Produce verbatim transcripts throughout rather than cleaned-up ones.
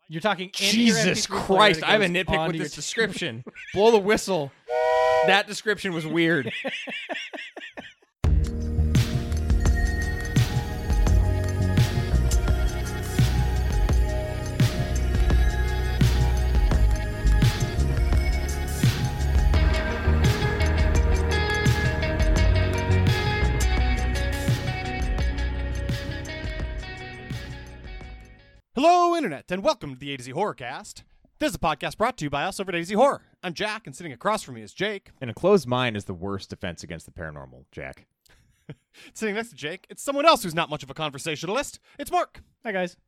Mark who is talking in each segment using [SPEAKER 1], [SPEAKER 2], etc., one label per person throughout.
[SPEAKER 1] You're talking in
[SPEAKER 2] Jesus Christ, I have a nitpick with this
[SPEAKER 1] t-
[SPEAKER 2] description. Blow the whistle. That description was weird.
[SPEAKER 3] Hello, Internet, and welcome to the A to Z Horrorcast. This is a podcast brought to you by us over at A to Z Horror. I'm Jack, and sitting across from me is Jake.
[SPEAKER 2] And a closed mind is the worst defense against the paranormal, Jack.
[SPEAKER 3] Sitting next to Jake, it's someone else who's not much of a conversationalist. It's Mark.
[SPEAKER 1] Hi, guys.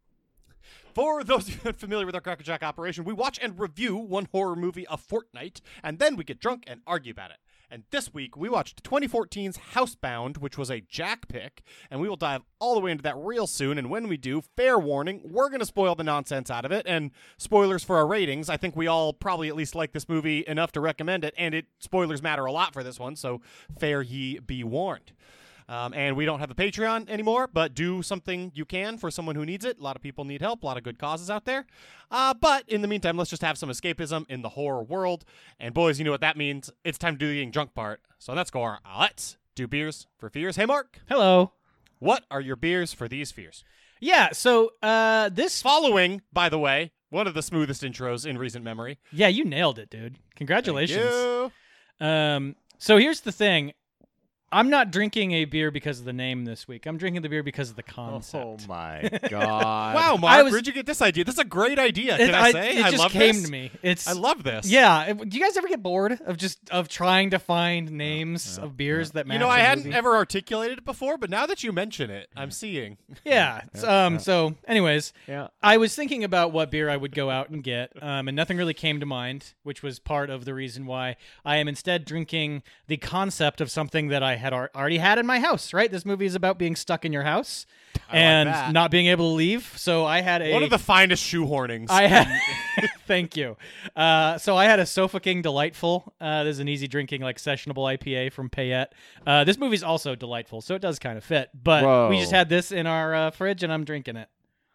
[SPEAKER 3] For those of you unfamiliar with our Cracker Jack operation, we watch and review one horror movie a fortnight, and then we get drunk and argue about it. And this week, we watched twenty fourteen's Housebound, which was a Jack pick, and we will dive all the way into that real soon. And when we do, fair warning, we're going to spoil the nonsense out of it. And spoilers for our ratings. I think we all probably at least like this movie enough to recommend it, and it spoilers matter a lot for this one, so fair ye be warned. Um, and we don't have a Patreon anymore, but do something you can for someone who needs it. A lot of people need help, a lot of good causes out there. Uh, but in the meantime, let's just have some escapism in the horror world. And boys, you know what that means. It's time to do the getting drunk part. So let's go. On. Let's do beers for fears. Hey, Mark.
[SPEAKER 1] Hello.
[SPEAKER 3] What are your beers for these fears?
[SPEAKER 1] Yeah, so uh, this...
[SPEAKER 3] Following, by the way, one of the smoothest intros in recent memory.
[SPEAKER 1] Yeah, you nailed it, dude. Congratulations.
[SPEAKER 3] Thank you.
[SPEAKER 1] Um, so here's the thing. I'm not drinking a beer because of the name this week. I'm drinking the beer because of the concept.
[SPEAKER 2] Oh, my God.
[SPEAKER 3] Wow, Mark,
[SPEAKER 1] was,
[SPEAKER 3] where'd you get this idea? This is a great idea.
[SPEAKER 1] It,
[SPEAKER 3] Can I,
[SPEAKER 1] I
[SPEAKER 3] say?
[SPEAKER 1] It
[SPEAKER 3] I
[SPEAKER 1] just
[SPEAKER 3] love
[SPEAKER 1] came
[SPEAKER 3] this.
[SPEAKER 1] to me. It's.
[SPEAKER 3] I love this.
[SPEAKER 1] Yeah. It, do you guys ever get bored of just of trying to find names
[SPEAKER 2] yeah,
[SPEAKER 1] of beers
[SPEAKER 2] yeah.
[SPEAKER 1] that match?
[SPEAKER 3] You know, I
[SPEAKER 1] a
[SPEAKER 3] hadn't
[SPEAKER 1] movie?
[SPEAKER 3] ever articulated it before, but now that you mention it, I'm seeing.
[SPEAKER 1] Yeah.
[SPEAKER 2] Yeah,
[SPEAKER 1] um.
[SPEAKER 2] yeah.
[SPEAKER 1] So, anyways,
[SPEAKER 2] Yeah.
[SPEAKER 1] I was thinking about what beer I would go out and get, um, and nothing really came to mind, which was part of the reason why I am instead drinking the concept of something that I had ar- already had in my house. Right. This movie is about being stuck in your house
[SPEAKER 3] I like
[SPEAKER 1] and
[SPEAKER 3] that.
[SPEAKER 1] not being able to leave. So I had a
[SPEAKER 3] One of the finest shoehornings.
[SPEAKER 1] I had thank you. Uh, so I had a Sofa King Delightful. Uh, this is an easy drinking, like sessionable I P A from Payette. Uh, this movie's also delightful, so it does kind of fit. But
[SPEAKER 2] Whoa.
[SPEAKER 1] we just had this in our uh, fridge, and I'm drinking it.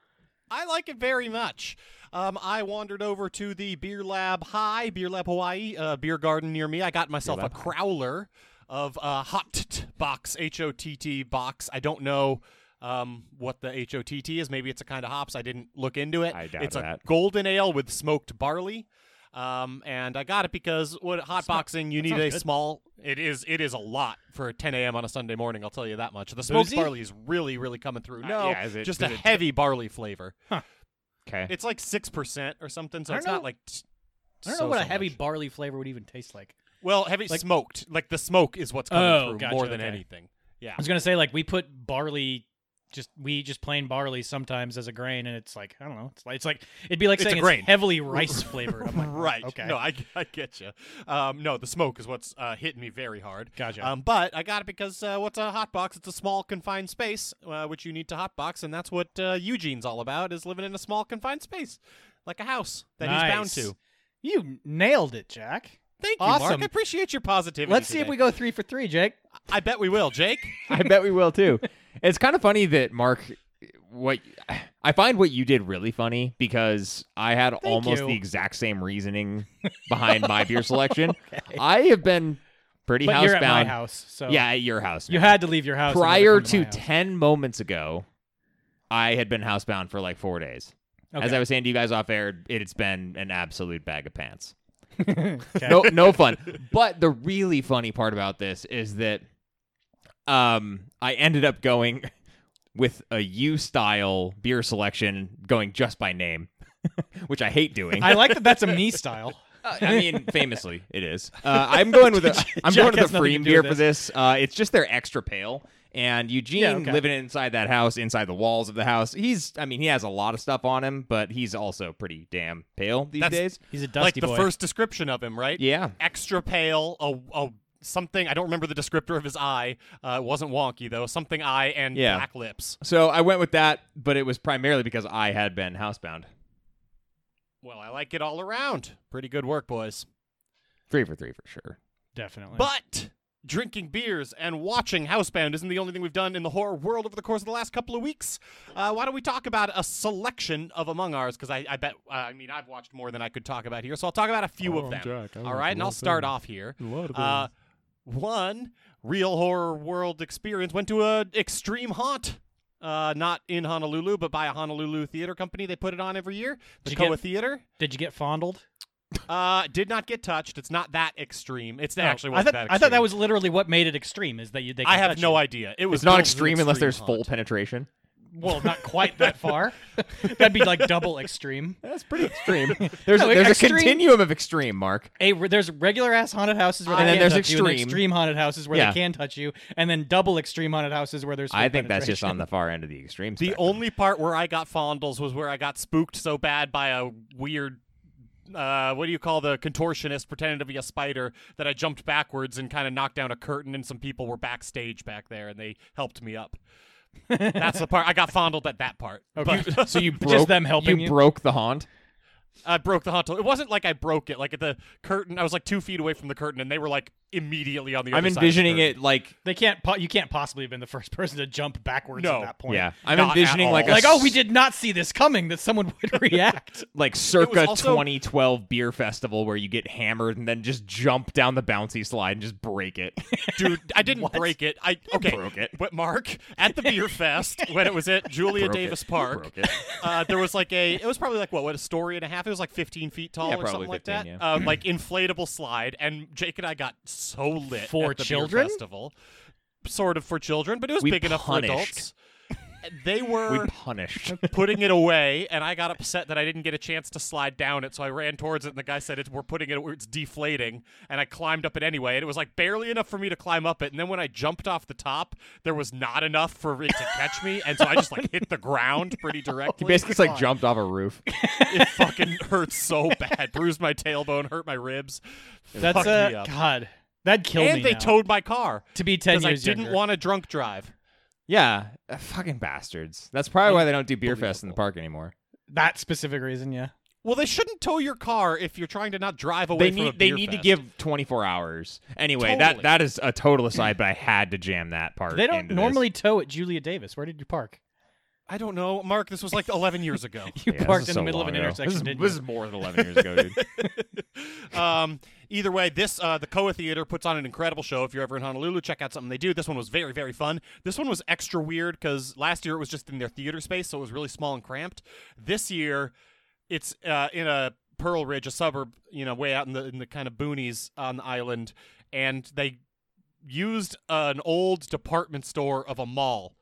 [SPEAKER 3] I like it very much. Um, I wandered over to the Beer Lab High, Beer Lab Hawaii, uh, beer garden near me. I got myself a
[SPEAKER 2] Lab High.
[SPEAKER 3] crowler of uh, Hot box, H O T T box. I don't know um, what the H O T T is. Maybe it's a kind of hops. I didn't look into it.
[SPEAKER 2] I doubt
[SPEAKER 3] it's
[SPEAKER 2] that.
[SPEAKER 3] a golden ale with smoked barley. Um, and I got it because what hot boxing, you need
[SPEAKER 1] sounds
[SPEAKER 3] a
[SPEAKER 1] good.
[SPEAKER 3] small. It is. It is a lot for ten a.m. on a Sunday morning. I'll tell you that much. The smoked
[SPEAKER 1] Boozy?
[SPEAKER 3] barley is really, really coming through.
[SPEAKER 2] Uh,
[SPEAKER 3] No,
[SPEAKER 2] yeah, is it-
[SPEAKER 3] just
[SPEAKER 2] is
[SPEAKER 3] a
[SPEAKER 2] it-
[SPEAKER 3] heavy barley flavor.
[SPEAKER 2] Okay.
[SPEAKER 3] It's like six percent or something, so
[SPEAKER 1] I
[SPEAKER 3] it's
[SPEAKER 1] don't
[SPEAKER 3] not
[SPEAKER 1] know.
[SPEAKER 3] like. T-
[SPEAKER 1] I don't
[SPEAKER 3] so,
[SPEAKER 1] know what a
[SPEAKER 3] so
[SPEAKER 1] heavy
[SPEAKER 3] much.
[SPEAKER 1] barley flavor would even taste like.
[SPEAKER 3] Well, heavy
[SPEAKER 1] like-
[SPEAKER 3] smoked. Like the smoke is what's coming
[SPEAKER 1] Oh,
[SPEAKER 3] through
[SPEAKER 1] gotcha,
[SPEAKER 3] more than
[SPEAKER 1] okay.
[SPEAKER 3] anything. Yeah.
[SPEAKER 1] I was gonna say, like, we put barley, just we just plain barley sometimes as a grain, and it's like I don't know. It's like it's like it'd be like
[SPEAKER 3] It's a
[SPEAKER 1] saying
[SPEAKER 3] grain.
[SPEAKER 1] it's heavily rice flavored. I'm like,
[SPEAKER 3] right.
[SPEAKER 1] Okay.
[SPEAKER 3] No, I, I get you. Um, no, the smoke is what's uh, hitting me very hard.
[SPEAKER 1] Gotcha.
[SPEAKER 3] Um, but I got it because uh, what's a hot box? It's a small confined space, uh, which you need to hot box, and that's what uh, Eugene's all about: is living in a small confined space, like a house that he's bound
[SPEAKER 1] Nice.
[SPEAKER 3] to.
[SPEAKER 1] You nailed it, Jack.
[SPEAKER 3] Thank you, Mark.
[SPEAKER 1] Awesome.
[SPEAKER 3] I appreciate your positivity.
[SPEAKER 1] Let's see if
[SPEAKER 3] today.
[SPEAKER 1] we go three for three, Jake.
[SPEAKER 3] I bet we will, Jake.
[SPEAKER 2] I bet we will, too. It's kind of funny that, Mark, what I find what you did really funny because I had almost
[SPEAKER 1] you.
[SPEAKER 2] the exact same reasoning behind my beer selection. I have been pretty
[SPEAKER 1] But
[SPEAKER 2] housebound.
[SPEAKER 1] you're at my house, so
[SPEAKER 2] Yeah, at your house.
[SPEAKER 1] you
[SPEAKER 2] man.
[SPEAKER 1] had to leave your house in order
[SPEAKER 2] Prior
[SPEAKER 1] come to,
[SPEAKER 2] to
[SPEAKER 1] my house.
[SPEAKER 2] ten moments ago, I had been housebound for like four days. As
[SPEAKER 1] Okay.
[SPEAKER 2] I was saying to you guys off air, it's been an absolute bag of pants.
[SPEAKER 1] Okay.
[SPEAKER 2] No, no fun. But the really funny part about this is that um, I ended up going with a U-style beer selection, going just by name, which I hate doing.
[SPEAKER 1] I like that. That's a me style.
[SPEAKER 2] Uh, I mean, famously, it is. Uh, I'm going with a. I'm
[SPEAKER 1] Jack
[SPEAKER 2] going with
[SPEAKER 1] has
[SPEAKER 2] a
[SPEAKER 1] nothing to
[SPEAKER 2] Freem
[SPEAKER 1] do
[SPEAKER 2] beer
[SPEAKER 1] with
[SPEAKER 2] for this. Uh, it's just their extra pale. And Eugene,
[SPEAKER 1] Yeah, okay.
[SPEAKER 2] living inside that house, inside the walls of the house, he's. I mean, he has a lot of stuff on him, but he's also pretty damn pale these
[SPEAKER 3] That's-
[SPEAKER 2] days.
[SPEAKER 1] He's a
[SPEAKER 3] Like
[SPEAKER 1] dusty
[SPEAKER 3] the
[SPEAKER 1] boy.
[SPEAKER 3] first description of him, right?
[SPEAKER 2] Yeah.
[SPEAKER 3] Extra pale, a, a something. I don't remember the descriptor of his eye. Uh, it wasn't wonky though. Something eye and
[SPEAKER 2] Yeah.
[SPEAKER 3] black lips.
[SPEAKER 2] So I went with that, but it was primarily because I had been housebound.
[SPEAKER 3] Well, I like it all around. Pretty good work, boys.
[SPEAKER 2] Three for three for sure.
[SPEAKER 1] Definitely.
[SPEAKER 3] But drinking beers and watching Housebound isn't the only thing we've done in the horror world over the course of the last couple of weeks. Uh, why don't we talk about a selection of among ours? Because I, I bet, uh, I mean, I've watched more than I could talk about here, so I'll talk about a few
[SPEAKER 4] Oh,
[SPEAKER 3] of them.
[SPEAKER 4] Jack, I
[SPEAKER 3] All
[SPEAKER 4] like
[SPEAKER 3] right,
[SPEAKER 4] a
[SPEAKER 3] and
[SPEAKER 4] lot
[SPEAKER 3] I'll
[SPEAKER 4] of
[SPEAKER 3] start
[SPEAKER 4] things.
[SPEAKER 3] off here.
[SPEAKER 4] A lot of
[SPEAKER 3] Uh, one real horror world experience went to a extreme haunt. Uh, not in Honolulu, but by a Honolulu theater company. They put it on every year. The
[SPEAKER 1] Did you
[SPEAKER 3] Koa
[SPEAKER 1] get-
[SPEAKER 3] Theater.
[SPEAKER 1] Did you get fondled?
[SPEAKER 3] Uh, did not get touched. It's not that extreme. It's
[SPEAKER 1] No,
[SPEAKER 3] actually
[SPEAKER 1] I
[SPEAKER 3] wasn't
[SPEAKER 1] thought,
[SPEAKER 3] that
[SPEAKER 1] I
[SPEAKER 3] extreme.
[SPEAKER 1] thought that was literally what made it extreme. Is that you? They
[SPEAKER 3] I
[SPEAKER 1] can
[SPEAKER 3] have
[SPEAKER 1] touch
[SPEAKER 3] no
[SPEAKER 1] you.
[SPEAKER 3] idea. It was
[SPEAKER 2] It's not
[SPEAKER 3] billed as an
[SPEAKER 2] extreme unless there's
[SPEAKER 3] haunt.
[SPEAKER 2] full penetration.
[SPEAKER 1] Well, not quite that far. That'd be like double extreme.
[SPEAKER 2] That's pretty extreme. There's
[SPEAKER 1] No,
[SPEAKER 2] a, there's
[SPEAKER 1] extreme-
[SPEAKER 2] a continuum of extreme, Mark.
[SPEAKER 1] A there's regular ass haunted houses where
[SPEAKER 2] And
[SPEAKER 1] they
[SPEAKER 2] then
[SPEAKER 1] can't
[SPEAKER 2] there's
[SPEAKER 1] touch you, and
[SPEAKER 2] extreme.
[SPEAKER 1] extreme haunted houses where
[SPEAKER 2] Yeah.
[SPEAKER 1] they can touch you, and then double extreme haunted houses where there's. Full
[SPEAKER 2] I think that's just
[SPEAKER 1] penetration.
[SPEAKER 2] on the far end of the extreme
[SPEAKER 3] The
[SPEAKER 2] spectrum.
[SPEAKER 3] only part where I got fondles was where I got spooked so bad by a weird, uh, what do you call the contortionist pretending to be a spider that I jumped backwards and kind of knocked down a curtain, and some people were backstage back there and they helped me up. That's the part I got fondled at that part.
[SPEAKER 1] Okay.
[SPEAKER 3] But
[SPEAKER 2] So you broke,
[SPEAKER 1] Just them helping
[SPEAKER 2] you
[SPEAKER 1] you?
[SPEAKER 2] broke the haunt.
[SPEAKER 3] I broke the haunt. It wasn't like I broke it. Like at the curtain, I was like two feet away from the curtain, and they were like immediately on the
[SPEAKER 2] I'm
[SPEAKER 3] other side of the
[SPEAKER 2] envisioning
[SPEAKER 3] curtain.
[SPEAKER 2] it like
[SPEAKER 1] They can't. Po- you can't possibly have been the first person to jump backwards
[SPEAKER 3] No.
[SPEAKER 1] at that point.
[SPEAKER 2] yeah. I'm
[SPEAKER 3] Not at
[SPEAKER 2] envisioning
[SPEAKER 3] all.
[SPEAKER 2] like a
[SPEAKER 1] Like, oh, we
[SPEAKER 2] s-
[SPEAKER 1] did not see this coming. That someone would react.
[SPEAKER 2] like circa
[SPEAKER 3] also-
[SPEAKER 2] twenty twelve beer festival where you get hammered and then just jump down the bouncy slide and just break it.
[SPEAKER 3] Dude, I didn't
[SPEAKER 1] What?
[SPEAKER 3] break it. I okay,
[SPEAKER 2] broke it.
[SPEAKER 3] But Mark, at the beer fest when it was at Julia
[SPEAKER 2] Broke it.
[SPEAKER 3] Davis
[SPEAKER 2] You
[SPEAKER 3] Park,
[SPEAKER 2] broke it.
[SPEAKER 3] uh, there was like a. It was probably like what, what a story and a half. It was like fifteen feet tall
[SPEAKER 2] Yeah,
[SPEAKER 3] or
[SPEAKER 2] probably
[SPEAKER 3] something like that.
[SPEAKER 2] fifteen,
[SPEAKER 3] Uh, like inflatable slide, and Jake and I got so lit
[SPEAKER 1] For
[SPEAKER 3] at the
[SPEAKER 1] children?
[SPEAKER 3] beer festival. Sort of for children, but it was
[SPEAKER 2] We
[SPEAKER 3] big enough for
[SPEAKER 2] punished.
[SPEAKER 3] adults. They were
[SPEAKER 2] We punished.
[SPEAKER 3] putting it away, and I got upset that I didn't get a chance to slide down it, so I ran towards it, and the guy said, it's, we're putting it, it's deflating, and I climbed up it anyway, and it was like barely enough for me to climb up it, and then when I jumped off the top, there was not enough for it to catch me, and so I just like hit the ground pretty directly.
[SPEAKER 2] He basically just, like jumped off a roof.
[SPEAKER 3] It fucking hurts so bad. Bruised my tailbone, hurt my ribs.
[SPEAKER 1] That's
[SPEAKER 3] fucked
[SPEAKER 1] uh,
[SPEAKER 3] me up.
[SPEAKER 1] God. That killed
[SPEAKER 3] And
[SPEAKER 1] me.
[SPEAKER 3] they
[SPEAKER 1] now.
[SPEAKER 3] towed my car
[SPEAKER 1] to be ten
[SPEAKER 3] because I
[SPEAKER 1] years
[SPEAKER 3] didn't
[SPEAKER 1] younger.
[SPEAKER 3] want to drunk drive.
[SPEAKER 2] Yeah, uh, fucking bastards. That's probably why they don't do beer fest in the park anymore.
[SPEAKER 1] that specific reason. Yeah.
[SPEAKER 3] Well, they shouldn't tow your car if you're trying to not drive away
[SPEAKER 2] They
[SPEAKER 3] from a
[SPEAKER 2] need they
[SPEAKER 3] beer
[SPEAKER 2] need to
[SPEAKER 3] fest.
[SPEAKER 2] give twenty-four hours. Anyway,
[SPEAKER 3] Totally.
[SPEAKER 2] that that is a total aside, but I had to jam that part.
[SPEAKER 1] They don't
[SPEAKER 2] into
[SPEAKER 1] normally
[SPEAKER 2] this.
[SPEAKER 1] tow at Julia Davis. Where did you park?
[SPEAKER 3] I don't know, Mark. This was like eleven years ago.
[SPEAKER 1] You
[SPEAKER 2] Yeah, this
[SPEAKER 1] parked
[SPEAKER 2] is
[SPEAKER 1] in the
[SPEAKER 2] so
[SPEAKER 1] middle of
[SPEAKER 2] long
[SPEAKER 1] an
[SPEAKER 2] ago.
[SPEAKER 1] intersection,
[SPEAKER 2] This is,
[SPEAKER 1] didn't
[SPEAKER 2] this
[SPEAKER 1] you?
[SPEAKER 2] is more than eleven years ago, dude.
[SPEAKER 3] um, either way, this uh, the Koa Theater puts on an incredible show. If you're ever in Honolulu, check out something they do. This one was very, very fun. This one was extra weird because last year it was just in their theater space, so it was really small and cramped. This year, it's uh, in a Pearl Ridge, a suburb, you know, way out in the in the kind of boonies on the island, and they used an old department store of a mall.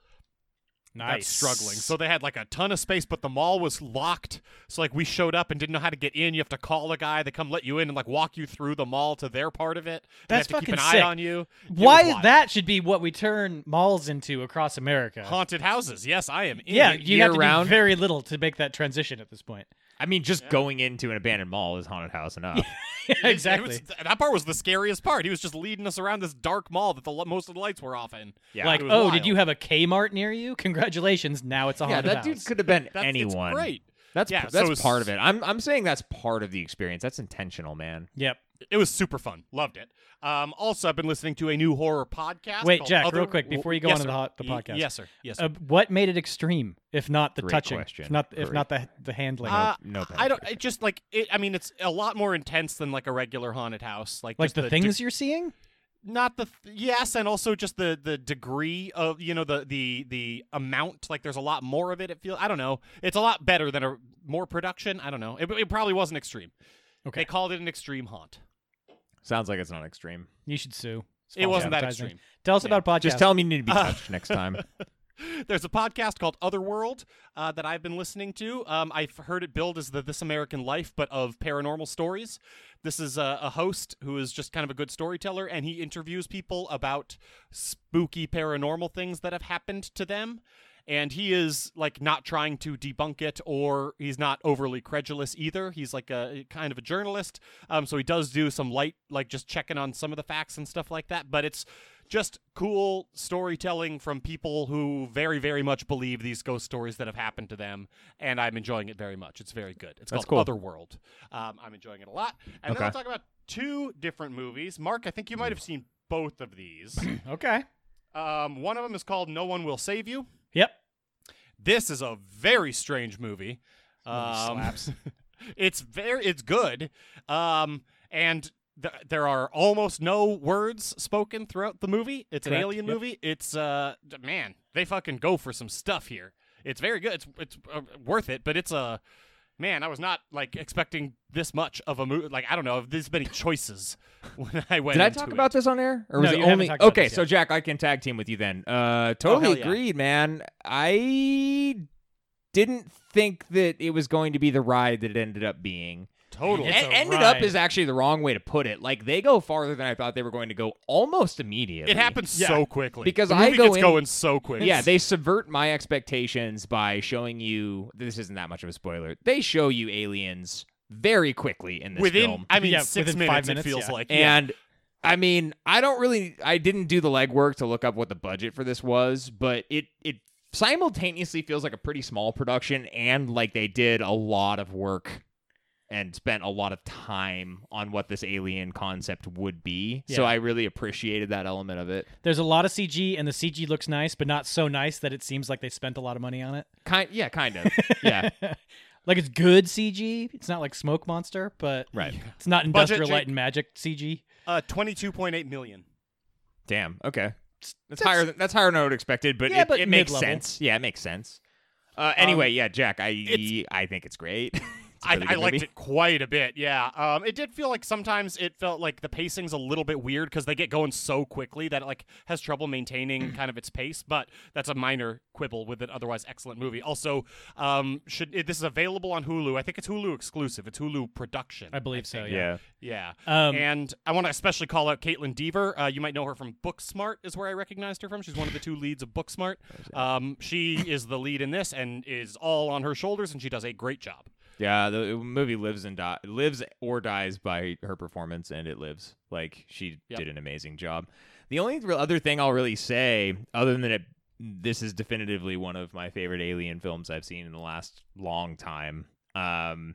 [SPEAKER 1] Nice.
[SPEAKER 3] That's struggling. So they had like a ton of space, but the mall was locked. So like we showed up and didn't know how to get in. You have to call a guy. They come let you in and like walk you through the mall to their part of it. And
[SPEAKER 1] That's
[SPEAKER 3] they have to keep an
[SPEAKER 1] fucking sick.
[SPEAKER 3] eye on you. It
[SPEAKER 1] Why
[SPEAKER 3] was wild.
[SPEAKER 1] that should be what we turn malls into across America.
[SPEAKER 3] Haunted houses. Yes, I am in.
[SPEAKER 1] yeah, you have to
[SPEAKER 2] year-round?
[SPEAKER 1] do very little to make that transition at this point.
[SPEAKER 2] I mean, just going into an abandoned mall is haunted house enough.
[SPEAKER 1] Yeah,
[SPEAKER 3] It
[SPEAKER 1] exactly.
[SPEAKER 3] was- that part was the scariest part. He was just leading us around this dark mall that the lo- most of the lights were off in.
[SPEAKER 2] Yeah.
[SPEAKER 1] like,
[SPEAKER 3] It
[SPEAKER 1] oh,
[SPEAKER 3] was
[SPEAKER 1] did
[SPEAKER 3] wild.
[SPEAKER 1] you have a Kmart near you? Congratulations, now it's a
[SPEAKER 2] yeah,
[SPEAKER 1] haunted
[SPEAKER 2] that
[SPEAKER 1] house.
[SPEAKER 2] dude could have been
[SPEAKER 3] That's,
[SPEAKER 2] anyone.
[SPEAKER 3] It's great.
[SPEAKER 2] That's
[SPEAKER 3] Yeah,
[SPEAKER 2] p-
[SPEAKER 3] so
[SPEAKER 2] that's
[SPEAKER 3] it's-
[SPEAKER 2] part of it. I'm I'm saying that's part of the experience. That's intentional, man.
[SPEAKER 1] Yep.
[SPEAKER 3] It was super fun. Loved it. Um, also, I've been listening to a new horror podcast.
[SPEAKER 1] Wait,
[SPEAKER 3] called
[SPEAKER 1] Jack,
[SPEAKER 3] Other-
[SPEAKER 1] real quick, before you go
[SPEAKER 3] yes,
[SPEAKER 1] on to the
[SPEAKER 3] sir.
[SPEAKER 1] hot- the
[SPEAKER 3] Y-
[SPEAKER 1] podcast.
[SPEAKER 3] Yes, sir. Yes, sir.
[SPEAKER 1] Uh, what made it extreme, if not the
[SPEAKER 2] Great
[SPEAKER 1] touching,
[SPEAKER 2] question.
[SPEAKER 1] if not if
[SPEAKER 2] Great.
[SPEAKER 1] not the the handling?
[SPEAKER 3] Uh,
[SPEAKER 2] no
[SPEAKER 3] I don't.
[SPEAKER 2] penetration.
[SPEAKER 3] It just like it. I mean, it's a lot more intense than like a regular haunted house. Like
[SPEAKER 1] like
[SPEAKER 3] just
[SPEAKER 1] the,
[SPEAKER 3] de-
[SPEAKER 1] things you're seeing?
[SPEAKER 3] not the th- yes, and also just the the degree of you know the the the amount. Like there's a lot more of it. It feels. I don't know. It's a lot better than a more production. I don't know. It, it probably wasn't extreme.
[SPEAKER 1] Okay.
[SPEAKER 3] They called it an extreme haunt.
[SPEAKER 2] Sounds like it's not extreme.
[SPEAKER 1] You should sue. It's
[SPEAKER 3] It
[SPEAKER 1] false
[SPEAKER 3] wasn't that
[SPEAKER 1] advertising.
[SPEAKER 3] extreme.
[SPEAKER 1] Tell us
[SPEAKER 3] Yeah.
[SPEAKER 1] about podcast.
[SPEAKER 2] Just tell him you need to be
[SPEAKER 3] Uh,
[SPEAKER 2] touched next time.
[SPEAKER 3] There's a podcast called Otherworld uh, that I've been listening to. Um, I've heard it billed as the This American Life, but of paranormal stories. This is a, a host who is just kind of a good storyteller, and he interviews people about spooky paranormal things that have happened to them. And he is like not trying to debunk it, or he's not overly credulous either. He's like a kind of a journalist, um, so he does do some light, like just checking on some of the facts and stuff like that. But it's just cool storytelling from people who very, very much believe these ghost stories that have happened to them, and I'm enjoying it very much. It's very good. It's
[SPEAKER 2] That's
[SPEAKER 3] called
[SPEAKER 2] cool.
[SPEAKER 3] Otherworld. Um, I'm enjoying it a lot. And then
[SPEAKER 2] Okay.
[SPEAKER 3] I'll talk about two different movies. Mark, I think you might have seen both of these.
[SPEAKER 1] Okay.
[SPEAKER 3] Um, one of them is called No One Will Save You.
[SPEAKER 1] Yep.
[SPEAKER 3] This is a very strange movie.
[SPEAKER 1] Movie
[SPEAKER 3] Um,
[SPEAKER 1] slaps.
[SPEAKER 3] it's very, it's good. Um, and th- there are almost no words spoken throughout the movie. It's an
[SPEAKER 1] Correct,
[SPEAKER 3] alien
[SPEAKER 1] yep.
[SPEAKER 3] movie. It's uh, d- man, they fucking go for some stuff here. It's very good. It's it's uh, worth it, but it's a man. I was not like expecting this much of a movie. Like I don't know, this many choices when I went.
[SPEAKER 2] Did I
[SPEAKER 3] into
[SPEAKER 2] talk
[SPEAKER 3] it.
[SPEAKER 2] about this on air, or was
[SPEAKER 1] No,
[SPEAKER 2] it
[SPEAKER 1] you haven't
[SPEAKER 2] only?
[SPEAKER 1] talked about
[SPEAKER 2] Okay,
[SPEAKER 1] this
[SPEAKER 2] so
[SPEAKER 1] yet.
[SPEAKER 2] Jack, I can tag team with you then. Uh, totally
[SPEAKER 3] hell yeah.
[SPEAKER 2] agreed, man. I didn't think that it was going to be the ride that it ended up being.
[SPEAKER 3] Totally.
[SPEAKER 1] It's
[SPEAKER 2] E-
[SPEAKER 1] a
[SPEAKER 2] ended up
[SPEAKER 1] ride.
[SPEAKER 2] is actually the wrong way to put it. Like they go farther than I thought they were going to go, almost immediately.
[SPEAKER 3] It happens
[SPEAKER 1] Yeah.
[SPEAKER 3] so quickly
[SPEAKER 2] Because
[SPEAKER 3] the
[SPEAKER 2] I
[SPEAKER 3] movie
[SPEAKER 2] go
[SPEAKER 3] gets
[SPEAKER 2] in-
[SPEAKER 3] going so quick.
[SPEAKER 2] Yeah, they subvert my expectations by showing you. This isn't that much of a spoiler. They show you aliens very quickly in this
[SPEAKER 3] within.
[SPEAKER 2] film,
[SPEAKER 3] I mean,
[SPEAKER 1] Yeah,
[SPEAKER 3] six
[SPEAKER 1] within
[SPEAKER 3] minutes.
[SPEAKER 1] five minutes,
[SPEAKER 3] It feels
[SPEAKER 1] yeah.
[SPEAKER 3] like.
[SPEAKER 2] and I mean, I don't really. I didn't do the legwork to look up what the budget for this was, but it it simultaneously feels like a pretty small production and like they did a lot of work and spent a lot of time on what this alien concept would be. So
[SPEAKER 1] Yeah.
[SPEAKER 2] I really appreciated that element of it.
[SPEAKER 1] There's a lot of C G, and the C G looks nice, but not so nice that it seems like they spent a lot of money on it.
[SPEAKER 2] Kind, yeah, kind of, yeah,
[SPEAKER 1] Like it's good C G. It's not like Smoke Monster, but
[SPEAKER 2] right.
[SPEAKER 1] it's not
[SPEAKER 3] Budget,
[SPEAKER 1] Industrial Light
[SPEAKER 3] Jake?
[SPEAKER 1] and Magic C G.
[SPEAKER 3] Uh, twenty-two point eight million.
[SPEAKER 2] Damn. Okay. That's,
[SPEAKER 1] That's-
[SPEAKER 2] higher. Than, that's higher than I would expected, but
[SPEAKER 1] Yeah,
[SPEAKER 2] it,
[SPEAKER 1] but
[SPEAKER 2] it makes
[SPEAKER 1] mid-level.
[SPEAKER 2] sense. Yeah, it makes sense. Uh, anyway,
[SPEAKER 3] Um,
[SPEAKER 2] yeah, Jack, I
[SPEAKER 3] it's-
[SPEAKER 2] I think it's great. It's a
[SPEAKER 3] I,
[SPEAKER 2] really
[SPEAKER 3] I
[SPEAKER 2] good
[SPEAKER 3] liked
[SPEAKER 2] movie.
[SPEAKER 3] it quite a bit, yeah. Um, it did feel like sometimes it felt like the pacing's a little bit weird because they get going so quickly that it like has trouble maintaining kind of its pace. But that's a minor quibble with an otherwise excellent movie. Also, um, should it, this is available on Hulu? I think it's Hulu exclusive. It's Hulu production.
[SPEAKER 1] I believe so.
[SPEAKER 3] think.
[SPEAKER 1] Yeah.
[SPEAKER 2] Yeah.
[SPEAKER 3] Yeah.
[SPEAKER 1] Um,
[SPEAKER 3] And I want to especially call out Caitlin Deaver. Uh, you might know her from Booksmart, is where I recognized her from. She's one of the two leads of Booksmart. Um, she is the lead in this and is all on her shoulders, and she does a great job.
[SPEAKER 2] Yeah, the movie lives and die, lives or dies by her performance, and it lives. Like she
[SPEAKER 3] Yep.
[SPEAKER 2] did an amazing job. The only real other thing I'll really say, other than it, this is definitively one of my favorite alien films I've seen in the last long time. Um,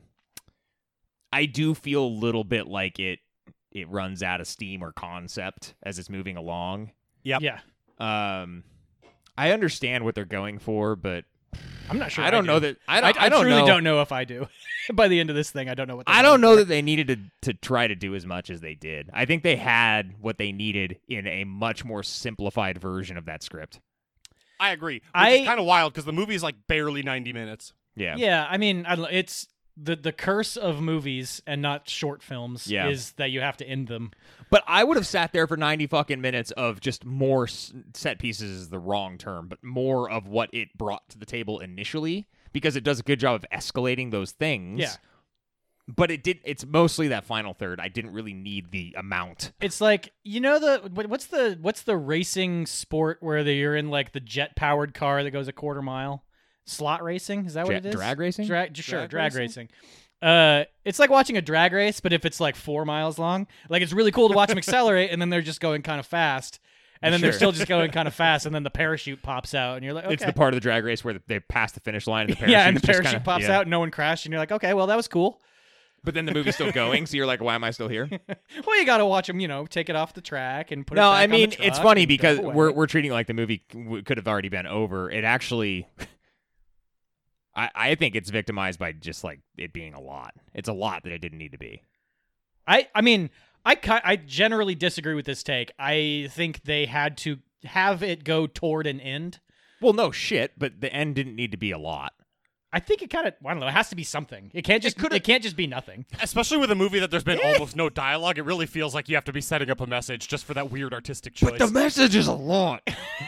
[SPEAKER 2] I do feel a little bit like it it runs out of steam or concept as it's moving along.
[SPEAKER 3] Yep.
[SPEAKER 1] Yeah.
[SPEAKER 2] Um, I understand what they're going for, but
[SPEAKER 1] I'm not sure.
[SPEAKER 2] I don't
[SPEAKER 1] do.
[SPEAKER 2] know that. I
[SPEAKER 1] I,
[SPEAKER 2] don't.
[SPEAKER 1] I,
[SPEAKER 2] I, don't
[SPEAKER 1] truly
[SPEAKER 2] know.
[SPEAKER 1] don't know if I do. By the end of this thing, I don't know what. they're
[SPEAKER 2] I don't
[SPEAKER 1] going
[SPEAKER 2] know
[SPEAKER 1] for.
[SPEAKER 2] that they needed to to try to do as much as they did. I think they had what they needed in a much more simplified version of that script.
[SPEAKER 3] I agree. Which
[SPEAKER 1] I-
[SPEAKER 3] is kind of wild because the movie is like barely ninety minutes.
[SPEAKER 2] Yeah.
[SPEAKER 1] Yeah, I mean, I, don't know, it's the the curse of movies and not short films
[SPEAKER 2] Yeah.
[SPEAKER 1] is that you have to end them.
[SPEAKER 2] But I would have sat there for ninety fucking minutes of just more s- set pieces is the wrong term, but more of what it brought to the table initially because it does a good job of escalating those things.
[SPEAKER 1] Yeah.
[SPEAKER 2] But it did it's mostly that final third. I didn't really need the amount.
[SPEAKER 1] It's like, you know, the what- what's the what's the racing sport where they- you're in like the jet powered car that goes a quarter mile? Slot racing? Is that what
[SPEAKER 2] Dra-
[SPEAKER 1] it is?
[SPEAKER 2] drag racing?
[SPEAKER 1] Drag, sure,
[SPEAKER 3] Drag
[SPEAKER 1] drag
[SPEAKER 3] racing?
[SPEAKER 1] racing. Uh, it's like watching a drag race, but if it's like four miles long, like it's really cool to watch them accelerate, and then they're just going kind of fast, and then they're
[SPEAKER 2] Sure.
[SPEAKER 1] still just going kind of fast, and then the parachute pops out, and you're like, okay.
[SPEAKER 2] It's the part of the drag race where they pass the finish line and the parachute
[SPEAKER 1] yeah, and the
[SPEAKER 2] just
[SPEAKER 1] parachute
[SPEAKER 2] kinda-
[SPEAKER 1] pops
[SPEAKER 2] yeah.
[SPEAKER 1] out, and no one crashed, and you're like, okay, well that was cool.
[SPEAKER 2] But then the movie's still going, so you're like, why am I still here?
[SPEAKER 1] Well, you got to watch them, you know, take it off the track and put it
[SPEAKER 2] No,
[SPEAKER 1] back
[SPEAKER 2] I
[SPEAKER 1] on the
[SPEAKER 2] mean it's
[SPEAKER 1] truck
[SPEAKER 2] funny
[SPEAKER 1] and
[SPEAKER 2] because
[SPEAKER 1] drive away.
[SPEAKER 2] we're we're treating it like the movie c- could have already been over. It actually, I I think it's victimized by just like it being a lot. It's a lot that it didn't need to be.
[SPEAKER 1] I I mean, I ki- I generally disagree with this take. I think they had to have it go toward an end.
[SPEAKER 2] Well, no shit, but the end didn't need to be a lot.
[SPEAKER 1] I think it kind of I don't know. It has to be something. It can't just it,
[SPEAKER 3] could've-
[SPEAKER 1] can't just be nothing.
[SPEAKER 3] Especially with a movie that there's been almost no dialogue, it really feels like you have to be setting up a message just for that weird artistic choice.
[SPEAKER 2] The message is a lot.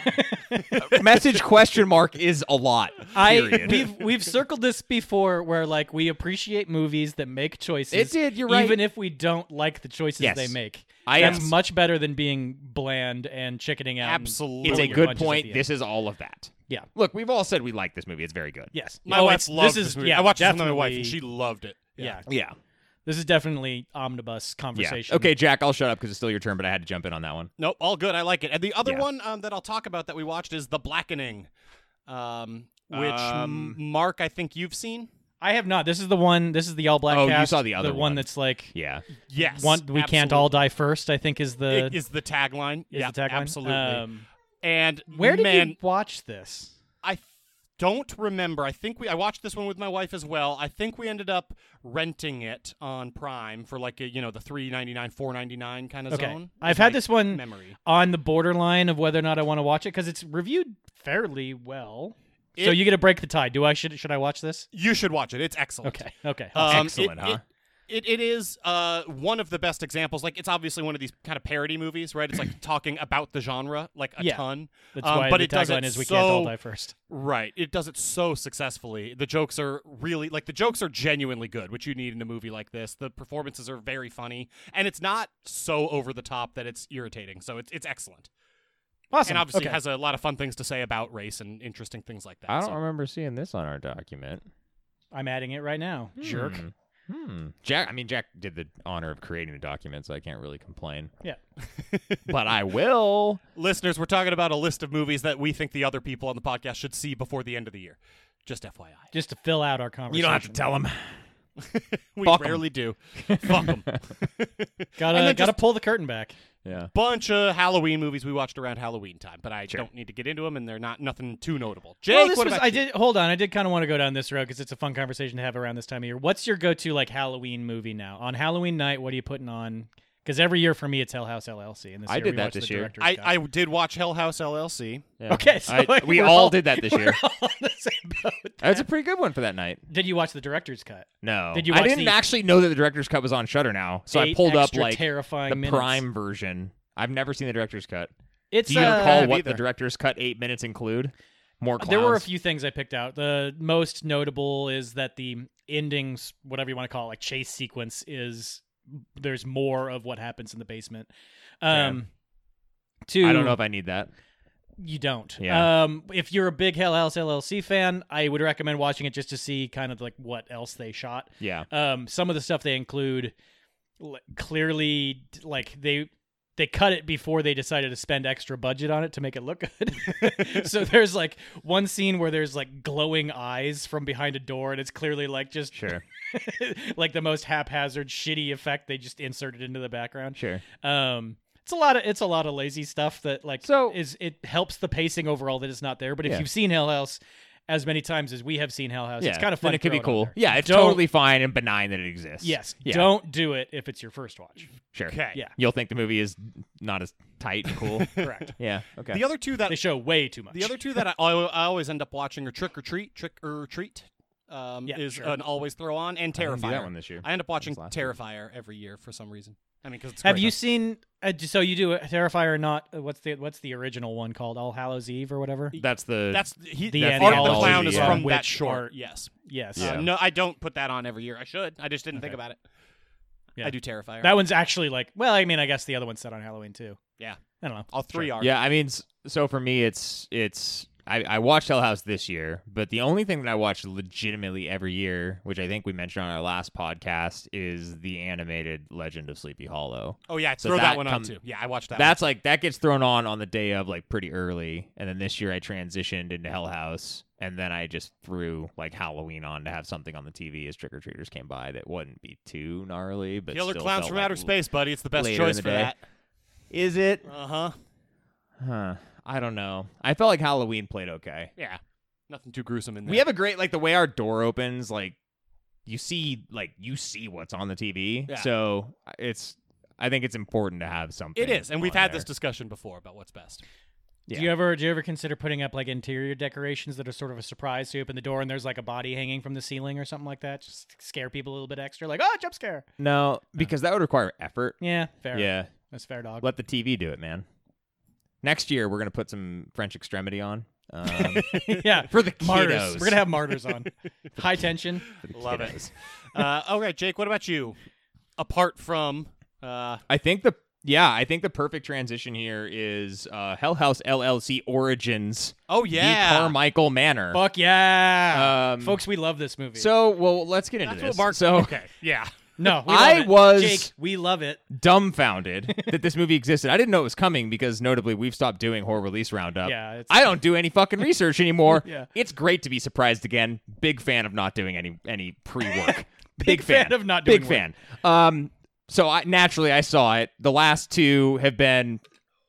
[SPEAKER 2] Message question mark is a lot.
[SPEAKER 1] I
[SPEAKER 2] period.
[SPEAKER 1] we've we've circled this before where like we appreciate movies that make choices.
[SPEAKER 2] It did, you're right.
[SPEAKER 1] Even if we don't like the choices
[SPEAKER 2] Yes.
[SPEAKER 1] they make.
[SPEAKER 2] I
[SPEAKER 1] That's
[SPEAKER 2] am-
[SPEAKER 1] much better than being bland and chickening out. and
[SPEAKER 3] Absolutely.
[SPEAKER 2] It's
[SPEAKER 1] pulling
[SPEAKER 2] a
[SPEAKER 1] your
[SPEAKER 2] good
[SPEAKER 1] punches at
[SPEAKER 2] point.
[SPEAKER 1] the end.
[SPEAKER 2] This is all of that.
[SPEAKER 1] Yeah.
[SPEAKER 2] Look, we've all said we like this movie. It's very good.
[SPEAKER 1] Yes.
[SPEAKER 3] My
[SPEAKER 1] Oh,
[SPEAKER 3] wife
[SPEAKER 1] it's,
[SPEAKER 3] loved
[SPEAKER 1] this is
[SPEAKER 3] this movie.
[SPEAKER 1] yeah.
[SPEAKER 3] I watched it with my wife, and
[SPEAKER 1] definitely-
[SPEAKER 3] she loved it.
[SPEAKER 1] Yeah.
[SPEAKER 2] Yeah.
[SPEAKER 1] This is definitely omnibus
[SPEAKER 2] Yeah.
[SPEAKER 1] conversation.
[SPEAKER 2] Okay, Jack, I'll shut up because it's still your turn, but I had to jump in on that one.
[SPEAKER 3] Nope, all good. I like it. And the other
[SPEAKER 2] Yeah.
[SPEAKER 3] one um, that I'll talk about that we watched is The Blackening, um, which
[SPEAKER 2] Um,
[SPEAKER 3] M- Mark, I think you've seen.
[SPEAKER 1] I have not. This is the one. This is the all black
[SPEAKER 2] Oh, you
[SPEAKER 1] cast.
[SPEAKER 2] saw the other
[SPEAKER 1] the one
[SPEAKER 2] one.
[SPEAKER 1] that's like
[SPEAKER 2] Yeah.
[SPEAKER 3] Yes,
[SPEAKER 1] one. We can't all die first. I think is the
[SPEAKER 3] It is the tagline.
[SPEAKER 1] is
[SPEAKER 3] Yeah,
[SPEAKER 1] the tagline.
[SPEAKER 3] absolutely.
[SPEAKER 1] Um,
[SPEAKER 3] and
[SPEAKER 1] where did
[SPEAKER 3] man,
[SPEAKER 1] you watch this?
[SPEAKER 3] I f- don't remember. I think we I watched this one with my wife as well. I think we ended up renting it on Prime for like a, you know the three ninety-nine, four ninety-nine kind of
[SPEAKER 1] Okay,
[SPEAKER 3] zone.
[SPEAKER 1] I've
[SPEAKER 3] is
[SPEAKER 1] had
[SPEAKER 3] my
[SPEAKER 1] this one
[SPEAKER 3] memory.
[SPEAKER 1] on the borderline of whether or not I want to watch it because it's reviewed fairly well. so
[SPEAKER 3] It-
[SPEAKER 1] you get to break the tie. Do I should should I watch this?
[SPEAKER 3] You should watch it. It's excellent.
[SPEAKER 1] Okay. Okay.
[SPEAKER 3] Um,
[SPEAKER 2] Excellent,
[SPEAKER 3] it,
[SPEAKER 2] huh?
[SPEAKER 3] It, it, it is uh, one of the best examples. Like, it's obviously one of these kind of parody movies, right? It's like talking about the genre, like a
[SPEAKER 1] Yeah.
[SPEAKER 3] ton.
[SPEAKER 1] That's
[SPEAKER 3] um,
[SPEAKER 1] why
[SPEAKER 3] but
[SPEAKER 1] the
[SPEAKER 3] it does
[SPEAKER 1] tagline
[SPEAKER 3] it
[SPEAKER 1] is "We
[SPEAKER 3] so,
[SPEAKER 1] can't all die first."
[SPEAKER 3] Right. It does it so successfully. The jokes are really like the jokes are genuinely good, which you need in a movie like this. The performances are very funny, and it's not so over the top that it's irritating. So it's it's excellent.
[SPEAKER 1] Awesome.
[SPEAKER 3] And obviously
[SPEAKER 1] okay.
[SPEAKER 3] has a lot of fun things to say about race and interesting things like that.
[SPEAKER 2] I don't
[SPEAKER 3] so.
[SPEAKER 2] remember seeing this on our document.
[SPEAKER 1] I'm adding it right now. Jerk.
[SPEAKER 2] Hmm. Hmm. Jack. I mean, Jack did the honor of creating the document, so I can't really complain.
[SPEAKER 1] Yeah.
[SPEAKER 2] But I will.
[SPEAKER 3] Listeners, we're talking about a list of movies that we think the other people on the podcast should see before the end of the year. Just F Y I.
[SPEAKER 1] Just to fill out our conversation.
[SPEAKER 2] You don't have to tell him.
[SPEAKER 3] We
[SPEAKER 2] Fuck 'em.
[SPEAKER 3] rarely do. Fuck them.
[SPEAKER 1] Gotta
[SPEAKER 3] And then
[SPEAKER 1] gotta
[SPEAKER 3] just-
[SPEAKER 1] pull the curtain back.
[SPEAKER 2] Yeah.
[SPEAKER 3] Bunch of Halloween movies we watched around Halloween time, but I
[SPEAKER 2] Sure.
[SPEAKER 3] don't need to get into them, and they're not nothing too notable. Jake,
[SPEAKER 1] well, this
[SPEAKER 3] what
[SPEAKER 1] was,
[SPEAKER 3] about
[SPEAKER 1] I
[SPEAKER 3] you?
[SPEAKER 1] did hold on. I did kind of want to go down this road because it's a fun conversation to have around this time of year. What's your go-to like Halloween movie now? On Halloween night, what are you putting on? Because every year for me, it's Hell House L L C. And this
[SPEAKER 2] I
[SPEAKER 1] year
[SPEAKER 2] did
[SPEAKER 1] we
[SPEAKER 2] that
[SPEAKER 1] watched
[SPEAKER 2] this
[SPEAKER 1] the
[SPEAKER 2] year.
[SPEAKER 1] director's
[SPEAKER 3] I,
[SPEAKER 1] cut.
[SPEAKER 3] I did watch Hell House L L C.
[SPEAKER 2] Yeah.
[SPEAKER 1] Okay, so
[SPEAKER 2] I- we
[SPEAKER 1] we're
[SPEAKER 2] all
[SPEAKER 1] all-
[SPEAKER 2] did that this
[SPEAKER 1] we're
[SPEAKER 2] year.
[SPEAKER 1] all on the same boat.
[SPEAKER 2] That's a pretty good one for that night.
[SPEAKER 1] Did you watch the director's cut?
[SPEAKER 2] No.
[SPEAKER 1] Did you
[SPEAKER 2] I
[SPEAKER 1] watch
[SPEAKER 2] didn't
[SPEAKER 1] the
[SPEAKER 2] actually know that the director's cut was on Shudder now, so I
[SPEAKER 1] Eight
[SPEAKER 2] pulled up
[SPEAKER 1] extra
[SPEAKER 2] like
[SPEAKER 1] terrifying
[SPEAKER 2] the
[SPEAKER 1] minutes.
[SPEAKER 2] Prime version. I've never seen the director's cut.
[SPEAKER 1] It's
[SPEAKER 2] Do you
[SPEAKER 1] uh,
[SPEAKER 2] recall
[SPEAKER 3] have
[SPEAKER 2] what
[SPEAKER 3] either.
[SPEAKER 2] the director's cut eight minutes include? More clowns.
[SPEAKER 1] There were a few things I picked out. The most notable is that the endings, whatever you want to call it, like chase sequence, is there's more of what happens in the basement. Um, to
[SPEAKER 2] I don't know if I need that.
[SPEAKER 1] you don't.
[SPEAKER 2] Yeah.
[SPEAKER 1] Um, if you're a big Hell House L L C fan, I would recommend watching it just to see kind of like what else they shot.
[SPEAKER 2] Yeah.
[SPEAKER 1] Um, some of the stuff they include l- clearly like they they cut it before they decided to spend extra budget on it to make it look good. So there's like one scene where there's like glowing eyes from behind a door, and it's clearly like just
[SPEAKER 2] Sure.
[SPEAKER 1] like the most haphazard, shitty effect they just inserted into the background.
[SPEAKER 2] Sure.
[SPEAKER 1] Um, it's a lot of it's a lot of lazy stuff that like
[SPEAKER 2] So-
[SPEAKER 1] is it helps the pacing overall that it's not there. But if
[SPEAKER 2] Yeah.
[SPEAKER 1] you've seen Hell House as many times as we have seen Hell House,
[SPEAKER 2] Yeah.
[SPEAKER 1] it's kind of fun.
[SPEAKER 2] Then it
[SPEAKER 1] to
[SPEAKER 2] could be
[SPEAKER 1] throw it on
[SPEAKER 2] cool.
[SPEAKER 1] there.
[SPEAKER 2] Yeah, it's
[SPEAKER 1] Don't-
[SPEAKER 2] totally fine and benign that it exists.
[SPEAKER 1] Yes.
[SPEAKER 2] Yeah.
[SPEAKER 1] Don't do it if it's your first watch.
[SPEAKER 2] Sure.
[SPEAKER 3] Okay.
[SPEAKER 1] Yeah.
[SPEAKER 2] You'll think the movie is not as tight and cool.
[SPEAKER 1] Correct.
[SPEAKER 2] Yeah. Okay.
[SPEAKER 3] The other two that
[SPEAKER 1] They show way too much.
[SPEAKER 3] the other two that I, I always end up watching are Trick or Treat, Trick or Treat. Um,
[SPEAKER 1] Yeah,
[SPEAKER 3] is
[SPEAKER 1] sure.
[SPEAKER 3] an always throw on, and
[SPEAKER 2] I didn't do
[SPEAKER 3] Terrifier.
[SPEAKER 2] that one this year.
[SPEAKER 3] I end up watching
[SPEAKER 2] That was last year.
[SPEAKER 3] Terrifier every year for some reason. I mean, because it's
[SPEAKER 1] Have
[SPEAKER 3] great.
[SPEAKER 1] you seen? Uh, so you do a Terrifier, not uh, what's the what's the original one called? All Hallows Eve or whatever.
[SPEAKER 2] That's the
[SPEAKER 3] That's he.
[SPEAKER 1] The
[SPEAKER 3] Art of the
[SPEAKER 2] anthology,
[SPEAKER 3] Clown is
[SPEAKER 2] yeah.
[SPEAKER 3] from that
[SPEAKER 1] Witch
[SPEAKER 3] short.
[SPEAKER 1] art.
[SPEAKER 3] Yes.
[SPEAKER 1] Yes.
[SPEAKER 2] Yeah.
[SPEAKER 3] Uh, no, I don't put that on every year. I should. I just didn't think
[SPEAKER 1] Okay.
[SPEAKER 3] about it.
[SPEAKER 1] Yeah.
[SPEAKER 3] I do Terrifier.
[SPEAKER 1] That one's actually like. Well, I mean, I guess the other one's set on Halloween too.
[SPEAKER 3] yeah.
[SPEAKER 1] I don't know.
[SPEAKER 3] All three
[SPEAKER 1] Sure.
[SPEAKER 3] are.
[SPEAKER 2] Yeah, I mean, s- so for me, it's it's I, I watched Hell House this year, but the only thing that I watch legitimately every year, which I think we mentioned on our last podcast, is the animated Legend of Sleepy Hollow.
[SPEAKER 3] Oh yeah.
[SPEAKER 2] So
[SPEAKER 3] Throw that,
[SPEAKER 2] that
[SPEAKER 3] one
[SPEAKER 2] come-
[SPEAKER 3] on too. Yeah, I watched that.
[SPEAKER 2] That's like that gets thrown on on the day of like pretty early, and then this year I transitioned into Hell House, and then I just threw like Halloween on to have something on the T V as trick or treaters came by that wouldn't be too gnarly, but
[SPEAKER 3] Killer
[SPEAKER 2] still
[SPEAKER 3] Clowns
[SPEAKER 2] felt
[SPEAKER 3] from
[SPEAKER 2] like
[SPEAKER 3] Outer
[SPEAKER 2] l-
[SPEAKER 3] Space, buddy. It's the best
[SPEAKER 2] later in
[SPEAKER 3] choice
[SPEAKER 2] the
[SPEAKER 3] for
[SPEAKER 2] day.
[SPEAKER 3] that.
[SPEAKER 2] Is it?
[SPEAKER 3] Uh huh.
[SPEAKER 2] Huh. I don't know. I felt like Halloween played okay.
[SPEAKER 3] Yeah. Nothing too gruesome in there.
[SPEAKER 2] We have a great like the way our door opens, like you see like you see what's on the T V.
[SPEAKER 3] Yeah.
[SPEAKER 2] So it's I think it's important to have something.
[SPEAKER 3] It is, and we've
[SPEAKER 2] on
[SPEAKER 3] had
[SPEAKER 2] there.
[SPEAKER 3] this discussion before about what's best.
[SPEAKER 2] Yeah.
[SPEAKER 1] Do you ever do you ever consider putting up like interior decorations that are sort of a surprise? So you open the door and there's like a body hanging from the ceiling or something like that, just to scare people a little bit extra, like oh jump scare.
[SPEAKER 2] No, because that would require effort.
[SPEAKER 1] Yeah, fair.
[SPEAKER 2] Yeah.
[SPEAKER 1] That's fair, dog.
[SPEAKER 2] Let the T V do it, man. Next year we're gonna put some French Extremity on. Um,
[SPEAKER 1] yeah,
[SPEAKER 2] for the
[SPEAKER 1] martyrs.
[SPEAKER 2] kiddos.
[SPEAKER 1] We're gonna have martyrs on. High tension.
[SPEAKER 2] For the
[SPEAKER 3] Love it.
[SPEAKER 2] kiddos.
[SPEAKER 3] Uh, all right, Jake. What about you? Apart from, uh,
[SPEAKER 2] I think the yeah, I think the perfect transition here is uh, Hell House L L C Origins.
[SPEAKER 3] oh
[SPEAKER 2] The
[SPEAKER 3] yeah,
[SPEAKER 2] Carmichael Manor.
[SPEAKER 1] Fuck yeah,
[SPEAKER 2] Um,
[SPEAKER 1] folks. We love this movie.
[SPEAKER 2] So, well, let's get into
[SPEAKER 3] that's
[SPEAKER 2] this.
[SPEAKER 3] what Mark.
[SPEAKER 2] so,
[SPEAKER 3] okay, yeah.
[SPEAKER 1] No, we
[SPEAKER 2] I
[SPEAKER 1] love it.
[SPEAKER 2] was-
[SPEAKER 1] Jake, we love it.
[SPEAKER 2] dumbfounded that this movie existed. I didn't know it was coming because notably we've stopped doing horror release roundup.
[SPEAKER 1] Yeah, it's,
[SPEAKER 2] I don't do any fucking research anymore.
[SPEAKER 1] Yeah.
[SPEAKER 2] It's great to be surprised again. Big fan of not doing any any pre-work.
[SPEAKER 1] Big fan of not doing
[SPEAKER 2] Big fan. Um so I naturally I saw it. The last two have been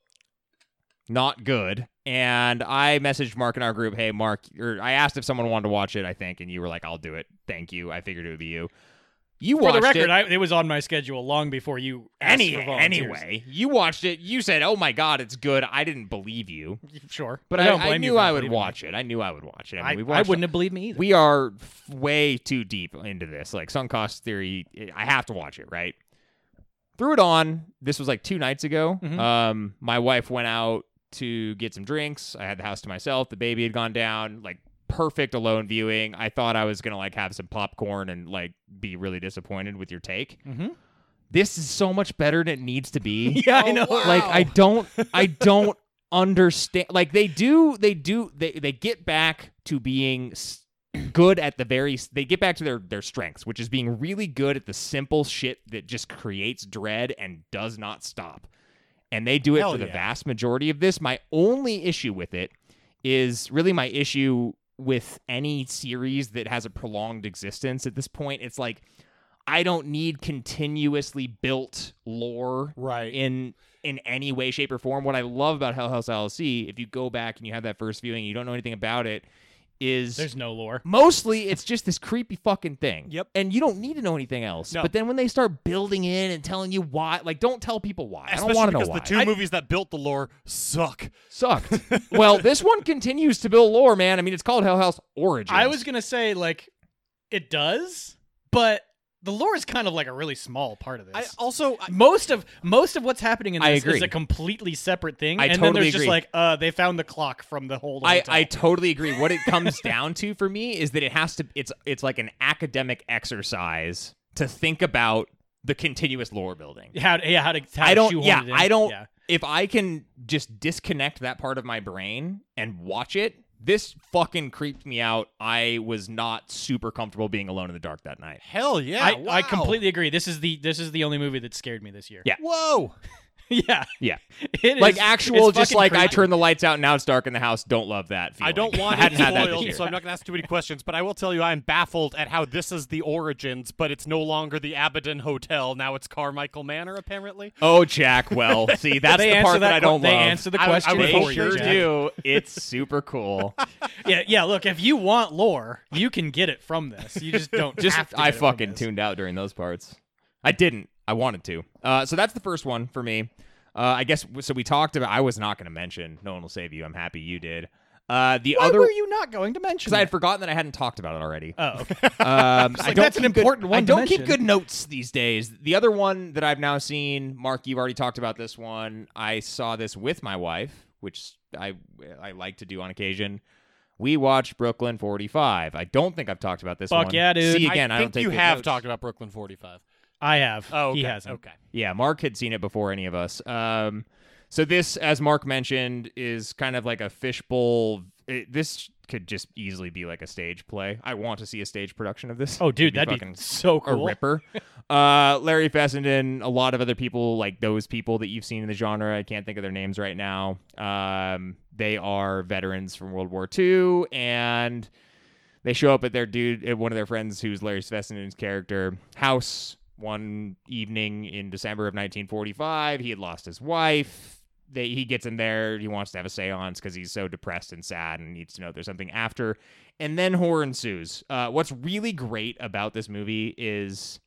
[SPEAKER 2] not good. And I messaged Mark in our group, "Hey Mark," or I asked if someone wanted to watch it, I think, and you were like, "I'll do it. Thank you." I figured it would be you. You
[SPEAKER 1] For
[SPEAKER 2] watched
[SPEAKER 1] the record,
[SPEAKER 2] it.
[SPEAKER 1] I, it was on my schedule long before you asked
[SPEAKER 2] Any,
[SPEAKER 1] for volunteers.
[SPEAKER 2] anyway, you watched it. You said, "Oh my god, it's good." I didn't believe you,
[SPEAKER 1] Sure.
[SPEAKER 2] but
[SPEAKER 1] I,
[SPEAKER 2] I,
[SPEAKER 1] don't
[SPEAKER 2] I
[SPEAKER 1] blame you
[SPEAKER 2] knew
[SPEAKER 1] for
[SPEAKER 2] I would
[SPEAKER 1] believing me.
[SPEAKER 2] watch it. I knew I would watch it. I, mean,
[SPEAKER 1] I,
[SPEAKER 2] we
[SPEAKER 1] I
[SPEAKER 2] watched
[SPEAKER 1] wouldn't have believed me either.
[SPEAKER 2] We are f- way too deep into this. Like sunk cost theory, I have to watch it, right? Threw it on. This was like two nights ago.
[SPEAKER 1] Mhm.
[SPEAKER 2] Um, my wife went out to get some drinks. I had the house to myself. The baby had gone down. Like perfect alone viewing. I thought I was gonna like have some popcorn and like be really disappointed with your take.
[SPEAKER 1] Mm-hmm.
[SPEAKER 2] This is so much better than it needs to be.
[SPEAKER 1] Yeah, I
[SPEAKER 3] Oh,
[SPEAKER 1] know.
[SPEAKER 3] wow.
[SPEAKER 2] Like I don't I don't understand. Like they do they do they they get back to being s- good at the very they get back to their their strengths, which is being really good at the simple shit that just creates dread and does not stop. And they do it
[SPEAKER 3] Hell
[SPEAKER 2] for the
[SPEAKER 3] yeah.
[SPEAKER 2] vast majority of this. My only issue with it is really my issue with any series that has a prolonged existence at this point. It's like I don't need continuously built lore
[SPEAKER 3] Right.
[SPEAKER 2] in in any way, shape, or form. What I love about Hell House L L C, if you go back and you have that first viewing and you don't know anything about it, is
[SPEAKER 1] There's no lore.
[SPEAKER 2] mostly it's just this creepy fucking thing.
[SPEAKER 3] Yep.
[SPEAKER 2] And you don't need to know anything else.
[SPEAKER 3] No.
[SPEAKER 2] But then when they start building in and telling you why, like don't tell people why. I
[SPEAKER 3] Especially
[SPEAKER 2] don't want to know
[SPEAKER 3] because
[SPEAKER 2] why.
[SPEAKER 3] the two movies that built the lore suck.
[SPEAKER 2] Sucked. Well, this one continues to build lore, man. I mean, it's called Hell House Origins.
[SPEAKER 1] I was gonna say like it does, but the lore is kind of like a really small part of this.
[SPEAKER 3] I also I,
[SPEAKER 1] most of most of what's happening in
[SPEAKER 2] I
[SPEAKER 1] this is
[SPEAKER 2] agree.
[SPEAKER 1] a completely separate thing,
[SPEAKER 2] I
[SPEAKER 1] and then
[SPEAKER 2] totally
[SPEAKER 1] there's just
[SPEAKER 2] agree.
[SPEAKER 1] like, uh, they found the clock from the whole.
[SPEAKER 2] I,
[SPEAKER 1] hotel.
[SPEAKER 2] I totally agree. What it comes down to for me is that it has to it's it's like an academic exercise to think about the continuous lore building.
[SPEAKER 1] how yeah how to how
[SPEAKER 2] I
[SPEAKER 1] to
[SPEAKER 2] don't
[SPEAKER 1] shoehorn
[SPEAKER 2] yeah,
[SPEAKER 1] it in.
[SPEAKER 2] I don't
[SPEAKER 1] Yeah.
[SPEAKER 2] if I can just disconnect that part of my brain and watch it, this fucking creeped me out. I was not super comfortable being alone in the dark that night.
[SPEAKER 3] hell yeah.
[SPEAKER 1] I,
[SPEAKER 3] wow.
[SPEAKER 1] I completely agree. This is the this is the only movie that scared me this year.
[SPEAKER 2] Yeah.
[SPEAKER 3] Whoa.
[SPEAKER 1] yeah,
[SPEAKER 2] Yeah.
[SPEAKER 1] It
[SPEAKER 2] Like
[SPEAKER 1] is-
[SPEAKER 2] actual
[SPEAKER 1] it's
[SPEAKER 2] just
[SPEAKER 1] fucking
[SPEAKER 2] like I
[SPEAKER 1] creepy.
[SPEAKER 2] turned the lights out and now it's dark in the house. Don't love that feeling.
[SPEAKER 3] I don't want
[SPEAKER 2] I hadn't
[SPEAKER 3] it
[SPEAKER 2] had that this
[SPEAKER 3] spoiled,
[SPEAKER 2] year.
[SPEAKER 3] so I'm not going to ask too many questions, but I will tell you I'm baffled at how this is the origins, but it's no longer the Abaddon Hotel. Now it's Carmichael Manor, apparently.
[SPEAKER 2] Oh, Jack. Well, see, that's
[SPEAKER 1] They
[SPEAKER 2] the
[SPEAKER 1] answer
[SPEAKER 2] part that,
[SPEAKER 1] that
[SPEAKER 2] I
[SPEAKER 1] que-
[SPEAKER 2] don't
[SPEAKER 1] they
[SPEAKER 2] love.
[SPEAKER 1] answer the
[SPEAKER 3] I- I
[SPEAKER 1] question
[SPEAKER 3] would
[SPEAKER 2] They
[SPEAKER 3] hope
[SPEAKER 1] for
[SPEAKER 3] you,
[SPEAKER 1] you.
[SPEAKER 2] sure
[SPEAKER 1] Jack.
[SPEAKER 2] do. It's super cool.
[SPEAKER 1] Yeah, yeah. Look, if you want lore, you can get it from this. You just don't.
[SPEAKER 2] Just
[SPEAKER 1] have to
[SPEAKER 2] I
[SPEAKER 1] get it from
[SPEAKER 2] fucking
[SPEAKER 1] this.
[SPEAKER 2] tuned out during those parts. I didn't. I wanted to. Uh, so that's the first one for me. Uh, I guess so. We talked about. I was not going to mention No One Will Save You. I'm happy you did. Uh, the
[SPEAKER 1] Why
[SPEAKER 2] other
[SPEAKER 1] were you not going to mention?
[SPEAKER 2] because I had
[SPEAKER 1] that?
[SPEAKER 2] forgotten that I hadn't talked about it already.
[SPEAKER 1] Oh, okay.
[SPEAKER 2] Um,
[SPEAKER 1] like,
[SPEAKER 2] I don't
[SPEAKER 1] that's an
[SPEAKER 2] keep good-
[SPEAKER 1] important one
[SPEAKER 2] I
[SPEAKER 1] to
[SPEAKER 2] don't keep
[SPEAKER 1] mention.
[SPEAKER 2] good notes these days. The other one that I've now seen, Mark, you've already talked about this one. I saw this with my wife, which I I like to do on occasion. We watched Brooklyn forty-five. I don't think I've talked about this
[SPEAKER 1] Fuck
[SPEAKER 2] one.
[SPEAKER 1] yeah, dude.
[SPEAKER 2] See again, I,
[SPEAKER 3] I
[SPEAKER 2] don't
[SPEAKER 3] think
[SPEAKER 2] take
[SPEAKER 3] you
[SPEAKER 2] good
[SPEAKER 3] have
[SPEAKER 2] notes.
[SPEAKER 3] talked about Brooklyn forty-five.
[SPEAKER 1] I have.
[SPEAKER 3] Oh, okay.
[SPEAKER 1] He hasn't.
[SPEAKER 3] Okay.
[SPEAKER 2] Yeah, Mark had seen it before any of us. Um, so this, as Mark mentioned, is kind of like a fishbowl. It, this could just easily be like a stage play. I want to see a stage production of this.
[SPEAKER 1] Oh, dude,
[SPEAKER 2] It'd
[SPEAKER 1] that'd
[SPEAKER 2] fucking
[SPEAKER 1] be so
[SPEAKER 2] a
[SPEAKER 1] cool.
[SPEAKER 2] ripper. uh, Larry Fessenden, a lot of other people like those people that you've seen in the genre. I can't think of their names right now. Um, they are veterans from World War Two, and they show up at their dude, at one of their friends who's Larry Fessenden's character house one evening in December of nineteen forty-five. He had lost his wife. They, he gets in there. He wants to have a seance because he's so depressed and sad and needs to know there's something after. And then horror ensues. Uh, what's really great about this movie is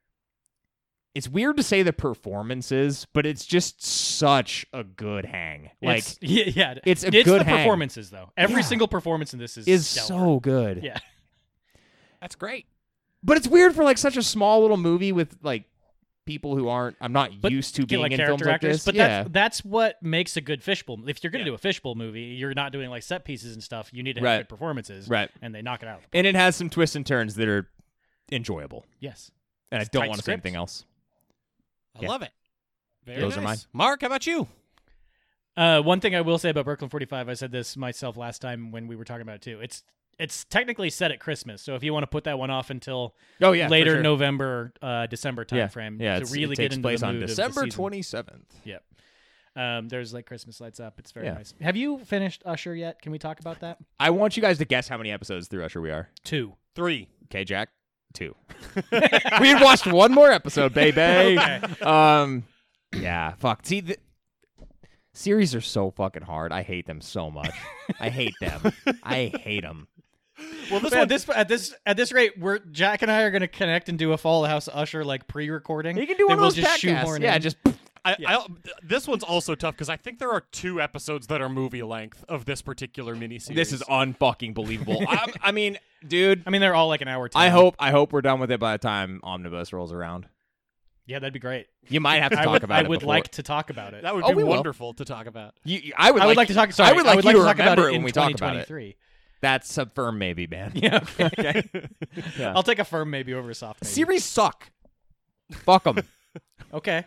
[SPEAKER 2] it's weird to say the performances, but it's just such a good hang. Like,
[SPEAKER 1] It's- yeah, yeah.
[SPEAKER 2] it's a
[SPEAKER 1] it's
[SPEAKER 2] good
[SPEAKER 1] the
[SPEAKER 2] hang.
[SPEAKER 1] performances though. Every
[SPEAKER 2] Yeah.
[SPEAKER 1] single performance in this is
[SPEAKER 2] is
[SPEAKER 1] stellar.
[SPEAKER 2] so good.
[SPEAKER 1] Yeah.
[SPEAKER 3] That's great.
[SPEAKER 2] But it's weird for like such a small little movie with like people who aren't. I'm not
[SPEAKER 1] But
[SPEAKER 2] used to
[SPEAKER 1] Get,
[SPEAKER 2] being
[SPEAKER 1] like
[SPEAKER 2] in
[SPEAKER 1] character
[SPEAKER 2] films like
[SPEAKER 1] actors,
[SPEAKER 2] this.
[SPEAKER 1] but
[SPEAKER 2] yeah.
[SPEAKER 1] that's that's what makes a good fishbowl. If you're gonna
[SPEAKER 3] Yeah.
[SPEAKER 1] do a fishbowl movie, you're not doing like set pieces and stuff. You need to have
[SPEAKER 2] Right.
[SPEAKER 1] good performances,
[SPEAKER 2] Right.
[SPEAKER 1] And they knock it out.
[SPEAKER 2] And it has some twists and turns that are enjoyable.
[SPEAKER 1] Yes.
[SPEAKER 2] And
[SPEAKER 1] It's
[SPEAKER 2] I don't
[SPEAKER 1] tight
[SPEAKER 2] want to say
[SPEAKER 1] scripts.
[SPEAKER 2] anything else.
[SPEAKER 3] I
[SPEAKER 2] Yeah.
[SPEAKER 3] love it. Very
[SPEAKER 2] Those are
[SPEAKER 3] nice.
[SPEAKER 2] mine.
[SPEAKER 3] Mark, how about you?
[SPEAKER 1] Uh, one thing I will say about Brooklyn forty-five, I said this myself last time when we were talking about it too. It's it's technically set at Christmas. So if you want to put that one off until
[SPEAKER 2] Oh yeah,
[SPEAKER 1] later
[SPEAKER 2] for sure.
[SPEAKER 1] November, uh, December
[SPEAKER 2] Yeah.
[SPEAKER 1] timeframe
[SPEAKER 2] Yeah,
[SPEAKER 1] to
[SPEAKER 2] it's,
[SPEAKER 1] really
[SPEAKER 2] it
[SPEAKER 1] get
[SPEAKER 2] takes
[SPEAKER 1] into
[SPEAKER 2] place
[SPEAKER 1] the
[SPEAKER 2] on
[SPEAKER 1] mood of the
[SPEAKER 2] December
[SPEAKER 1] season.
[SPEAKER 2] twenty-seventh.
[SPEAKER 1] Yep. Um, there's like Christmas lights up. It's very
[SPEAKER 2] Yeah.
[SPEAKER 1] nice. Have you finished Usher yet? Can we talk about that?
[SPEAKER 2] I want you guys to guess how many episodes through Usher we are.
[SPEAKER 1] Two.
[SPEAKER 3] Three.
[SPEAKER 2] Okay, Jack. Two. We had watched one more episode, baby.
[SPEAKER 1] Okay.
[SPEAKER 2] Um, yeah. Fuck. See, the series are so fucking hard. I hate them so much. I hate them. I hate them.
[SPEAKER 3] Well, this
[SPEAKER 1] But
[SPEAKER 3] one.
[SPEAKER 1] at this at this at this rate, we're Jack and I are going to connect and do a Fall House Usher like pre-recording.
[SPEAKER 2] You can do
[SPEAKER 1] that
[SPEAKER 2] one
[SPEAKER 1] we'll
[SPEAKER 2] of those
[SPEAKER 1] just
[SPEAKER 2] podcasts.
[SPEAKER 1] shoehorn
[SPEAKER 2] Yeah,
[SPEAKER 1] in.
[SPEAKER 2] just
[SPEAKER 3] I,
[SPEAKER 1] Yeah.
[SPEAKER 3] I, this one's also tough because I think there are two episodes that are movie length of this particular miniseries.
[SPEAKER 2] this is unfucking believable. I, I mean, dude.
[SPEAKER 1] I mean, they're all like an hour.
[SPEAKER 2] I
[SPEAKER 1] ten.
[SPEAKER 2] hope I hope we're done with it by the time Omnibus rolls around.
[SPEAKER 1] Yeah, that'd be great.
[SPEAKER 2] You might have to
[SPEAKER 1] I
[SPEAKER 2] talk
[SPEAKER 1] would,
[SPEAKER 2] about
[SPEAKER 1] I
[SPEAKER 2] it.
[SPEAKER 1] would
[SPEAKER 2] before.
[SPEAKER 1] like to talk about it.
[SPEAKER 3] that would
[SPEAKER 2] Oh,
[SPEAKER 3] be
[SPEAKER 2] we will.
[SPEAKER 3] wonderful to talk about.
[SPEAKER 2] You, you- I would.
[SPEAKER 1] I
[SPEAKER 2] like,
[SPEAKER 1] would like to talk. Sorry,
[SPEAKER 2] I would like
[SPEAKER 1] would
[SPEAKER 2] you
[SPEAKER 1] like
[SPEAKER 2] to
[SPEAKER 1] to talk about
[SPEAKER 2] remember
[SPEAKER 1] it
[SPEAKER 2] when
[SPEAKER 1] in
[SPEAKER 2] we talk about it.
[SPEAKER 1] twenty twenty-three.
[SPEAKER 2] That's a firm maybe, man.
[SPEAKER 1] Yeah. Okay.
[SPEAKER 2] Okay. Yeah.
[SPEAKER 1] I'll take a firm maybe over a soft maybe.
[SPEAKER 2] Series suck. Fuck them.
[SPEAKER 1] Okay.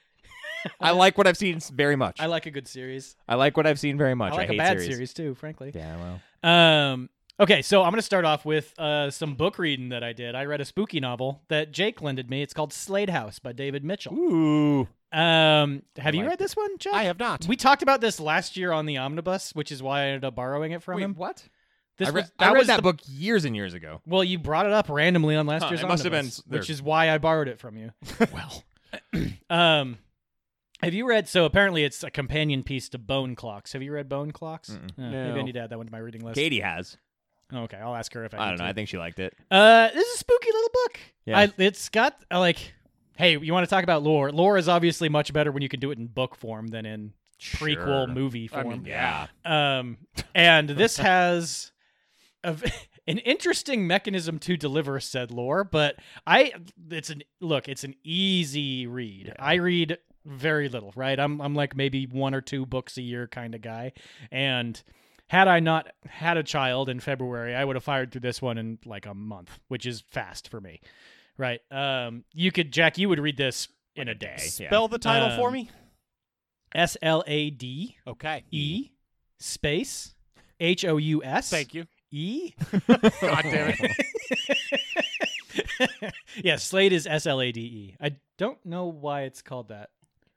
[SPEAKER 2] I like what I've seen very much.
[SPEAKER 1] I like a good series.
[SPEAKER 2] I like what I've seen very much.
[SPEAKER 1] I like
[SPEAKER 2] hate
[SPEAKER 1] a bad
[SPEAKER 2] series.
[SPEAKER 1] series too, frankly.
[SPEAKER 2] Yeah, well.
[SPEAKER 1] Um. Okay, so I'm going to start off with uh, some book reading that I did. I read a spooky novel that Jake lended me. It's called Slade House by David Mitchell.
[SPEAKER 3] Ooh,
[SPEAKER 1] Um, have you
[SPEAKER 2] like
[SPEAKER 1] read this one, Jack?
[SPEAKER 3] I have not.
[SPEAKER 1] We talked about this last year on the Omnibus, which is why I ended up borrowing it from
[SPEAKER 2] Wait,
[SPEAKER 1] him.
[SPEAKER 2] what?
[SPEAKER 1] This
[SPEAKER 2] I, re-
[SPEAKER 1] was,
[SPEAKER 2] I read
[SPEAKER 1] was
[SPEAKER 2] that
[SPEAKER 1] the-
[SPEAKER 2] book years and years ago.
[SPEAKER 1] Well, you brought it up randomly on last
[SPEAKER 2] Huh,
[SPEAKER 1] year's
[SPEAKER 2] it must have
[SPEAKER 1] Omnibus,
[SPEAKER 2] been-
[SPEAKER 1] which
[SPEAKER 2] there-
[SPEAKER 1] is why I borrowed it from you.
[SPEAKER 2] Well,
[SPEAKER 1] Um, have you read? So apparently, it's a companion piece to Bone Clocks. Have you read Bone Clocks?
[SPEAKER 2] Mm-mm.
[SPEAKER 1] Uh, Maybe I
[SPEAKER 3] No.
[SPEAKER 1] need to add that one to my reading list.
[SPEAKER 2] Katie has.
[SPEAKER 1] Oh, okay, I'll ask her if I.
[SPEAKER 2] I
[SPEAKER 1] need
[SPEAKER 2] don't know.
[SPEAKER 1] to.
[SPEAKER 2] I think she liked it.
[SPEAKER 1] Uh, this is a spooky little book.
[SPEAKER 2] Yeah.
[SPEAKER 1] I, it's got uh, like, hey, you want to talk about lore? Lore is obviously much better when you can do it in book form than in prequel
[SPEAKER 2] Sure.
[SPEAKER 1] movie
[SPEAKER 3] I
[SPEAKER 1] form.
[SPEAKER 3] mean,
[SPEAKER 2] Yeah.
[SPEAKER 1] Um, and this has a v an interesting mechanism to deliver said lore, but I, it's an look, it's an easy read.
[SPEAKER 2] Yeah.
[SPEAKER 1] I read very little, right? I'm I'm like maybe one or two books a year kind of guy, and had I not had a child in February, I would have fired through this one in like a month, which is fast for me, right? Um, you could, Jack, you would read this in a day.
[SPEAKER 2] Yeah.
[SPEAKER 3] Spell the title for
[SPEAKER 1] Um,
[SPEAKER 3] me.
[SPEAKER 1] S L A D
[SPEAKER 3] Okay.
[SPEAKER 1] E space H O U S.
[SPEAKER 3] Thank you.
[SPEAKER 1] E.
[SPEAKER 3] God damn it.
[SPEAKER 1] Yeah, Slade is S L A D E. I don't know why it's called that.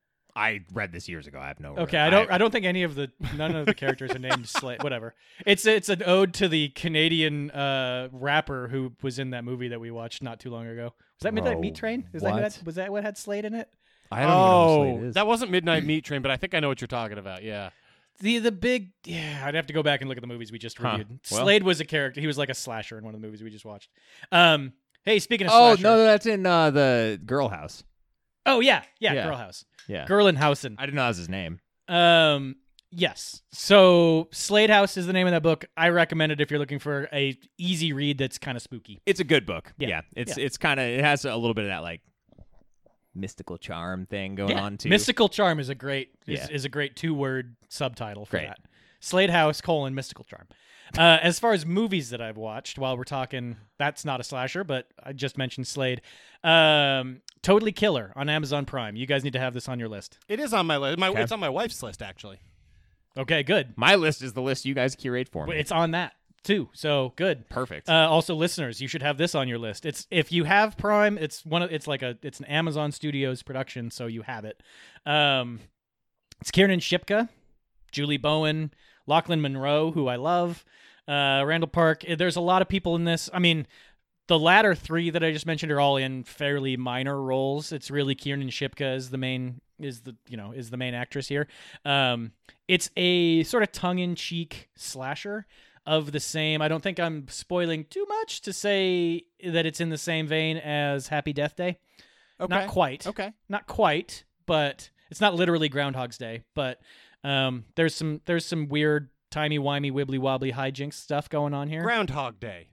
[SPEAKER 2] I read this years ago. I have no.
[SPEAKER 1] Okay, I don't. I don't think any of the none of the characters are named Slade. Whatever. It's it's an ode to the Canadian uh, rapper who was in that movie that we watched not too long ago. Was that Midnight
[SPEAKER 2] Bro,
[SPEAKER 1] Meat Train? Is that who
[SPEAKER 2] what?
[SPEAKER 1] that, was that what had Slade in it?
[SPEAKER 2] I don't even know who Slade
[SPEAKER 3] Oh,
[SPEAKER 2] is.
[SPEAKER 3] that wasn't Midnight Meat Train, but I think I know what you're talking about. Yeah.
[SPEAKER 1] The the big yeah, I'd have to go back and look at the movies we just
[SPEAKER 2] Huh.
[SPEAKER 1] reviewed.
[SPEAKER 2] Well.
[SPEAKER 1] Slade was a character. He was like a slasher in one of the movies we just watched. Um, hey, speaking of
[SPEAKER 2] Oh
[SPEAKER 1] slasher,
[SPEAKER 2] no, no, that's in uh, the Girl House.
[SPEAKER 1] oh yeah, yeah,
[SPEAKER 2] Yeah.
[SPEAKER 1] Girl House,
[SPEAKER 2] Yeah.
[SPEAKER 1] Gerlenhausen.
[SPEAKER 2] I didn't know that was his name.
[SPEAKER 1] Um, yes. So Slade House is the name of that book. I recommend it if you're looking for a easy read that's kind of spooky.
[SPEAKER 2] It's a good book.
[SPEAKER 1] Yeah.
[SPEAKER 2] Yeah. It's
[SPEAKER 1] Yeah.
[SPEAKER 2] it's kind of it has a little bit of that like mystical charm thing going
[SPEAKER 1] Yeah.
[SPEAKER 2] on too.
[SPEAKER 1] Mystical Charm is a great is,
[SPEAKER 2] Yeah.
[SPEAKER 1] is a great two word subtitle for
[SPEAKER 2] Great.
[SPEAKER 1] that. Slade House colon Mystical Charm. Uh, as far as movies that I've watched, while we're talking, that's not a slasher, but I just mentioned Slade. Um, Totally Killer on Amazon Prime. You guys need to have this on your list.
[SPEAKER 3] It is on my list. My,
[SPEAKER 2] Okay.
[SPEAKER 3] It's on my wife's list, actually.
[SPEAKER 1] Okay, good.
[SPEAKER 2] My list is the list you guys curate for me.
[SPEAKER 1] It's on that too, so good.
[SPEAKER 2] Perfect.
[SPEAKER 1] Uh, also, listeners, you should have this on your list. It's if you have Prime, it's one of it's like a it's an Amazon Studios production, so you have it. Um, it's Kiernan Shipka, Julie Bowen, Lachlan Monroe, who I love, uh, Randall Park. There's a lot of people in this. I mean, the latter three that I just mentioned are all in fairly minor roles. It's really Kiernan Shipka is the main is the you know is the main actress here. Um, it's a sort of tongue-in-cheek slasher of the same. I don't think I'm spoiling too much to say that it's in the same vein as Happy Death Day.
[SPEAKER 3] Okay.
[SPEAKER 1] Not quite.
[SPEAKER 3] Okay.
[SPEAKER 1] Not quite, but it's not literally Groundhog's Day. But um, there's some there's some weird timey-wimey, wibbly-wobbly hijinks stuff going on here.
[SPEAKER 3] Groundhog Day.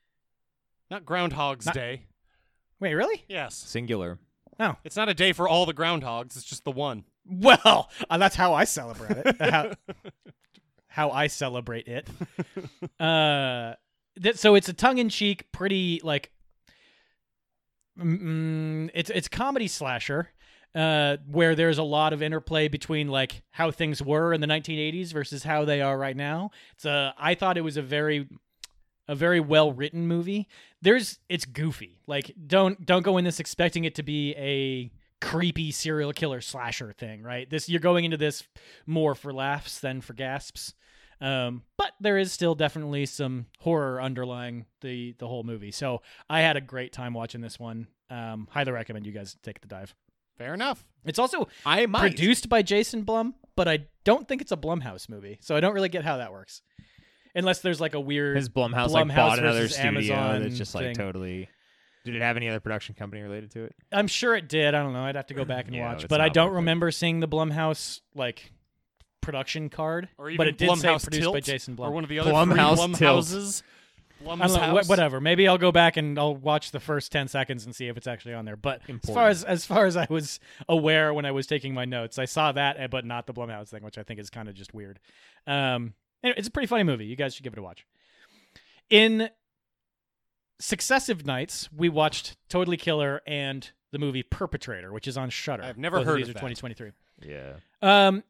[SPEAKER 3] Not Groundhog's
[SPEAKER 1] Not-
[SPEAKER 3] Day.
[SPEAKER 1] Wait, really?
[SPEAKER 3] Yes.
[SPEAKER 2] Singular.
[SPEAKER 1] Oh,
[SPEAKER 3] It's not a day for all the groundhogs. It's just the one.
[SPEAKER 1] well, uh, that's how I celebrate it. how, how I celebrate it. Uh, that, so it's a tongue-in-cheek, pretty like, mm, it's it's comedy slasher, uh, where there's a lot of interplay between like how things were in the nineteen eighties versus how they are right now. It's a, I thought it was a very a very well written movie. There's it's goofy. Like don't don't go in this expecting it to be a creepy serial killer slasher thing, right? This you're going into this more for laughs than for gasps. Um, but there is still definitely some horror underlying the the whole movie. So I had a great time watching this one. Um, highly recommend you guys take the dive.
[SPEAKER 3] Fair enough.
[SPEAKER 1] It's also
[SPEAKER 2] I might.
[SPEAKER 1] produced by Jason Blum, but I don't think it's a Blumhouse movie. So I don't really get how that works. Unless there's like a weird
[SPEAKER 2] His Blumhouse,
[SPEAKER 1] Blumhouse
[SPEAKER 2] like bought another
[SPEAKER 1] versus
[SPEAKER 2] studio
[SPEAKER 1] Amazon
[SPEAKER 2] that's just like
[SPEAKER 1] thing.
[SPEAKER 2] totally. Did it have any other production company related to it?
[SPEAKER 1] I'm sure it did. I don't know. I'd have to go back and
[SPEAKER 2] Yeah,
[SPEAKER 1] watch.
[SPEAKER 2] it's
[SPEAKER 1] But I
[SPEAKER 2] not
[SPEAKER 1] don't
[SPEAKER 2] worth it.
[SPEAKER 1] remember seeing the Blumhouse like production card.
[SPEAKER 3] Or even
[SPEAKER 1] but it did say
[SPEAKER 3] Blumhouse
[SPEAKER 1] produced
[SPEAKER 3] Tilt,
[SPEAKER 1] by Jason Blum.
[SPEAKER 3] or one of the other
[SPEAKER 2] Blumhouse
[SPEAKER 3] free
[SPEAKER 2] Tilt.
[SPEAKER 3] Blumhouses. Blum's
[SPEAKER 1] I don't know.
[SPEAKER 3] house.
[SPEAKER 1] wh- Whatever. Maybe I'll go back and I'll watch the first ten seconds and see if it's actually on there. But as
[SPEAKER 2] Important.
[SPEAKER 1] far as as far as I was aware when I was taking my notes, I saw that, eh, but not the Blumhouse thing, which I think is kind of just weird. Um, anyway, it's a pretty funny movie. You guys should give it a watch. In successive nights, we watched Totally Killer and the movie Perpetrator, which is on Shudder.
[SPEAKER 3] I've never
[SPEAKER 1] Both
[SPEAKER 3] heard
[SPEAKER 1] these
[SPEAKER 3] of
[SPEAKER 1] are
[SPEAKER 3] that.
[SPEAKER 1] twenty twenty-three.
[SPEAKER 2] Yeah.
[SPEAKER 1] Um,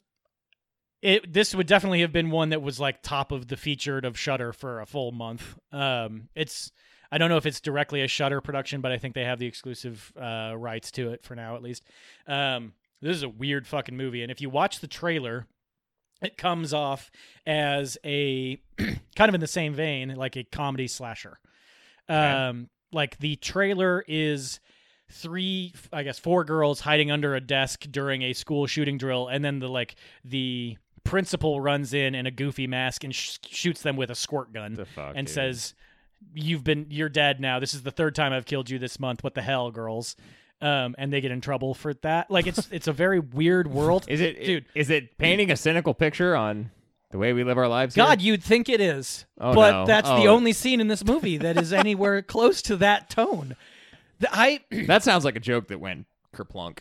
[SPEAKER 1] it this would definitely have been one that was like top of the featured of Shudder for a full month. Um, it's I don't know if it's directly a Shudder production, but I think they have the exclusive uh, rights to it for now, at least. Um, this is a weird fucking movie, and if you watch the trailer, it comes off as a kind of in the same vein, like a comedy slasher. Um, like the trailer is three, I guess, four girls hiding under a desk during a school shooting drill, and then the like the principal runs in in a goofy mask and sh- shoots them with a squirt gun
[SPEAKER 2] The fuck,
[SPEAKER 1] and
[SPEAKER 2] dude.
[SPEAKER 1] says, "You've been, you're dead now. This is the third time I've killed you this month. What the hell, girls?" Um, and they get in trouble for that. Like it's it's a very weird world.
[SPEAKER 2] Is it,
[SPEAKER 1] Dude.
[SPEAKER 2] Is it painting a cynical picture on the way we live our lives? here?
[SPEAKER 1] God, you'd think it is,
[SPEAKER 2] Oh,
[SPEAKER 1] but
[SPEAKER 2] no.
[SPEAKER 1] that's the
[SPEAKER 2] Oh.
[SPEAKER 1] only scene in this movie that is anywhere close to that tone. The, I
[SPEAKER 2] That sounds like a joke that went kerplunk.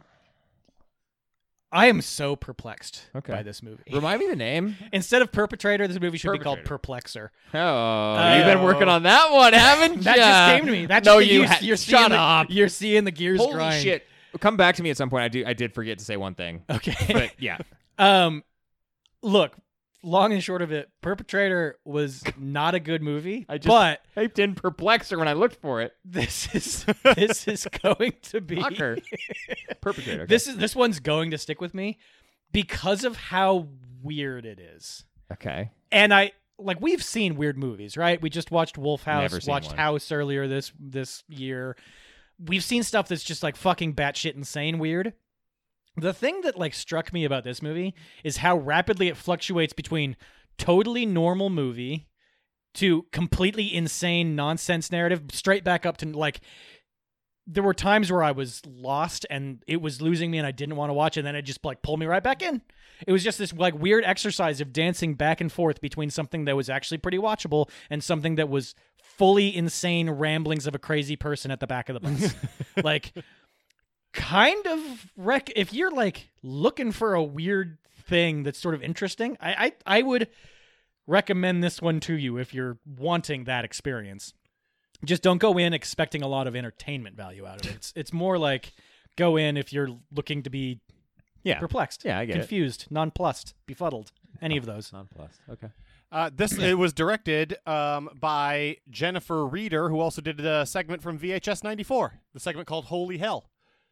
[SPEAKER 1] I am so perplexed
[SPEAKER 2] Okay.
[SPEAKER 1] by this movie.
[SPEAKER 2] Remind me the name.
[SPEAKER 1] Instead of Perpetrator, this movie should be called
[SPEAKER 2] Perpetrator.
[SPEAKER 1] Perplexer.
[SPEAKER 2] Oh, you've been working on that one, haven't you?
[SPEAKER 1] That just came to me. That
[SPEAKER 2] no,
[SPEAKER 1] just,
[SPEAKER 2] you
[SPEAKER 1] you're,
[SPEAKER 2] ha-
[SPEAKER 1] you're seeing
[SPEAKER 2] shut
[SPEAKER 1] the,
[SPEAKER 2] up.
[SPEAKER 1] You're seeing the gears
[SPEAKER 2] Holy
[SPEAKER 1] grind.
[SPEAKER 2] shit! Come back to me at some point. I do. I did forget to say one thing,
[SPEAKER 1] Okay.
[SPEAKER 2] but yeah.
[SPEAKER 1] um, look, long and short of it, Perpetrator was not a good movie,
[SPEAKER 2] I just
[SPEAKER 1] but
[SPEAKER 2] typed in Perplexer when I looked for it.
[SPEAKER 1] this is this is going to be
[SPEAKER 2] Fucker. Perpetrator. Okay.
[SPEAKER 1] this is this one's going to stick with me because of how weird it is.
[SPEAKER 2] Okay.
[SPEAKER 1] And I like we've seen weird movies, right? We just watched Wolf House,
[SPEAKER 2] Never seen
[SPEAKER 1] watched
[SPEAKER 2] one.
[SPEAKER 1] House earlier this this year. We've seen stuff that's just like fucking batshit insane weird. The thing that like struck me about this movie is how rapidly it fluctuates between totally normal movie to completely insane nonsense narrative, straight back up to like there were times where I was lost and it was losing me and I didn't want to watch it, and then it just like pulled me right back in. It was just this like weird exercise of dancing back and forth between something that was actually pretty watchable and something that was fully insane ramblings of a crazy person at the back of the bus. Like kind of rec if you're like looking for a weird thing that's sort of interesting, I, I I would recommend this one to you if you're wanting that experience. Just don't go in expecting a lot of entertainment value out of it. It's it's more like go in if you're looking to be
[SPEAKER 2] Yeah.
[SPEAKER 1] perplexed,
[SPEAKER 2] Yeah, I get it.
[SPEAKER 1] confused, nonplussed, befuddled, any of those.
[SPEAKER 2] Nonplussed. Okay.
[SPEAKER 3] Uh, this it was directed um, by Jennifer Reeder, who also did a segment from V H S ninety-four, the segment called Holy Hell.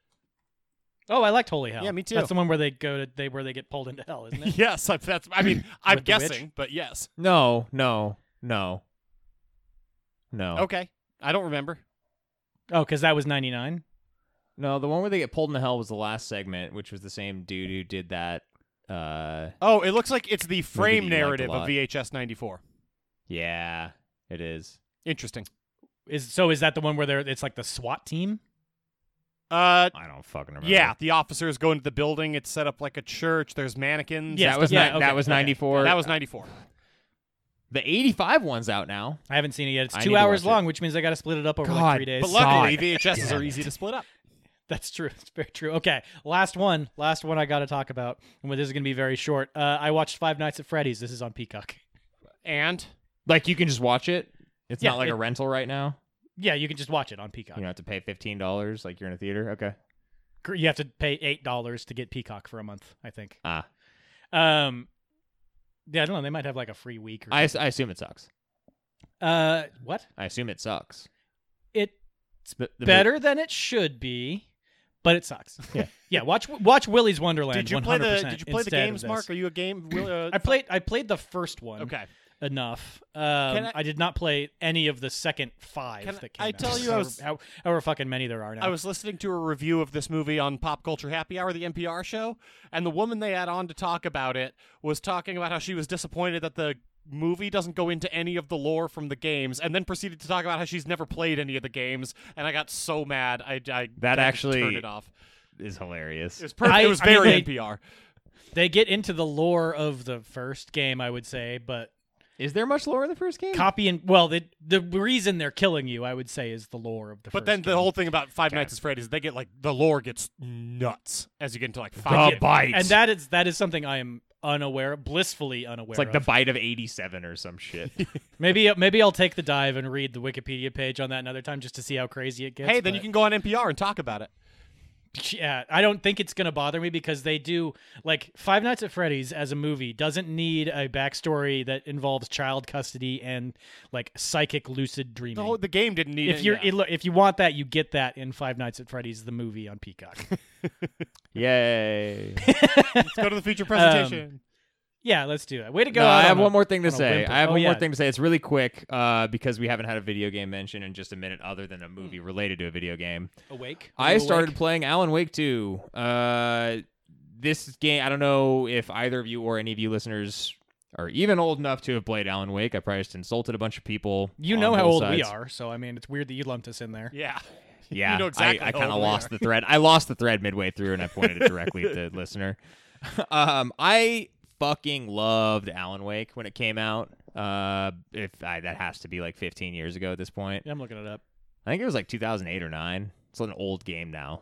[SPEAKER 1] Oh, I liked Holy Hell.
[SPEAKER 3] Yeah, me too.
[SPEAKER 1] That's the one where they go to they where they get pulled into hell, isn't it?
[SPEAKER 3] Yes, I- that's. I mean, I'm
[SPEAKER 1] With the witch?
[SPEAKER 3] guessing, but yes.
[SPEAKER 2] No. No. No. No.
[SPEAKER 3] Okay, I don't remember.
[SPEAKER 1] Oh, because that was ninety-nine.
[SPEAKER 2] No. The one where they get pulled into hell was the last segment, which was the same dude who did that. Uh.
[SPEAKER 3] Oh, it looks like it's the frame
[SPEAKER 2] that you liked a
[SPEAKER 3] narrative of
[SPEAKER 2] lot.
[SPEAKER 3] V H S ninety-four.
[SPEAKER 2] Yeah. It is.
[SPEAKER 3] Interesting.
[SPEAKER 1] Is so is that the one where they're it's like the SWAT team?
[SPEAKER 3] Uh,
[SPEAKER 2] I don't fucking remember.
[SPEAKER 3] yeah, the officers go into the building. It's set up like a church. There's mannequins.
[SPEAKER 1] Yeah,
[SPEAKER 2] That was
[SPEAKER 1] yeah,
[SPEAKER 2] ni-
[SPEAKER 1] okay,
[SPEAKER 2] that was
[SPEAKER 1] okay.
[SPEAKER 2] ninety-four.
[SPEAKER 3] that was ninety-four.
[SPEAKER 2] The eighty-five one's out now.
[SPEAKER 1] I haven't seen it yet. It's
[SPEAKER 2] I
[SPEAKER 1] two
[SPEAKER 2] need to
[SPEAKER 1] hours
[SPEAKER 2] watch it.
[SPEAKER 1] long, which means I got to split it up over like
[SPEAKER 2] God,
[SPEAKER 1] three days.
[SPEAKER 3] But luckily,
[SPEAKER 2] God.
[SPEAKER 3] V H Ss
[SPEAKER 2] Damn
[SPEAKER 3] are easy
[SPEAKER 2] it.
[SPEAKER 3] to split up.
[SPEAKER 1] That's true. It's very true. Okay, last one. Last one I got to talk about. And this is going to be very short. Uh, I watched Five Nights at Freddy's. This is on Peacock.
[SPEAKER 3] And
[SPEAKER 2] Like you can just watch it. It's
[SPEAKER 1] Yeah,
[SPEAKER 2] not like
[SPEAKER 1] it-
[SPEAKER 2] a rental right now.
[SPEAKER 1] Yeah, you can just watch it on Peacock.
[SPEAKER 2] You don't have to pay fifteen dollars like you're in a theater. Okay.
[SPEAKER 1] Gr- You have to pay eight dollars to get Peacock for a month, I think.
[SPEAKER 2] Ah.
[SPEAKER 1] Um, yeah, I don't know. They might have like a free week. Or
[SPEAKER 2] I,
[SPEAKER 1] something.
[SPEAKER 2] I assume it sucks.
[SPEAKER 1] Uh, what?
[SPEAKER 2] I assume it sucks.
[SPEAKER 1] It's
[SPEAKER 2] The- the-
[SPEAKER 1] better than it should be, but it sucks.
[SPEAKER 2] Yeah.
[SPEAKER 1] yeah. Watch Watch Willy's Wonderland.
[SPEAKER 3] Did you play the
[SPEAKER 1] one hundred percent
[SPEAKER 3] Did you play the
[SPEAKER 1] instead of
[SPEAKER 3] games,
[SPEAKER 1] this.
[SPEAKER 3] Mark? Are you a game? Will, uh,
[SPEAKER 1] I played. I played the first one.
[SPEAKER 3] Okay.
[SPEAKER 1] Enough. Um,
[SPEAKER 3] Can I-
[SPEAKER 1] I, did not play any of the second five
[SPEAKER 3] Can
[SPEAKER 1] that came
[SPEAKER 3] I
[SPEAKER 1] out.
[SPEAKER 3] tell you I was-
[SPEAKER 1] however, how, however fucking many there are now.
[SPEAKER 3] I was listening to a review of this movie on Pop Culture Happy Hour, the N P R show, and the woman they had on to talk about it was talking about how she was disappointed that the movie doesn't go into any of the lore from the games, and then proceeded to talk about how she's never played any of the games, and I got so mad I, I
[SPEAKER 2] That
[SPEAKER 3] I
[SPEAKER 2] actually-
[SPEAKER 3] turned it off.
[SPEAKER 2] is hilarious.
[SPEAKER 3] It was perfect.
[SPEAKER 1] I-
[SPEAKER 3] it was
[SPEAKER 1] I mean,
[SPEAKER 3] very
[SPEAKER 1] they-
[SPEAKER 3] N P R.
[SPEAKER 1] They get into the lore of the first game, I would say, but
[SPEAKER 2] Is there much lore in the first game?
[SPEAKER 1] copy and well, the the reason they're killing you, I would say, is the lore of the.
[SPEAKER 3] But
[SPEAKER 1] first
[SPEAKER 3] then the
[SPEAKER 1] game.
[SPEAKER 3] whole thing about Five
[SPEAKER 2] Okay.
[SPEAKER 3] Nights at Freddy's, they get like the lore gets nuts as you get into like
[SPEAKER 2] The
[SPEAKER 3] five.
[SPEAKER 2] bite.
[SPEAKER 1] and that is that is something I am unaware, blissfully unaware.
[SPEAKER 2] It's like the
[SPEAKER 1] of.
[SPEAKER 2] bite of eighty-seven or some shit.
[SPEAKER 1] Maybe maybe I'll take the dive and read the Wikipedia page on that another time just to see how crazy it gets.
[SPEAKER 3] Hey, then
[SPEAKER 1] but-
[SPEAKER 3] you can go on N P R and talk about it.
[SPEAKER 1] Yeah, I don't think it's gonna bother me because they do like Five Nights at Freddy's as a movie doesn't need a backstory that involves child custody and like psychic lucid dreaming.
[SPEAKER 3] The, whole, the game didn't need
[SPEAKER 1] if
[SPEAKER 3] it.
[SPEAKER 1] you're
[SPEAKER 3] yeah.
[SPEAKER 1] it- if you want that, you get that in Five Nights at Freddy's the movie on Peacock.
[SPEAKER 2] Yay.
[SPEAKER 3] Let's go to the feature presentation.
[SPEAKER 1] Yeah, let's do it. Way to go!
[SPEAKER 2] No,
[SPEAKER 1] out
[SPEAKER 2] I have
[SPEAKER 1] on a-
[SPEAKER 2] one more thing to
[SPEAKER 1] on a
[SPEAKER 2] say.
[SPEAKER 1] whimper.
[SPEAKER 2] I have
[SPEAKER 1] Oh,
[SPEAKER 2] one
[SPEAKER 1] yeah.
[SPEAKER 2] more thing to say. It's really quick uh, because we haven't had a video game mention in just a minute other than a movie related to a video game.
[SPEAKER 1] Awake. Are
[SPEAKER 2] I
[SPEAKER 1] you
[SPEAKER 2] started
[SPEAKER 1] awake?
[SPEAKER 2] playing Alan Wake two. Uh, this game, I don't know if either of you or any of you listeners are even old enough to have played Alan Wake. I probably just insulted a bunch of people.
[SPEAKER 1] You
[SPEAKER 2] on
[SPEAKER 1] know how
[SPEAKER 2] both
[SPEAKER 1] old we
[SPEAKER 2] sides.
[SPEAKER 1] are, so I mean, it's weird that you lumped us in there.
[SPEAKER 3] Yeah.
[SPEAKER 2] Yeah,
[SPEAKER 3] You know exactly
[SPEAKER 2] I, I
[SPEAKER 3] how
[SPEAKER 2] kind of
[SPEAKER 3] old we
[SPEAKER 2] lost
[SPEAKER 3] are.
[SPEAKER 2] the thread. I lost the thread midway through, and I pointed it directly at the listener. Um, I fucking loved Alan Wake when it came out. Uh, if I, that has to be like fifteen years ago at this point.
[SPEAKER 1] Yeah, I'm looking it up.
[SPEAKER 2] I think it was like two thousand eight or nine. It's an old game now.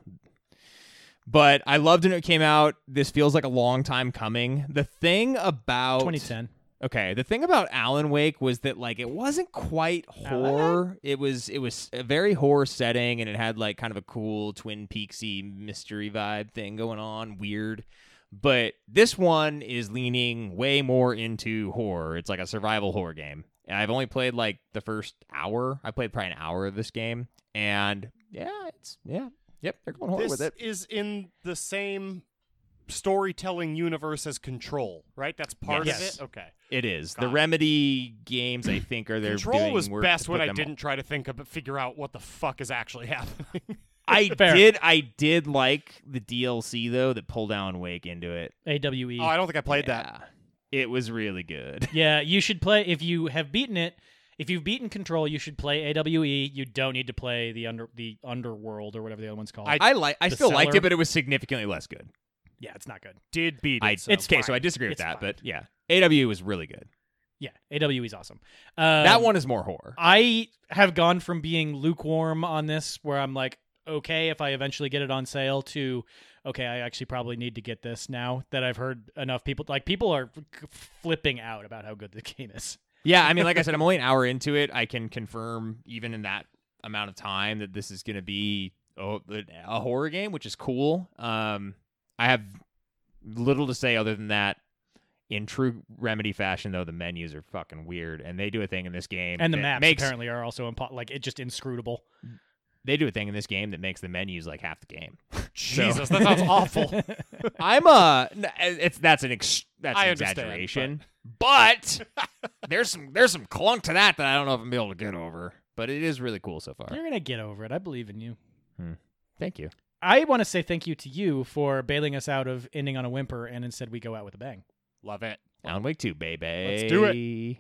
[SPEAKER 2] But I loved it when it came out. This feels like a long time coming. The thing about
[SPEAKER 1] twenty ten.
[SPEAKER 2] Okay, the thing about Alan Wake was that like it wasn't quite horror. It was it was a very horror setting, and it had like kind of a cool Twin Peaksy mystery vibe thing going on, weird. But this one is leaning way more into horror. It's like a survival horror game. And I've only played like the first hour. I played probably an hour of this game, and yeah, it's yeah, yep, they're going horror
[SPEAKER 3] This
[SPEAKER 2] with it.
[SPEAKER 3] is in the same storytelling universe as Control, right? That's part
[SPEAKER 2] Yes.
[SPEAKER 3] of it? Okay.
[SPEAKER 2] It is.
[SPEAKER 3] Got
[SPEAKER 2] The
[SPEAKER 3] it.
[SPEAKER 2] Remedy games, I think, are they're
[SPEAKER 3] Control
[SPEAKER 2] doing
[SPEAKER 3] was
[SPEAKER 2] work
[SPEAKER 3] best
[SPEAKER 2] to
[SPEAKER 3] when
[SPEAKER 2] put
[SPEAKER 3] I
[SPEAKER 2] them
[SPEAKER 3] didn't try to think of figure out what the fuck is actually happening.
[SPEAKER 2] I
[SPEAKER 1] Fair.
[SPEAKER 2] did. I did like the D L C though that pulled Alan Wake into it.
[SPEAKER 1] A W E.
[SPEAKER 3] oh, I don't think I played that.
[SPEAKER 2] Yeah. It was really good.
[SPEAKER 1] Yeah, you should play if you have beaten it. If you've beaten Control, you should play A W E. You don't need to play the under the Underworld or whatever the other one's called.
[SPEAKER 3] I-
[SPEAKER 2] I like. I
[SPEAKER 1] The
[SPEAKER 2] still liked
[SPEAKER 1] Cellar.
[SPEAKER 2] it, but it was significantly less good.
[SPEAKER 1] yeah, it's not good.
[SPEAKER 3] Did beat it.
[SPEAKER 2] I
[SPEAKER 3] so.
[SPEAKER 1] It's
[SPEAKER 2] okay, so
[SPEAKER 1] fine.
[SPEAKER 2] I disagree with
[SPEAKER 1] It's
[SPEAKER 2] that,
[SPEAKER 1] fine.
[SPEAKER 2] but yeah, A W was really good.
[SPEAKER 1] Yeah, A W E is awesome. Um,
[SPEAKER 2] that one is more horror.
[SPEAKER 1] I have gone from being lukewarm on this, where I'm like, okay, if I eventually get it on sale, to okay, I actually probably need to get this now that I've heard enough people. Like people are f- flipping out about how good the game is.
[SPEAKER 2] Yeah, I mean, like I said, I'm only an hour into it. I can confirm, even in that amount of time, that this is going to be a, a horror game, which is cool. Um, I have little to say other than that. In true Remedy fashion, though, the menus are fucking weird, and they do a thing in this game,
[SPEAKER 1] And the
[SPEAKER 2] that
[SPEAKER 1] maps
[SPEAKER 2] makes,
[SPEAKER 1] apparently are also impo- like it just inscrutable.
[SPEAKER 2] They do a thing in this game that makes the menus like half the game.
[SPEAKER 3] Jesus, that sounds awful.
[SPEAKER 2] I'm uh, n- it's that's an ex- that's
[SPEAKER 3] I
[SPEAKER 2] an
[SPEAKER 3] understand,
[SPEAKER 2] exaggeration, but, there's some there's some clunk to that that I don't know if I'm able to get over. But it is really cool so far.
[SPEAKER 1] You're gonna get over it. I believe in you.
[SPEAKER 2] Thank you.
[SPEAKER 1] I want to say thank you to you for bailing us out of ending on a whimper, and instead we go out with a bang.
[SPEAKER 3] Love it.
[SPEAKER 2] Alan Wake two, baby.
[SPEAKER 3] Let's do it.